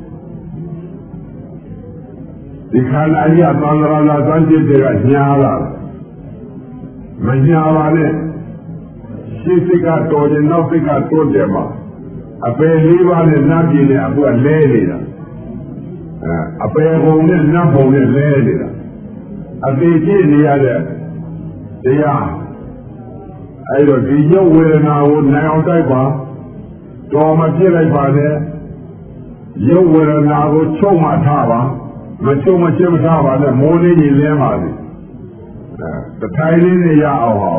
A: ဒီခန္ဓာကြီးအသံဃာလာသံจิตတွေကညာလာမညာပါနဲ့ရှေ့စိတ်ကတော်ရင်နောက်စိတ်ကတိုးတယ်မှာအပယ်လေးပါးနဲ့နတ်ပြည်နဲ့အခုကလဲနေတာအဲအပယ်ဘုံနဲ့နတ်ဘုံနဲ့လဲနေတာအသေးကြည့်နေရတဲ့တရားအဲ့တော့ဒီရုပ်ဝေဒနာကိုနိုင်အောင်တိုက်ပါတော်မပြစ်လိုက်ပါနဲ့ရုပ်ဝေဒနာကိုချုပ်မှထားပါမချုပ်မချစ်မထားပါနဲ့မိုးလေးကြီးလဲပါစေအဲတထိုင်လေးနဲ့ရအောင်ဟော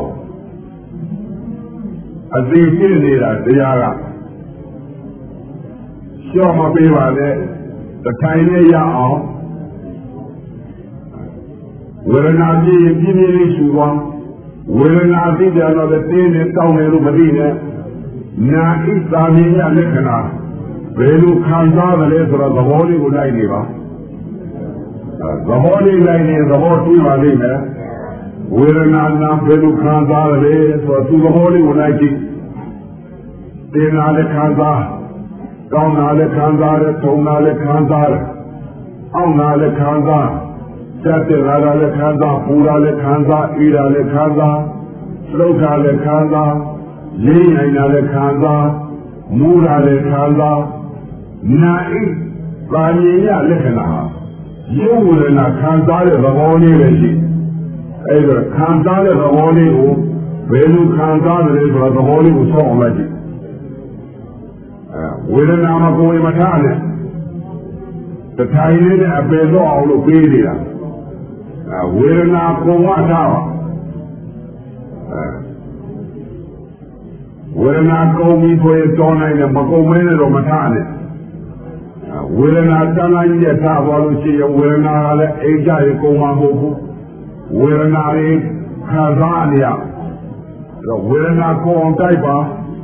A: အသေးကြည့်နေတာတရားကလျှော့မပေးပါနဲ့တထိုင်လေးရအောင်ဝေဒနာကြည့်ရင်ပြင်းပြင်းလေးရှူသွားဝေဒနာသိကြတော့တင်းနဲ့တောင်းတယ်လို့မသိနဲ့နာဣသာမြင်ရလက္ခဏာဘယ်လိုခံစားရလဲဆိုတော့သဘောလေးကိုလိုက်နေပါသဘောလေးလိုက်နေသဘောတွေ့ပါလိမ့်မယ်ဝေဒနာနာဘယ်လိုခံစားရလဲဆိုတော့သူသဘောလေးကိုလိုက်ကြည့်တင်းနာလည်းခံစားကောင်းတာလည်းခံစားတယ်ထုံတာလည်းခံစားတယ်အောင့်တာလည်းခံစားစက်တဲ့လာတာလည်းခံစားပူတာလည်းခံစားအေးတာလည်းခံစားလှုပ်တာလည်းခံစားရင်းနိုင်တာလည်းခံစားမူတာလည်းခံစားနာဣပါဏိယလက္ခဏာရုပ်ဝေဒနာခံစားတဲ့သဘောလေးပဲရှိအဲ့တော့ခံစားတဲ့သဘောလေးကိုဘယ်လိုခံစားတယ်ဆိုတော့သဘောလေးကိုဆောင်းအောင်လိုက်ကြည့်အဲဝေဒနာမကိုယ်မထားနဲ့တထိုင်လေးနဲ့အပယ်တော့အောင်လို့ပေးနေတာဝေဒနာကိုဝတ်ထားပါဝေဒနာကုန်ပြီဆိုရင်တော်နိုင်တယ်မကုန်မဲနဲ့တော့မထားနဲ့ဝေဒနာတန်းလိုက်ရထားသွားလို့ရှိရင်ဝေဒနာကလည်းအိမ်ကြရကုန်မှာမဟုတ်ဘူးဝေဒနာတွေခံစားနေရတော့ဝေဒနာကိုအောင်တိုက်ပါ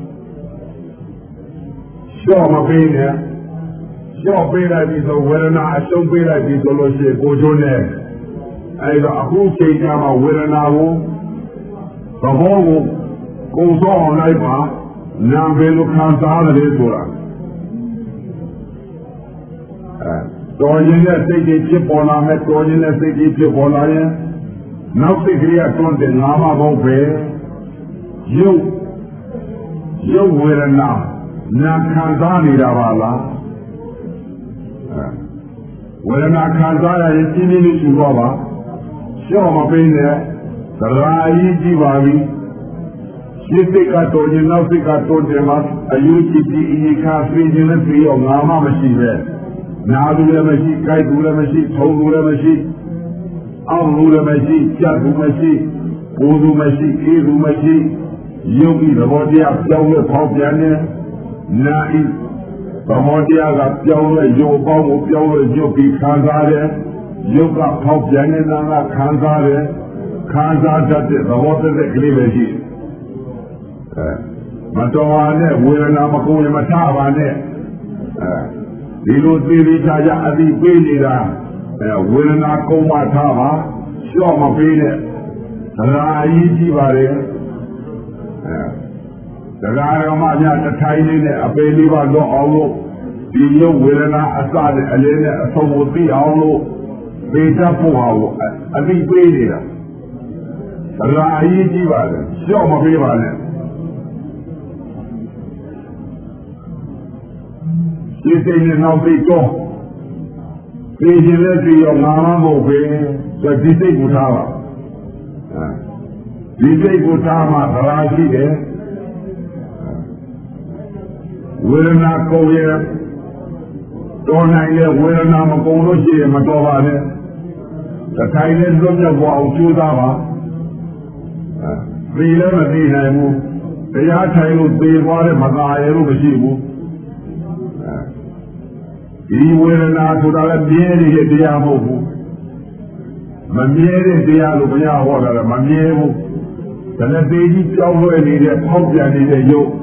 A: လျှော့မပေးနဲ့လျှော့ပေးလိုက်ပြီဆိုဝေဒနာအရှုံးပေးလိုက်ပြီဆိုလို့ရှိရင်ကိုချိုးနဲ့အဲ့တော့အခုချိန်ကမှဝေဒနာကိုသဘောကိုကိုယ်စောအောင်လိုက်ပါနာဘယ်လိုခံစားရတယ်ဆိုတာအဲတော်ရင်တဲ့စိတ်ကြီးဖြစ်ပေါ်လာမယ်တော်ရင်တဲ့စိတ်ကြီးဖြစ်ပေါ်လာရင်နောက်စိတ်ကလေးကတွန်းတယ်ငါမှမဟုတ်ပဲရုပ်ရုပ်ဝေဒနာနာခံစားနေတာပါလားဝေဒနာခံစားရရင်ပြင်းပြင်းလေးရှူတော့ပါလျှော့မပေးနဲ့သရာကြီးကြည့်ပါပြီရှင်းစိတ်ကတော်ရင်နောက်စိတ်ကတော်တယ်မှာအယူကြည့်ပြီးအီခါပြေးခြင်းနဲ့ပြေးရောငါမှမရှိပဲနာသူလည်းမရှိကြိုက်သူလည်းမရှိထုံသူလည်းမရှိအောက်သူလည်းမရှိကြက်သူမရှိကိုယ်သူမရှိအေးသူမရှိယုတ်ပြီးသဘောတရားပြောင်းလဲဖောက်ပြန်နေနာဤသဘောတရားကပြောင်းလဲရုပ်ပေါင်းကိုပြောင်းလဲရုပ်ပြီးခံစားတယ်ရုပ်ကဖောက်ပြန်နေတာကခံစားတယ်ခံစားတတ်တဲ့သဘောတည်းကလေးပဲရှိအဲမတော်ပါနဲ့ဝေဒနာမကိုယ်မထပါနဲ့အဲဒီလိုသိပြီးသားကြအတိပေးနေတာအဲဝေဒနာကုံမထားပါလျှော့မပေးနဲ့သရာအကြီးကြီးပါတယ်အဲတရားတော်မှများတစ်ထိုင်လေးနဲ့အပေလေးပါတော့အောင်လို့ဒီရုပ်ဝေဒနာအစနဲ့အလေးနဲ့အဆုံးကိုသိအောင်လို့ပေတတ်ဖို့ဟာကိုအတိပေးနေတာသရာအကြီးကြီးပါတယ်လျှော့မပေးပါနဲ့ဒီစိတ်နဲ့နောက်သိတော့သိခြင်းလည်းသိရောငါမှမဟုတ်ပဲဆိုဒီစိတ်ကိုထားပါဒီစိတ်ကိုထားမှသရာရှိတယ်ဝေဒနာကုန်ရတော်နိုင်တဲ့ဝေဒနာမကုန်လို့ရှိရင်မတော်ပါနဲ့တခိုင်နဲ့လွတ်မြောက်ဖို့အောင်ကြိုးစားပါသိလည်းမသိနိုင်ဘူးတရားထိုင်လို့သေသွားတဲ့မသာရလို့မရှိဘူးဒီဝေဒနာဆိုတာလည်းမြဲနေတဲ့တရားမဟုတ်ဘူးမမြဲတဲ့တရားလို့ဘုရားဟောတာကမမြဲဘူးဒါနဲ့သေကြီးကြောက်လွယ်နေတဲ့ဖောက်ပြန်နေတဲ့ယုတ်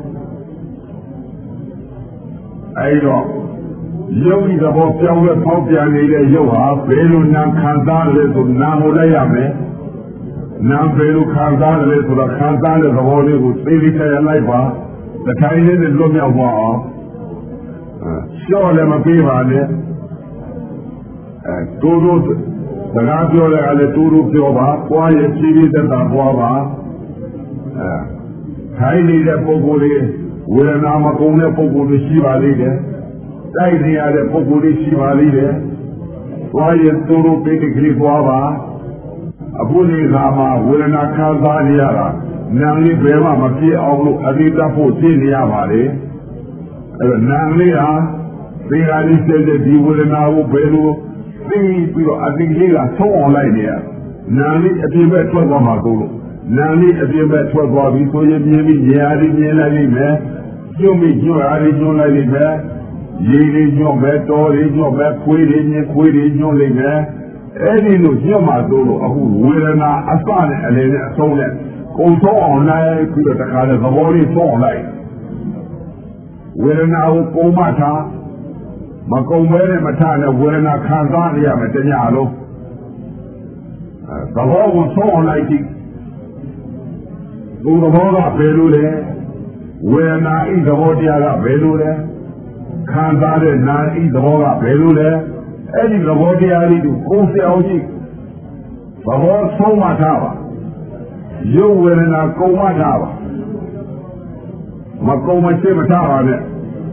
A: အဲဒီတော့ယုတ်ဒီသဘောကြောက်လွယ်ဖောက်ပြန်နေတဲ့ယုတ်ဟာဘယ်လိုနာခံစားလဲဆိုနာကိုလိုက်ရမယ်နာဘယ်လိုခံစားလဲဆိုတော့ခံစားတဲ့သဘောလေးကိုသိသိချာချာလိုက်ပါတထိုင်လေးနဲ့လွတ်မြောက်သွားအောင်လျှော့လည်းမပေးပါနဲ့အဲတိုးတိုးစကားပြောတဲ့အားလည်းတိုးတိုးပြောပါပွားရဲ့ဖြည်းဖြည်းသက်သာပွားပါအဲထိုင်နေတဲ့ပုဂ္ဂိုလ်တွေဝေဒနာမကုန်တဲ့ပုဂ္ဂိုလ်တွေရှိပါလိမ့်တယ်တိုက်နေရတဲ့ပုဂ္ဂိုလ်တွေရှိပါလိမ့်တယ်ပွားရဲ့တိုးတိုးပေးတဲ့ကလေးပွားပါအခုဒီခါမှာဝေဒနာခံစားနေရတာနာမ်လေးဘယ်မှမပြည့်အောင်လို့အသေးတတ်ဖို့သိနေရပါလေအဲ့တော့နာမ်လေးဟာသေရာလေးစတဲ့ဒီဝေဒနာကိုဘယ်လိုသိပြီးတော့အသေးလေးကသုံးအောင်လိုက်နေရနာမ်လေးအပြည့်ပဲထွက်သွားမှာကိုလို့နာမ်လေးအပြည့်ပဲထွက်သွားပြီဆိုရင်မြင်ပြီးဉာဏ်ရည်မြင်လိုက်လိမ့်မယ်ညွတ်ပြီးညွတ်ရည်ညွတ်လိုက်လိမ့်မယ်ရေလေးညွတ်ပဲတော်လေးညွတ်ပဲခွေးလေးမြင်ခွေးလေးညွတ်လိုက်မယ်အဲ့ဒီလိုညွတ်မှသို့လို့အခုဝေဒနာအစနဲ့အလယ်နဲ့အဆုံးနဲ့ကုံဆုံးအောင်လိုက်ပြီးတော့တခါလေသဘောလေးဆုံးအောင်လိုက်ဝေဒနာကိုကုံမထားမကုံမဲနဲ့မထားနဲ့ဝေဒနာခံစားရရမယ်တညလုံးသဘောကိုဆုံးအောင်လိုက်ကြည့်ဘုံသဘောကဘယ်လိုလဲဝေဒနာဤသဘောတရားကဘယ်လိုလဲခံစားတဲ့နာဤသဘောကဘယ်လိုလဲအဲ့ဒီသဘောတရားလေးကိုကိုယ်စအောင်ကြည့်သဘောဆုံးမထားပါရုပ်ဝေဒနာကုံမထားပါမကုံမရှိမထားပါနဲ့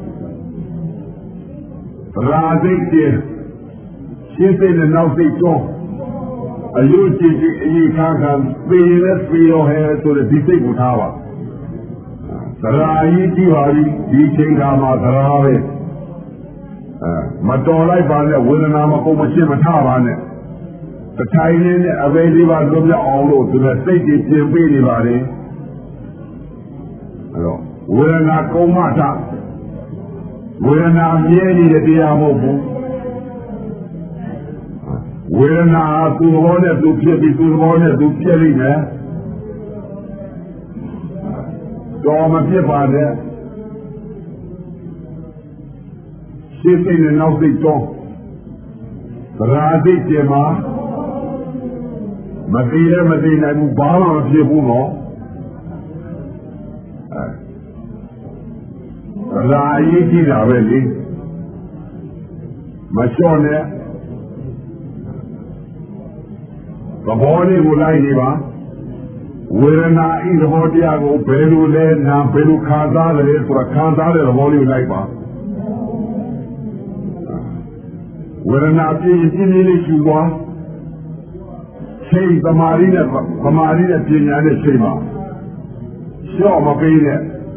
A: ရာဇိတ်တင်ရှင်းစိတ်နဲ့နောက်စိတ်တော့အယုတ်ကြည်ကြည်အရေးခါခံပေနဲ့ပေရောဟဲဆိုတဲ့ဒီစိတ်ကိုထားပါသရာကြီးကြည့်ပါပြီဒီချိန်ခါမှာသရာပဲအဲမတော်လိုက်ပါနဲ့ဝေဒနာမကုံမရှိမထားပါနဲ့တထိုင်လေးနဲ့အဘိဓိပါလွတ်မြောက်အောင်လို့သူကစိတ်ကြီးပြင်ပေးနေပါလေအဲတော့ဝေဒနာကုံမထဝေဒနာမြဲနေတဲ့တရားမဟုတ်ဘူးဝေဒနာသူ့ဘောနဲ့သူဖြစ်ပြီးသူ့ဘောနဲ့သူပြည့်လိမ့်မယ်တော်မဖြစ်ပါနဲ့ရှင်းစိတ်နဲ့နောက်စိတ်တော့သရာစိတ်ကျေမှာမသိလည်းမသိနိုင်ဘူးဘာမှမဖြစ်ဘူးတော့အဲရာအရေးကြီးတာပဲလေမလျှော့နဲ့သဘောလေးကိုလိုက်နေပါဝေဒနာဤသဘောတရားကိုဘယ်လိုလဲနာဘယ်လိုခံစားလဲဆိုတာခံစားတဲ့သဘောလေးကိုလိုက်ပါဝေဒနာပြင်းပြင်းလေးရှူသွားချိန်သမာဓိနဲ့သမာဓိနဲ့ပညာနဲ့ချိန်ပါလျှော့မပေးနဲ့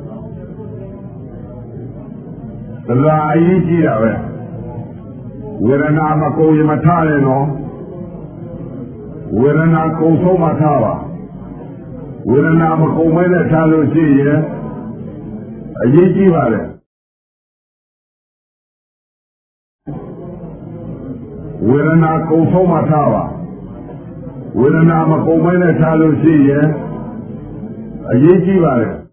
A: သရာအရေးကြီးတာပဲဝေဒနာမကုန်ရင်မထားနဲ့နော်ဝေဒနာကုန်ဆုံးမှထားပါဝေဒနာမကုန်မဲနဲ့ထားလို့ရှိရင်အရေးကြီးပါလေဝေဒနာကုန်ဆုံးမှထားပါဝေဒနာမကုန်မဲနဲ့ထားလို့ရှိရင်အရေးကြီးပါလေ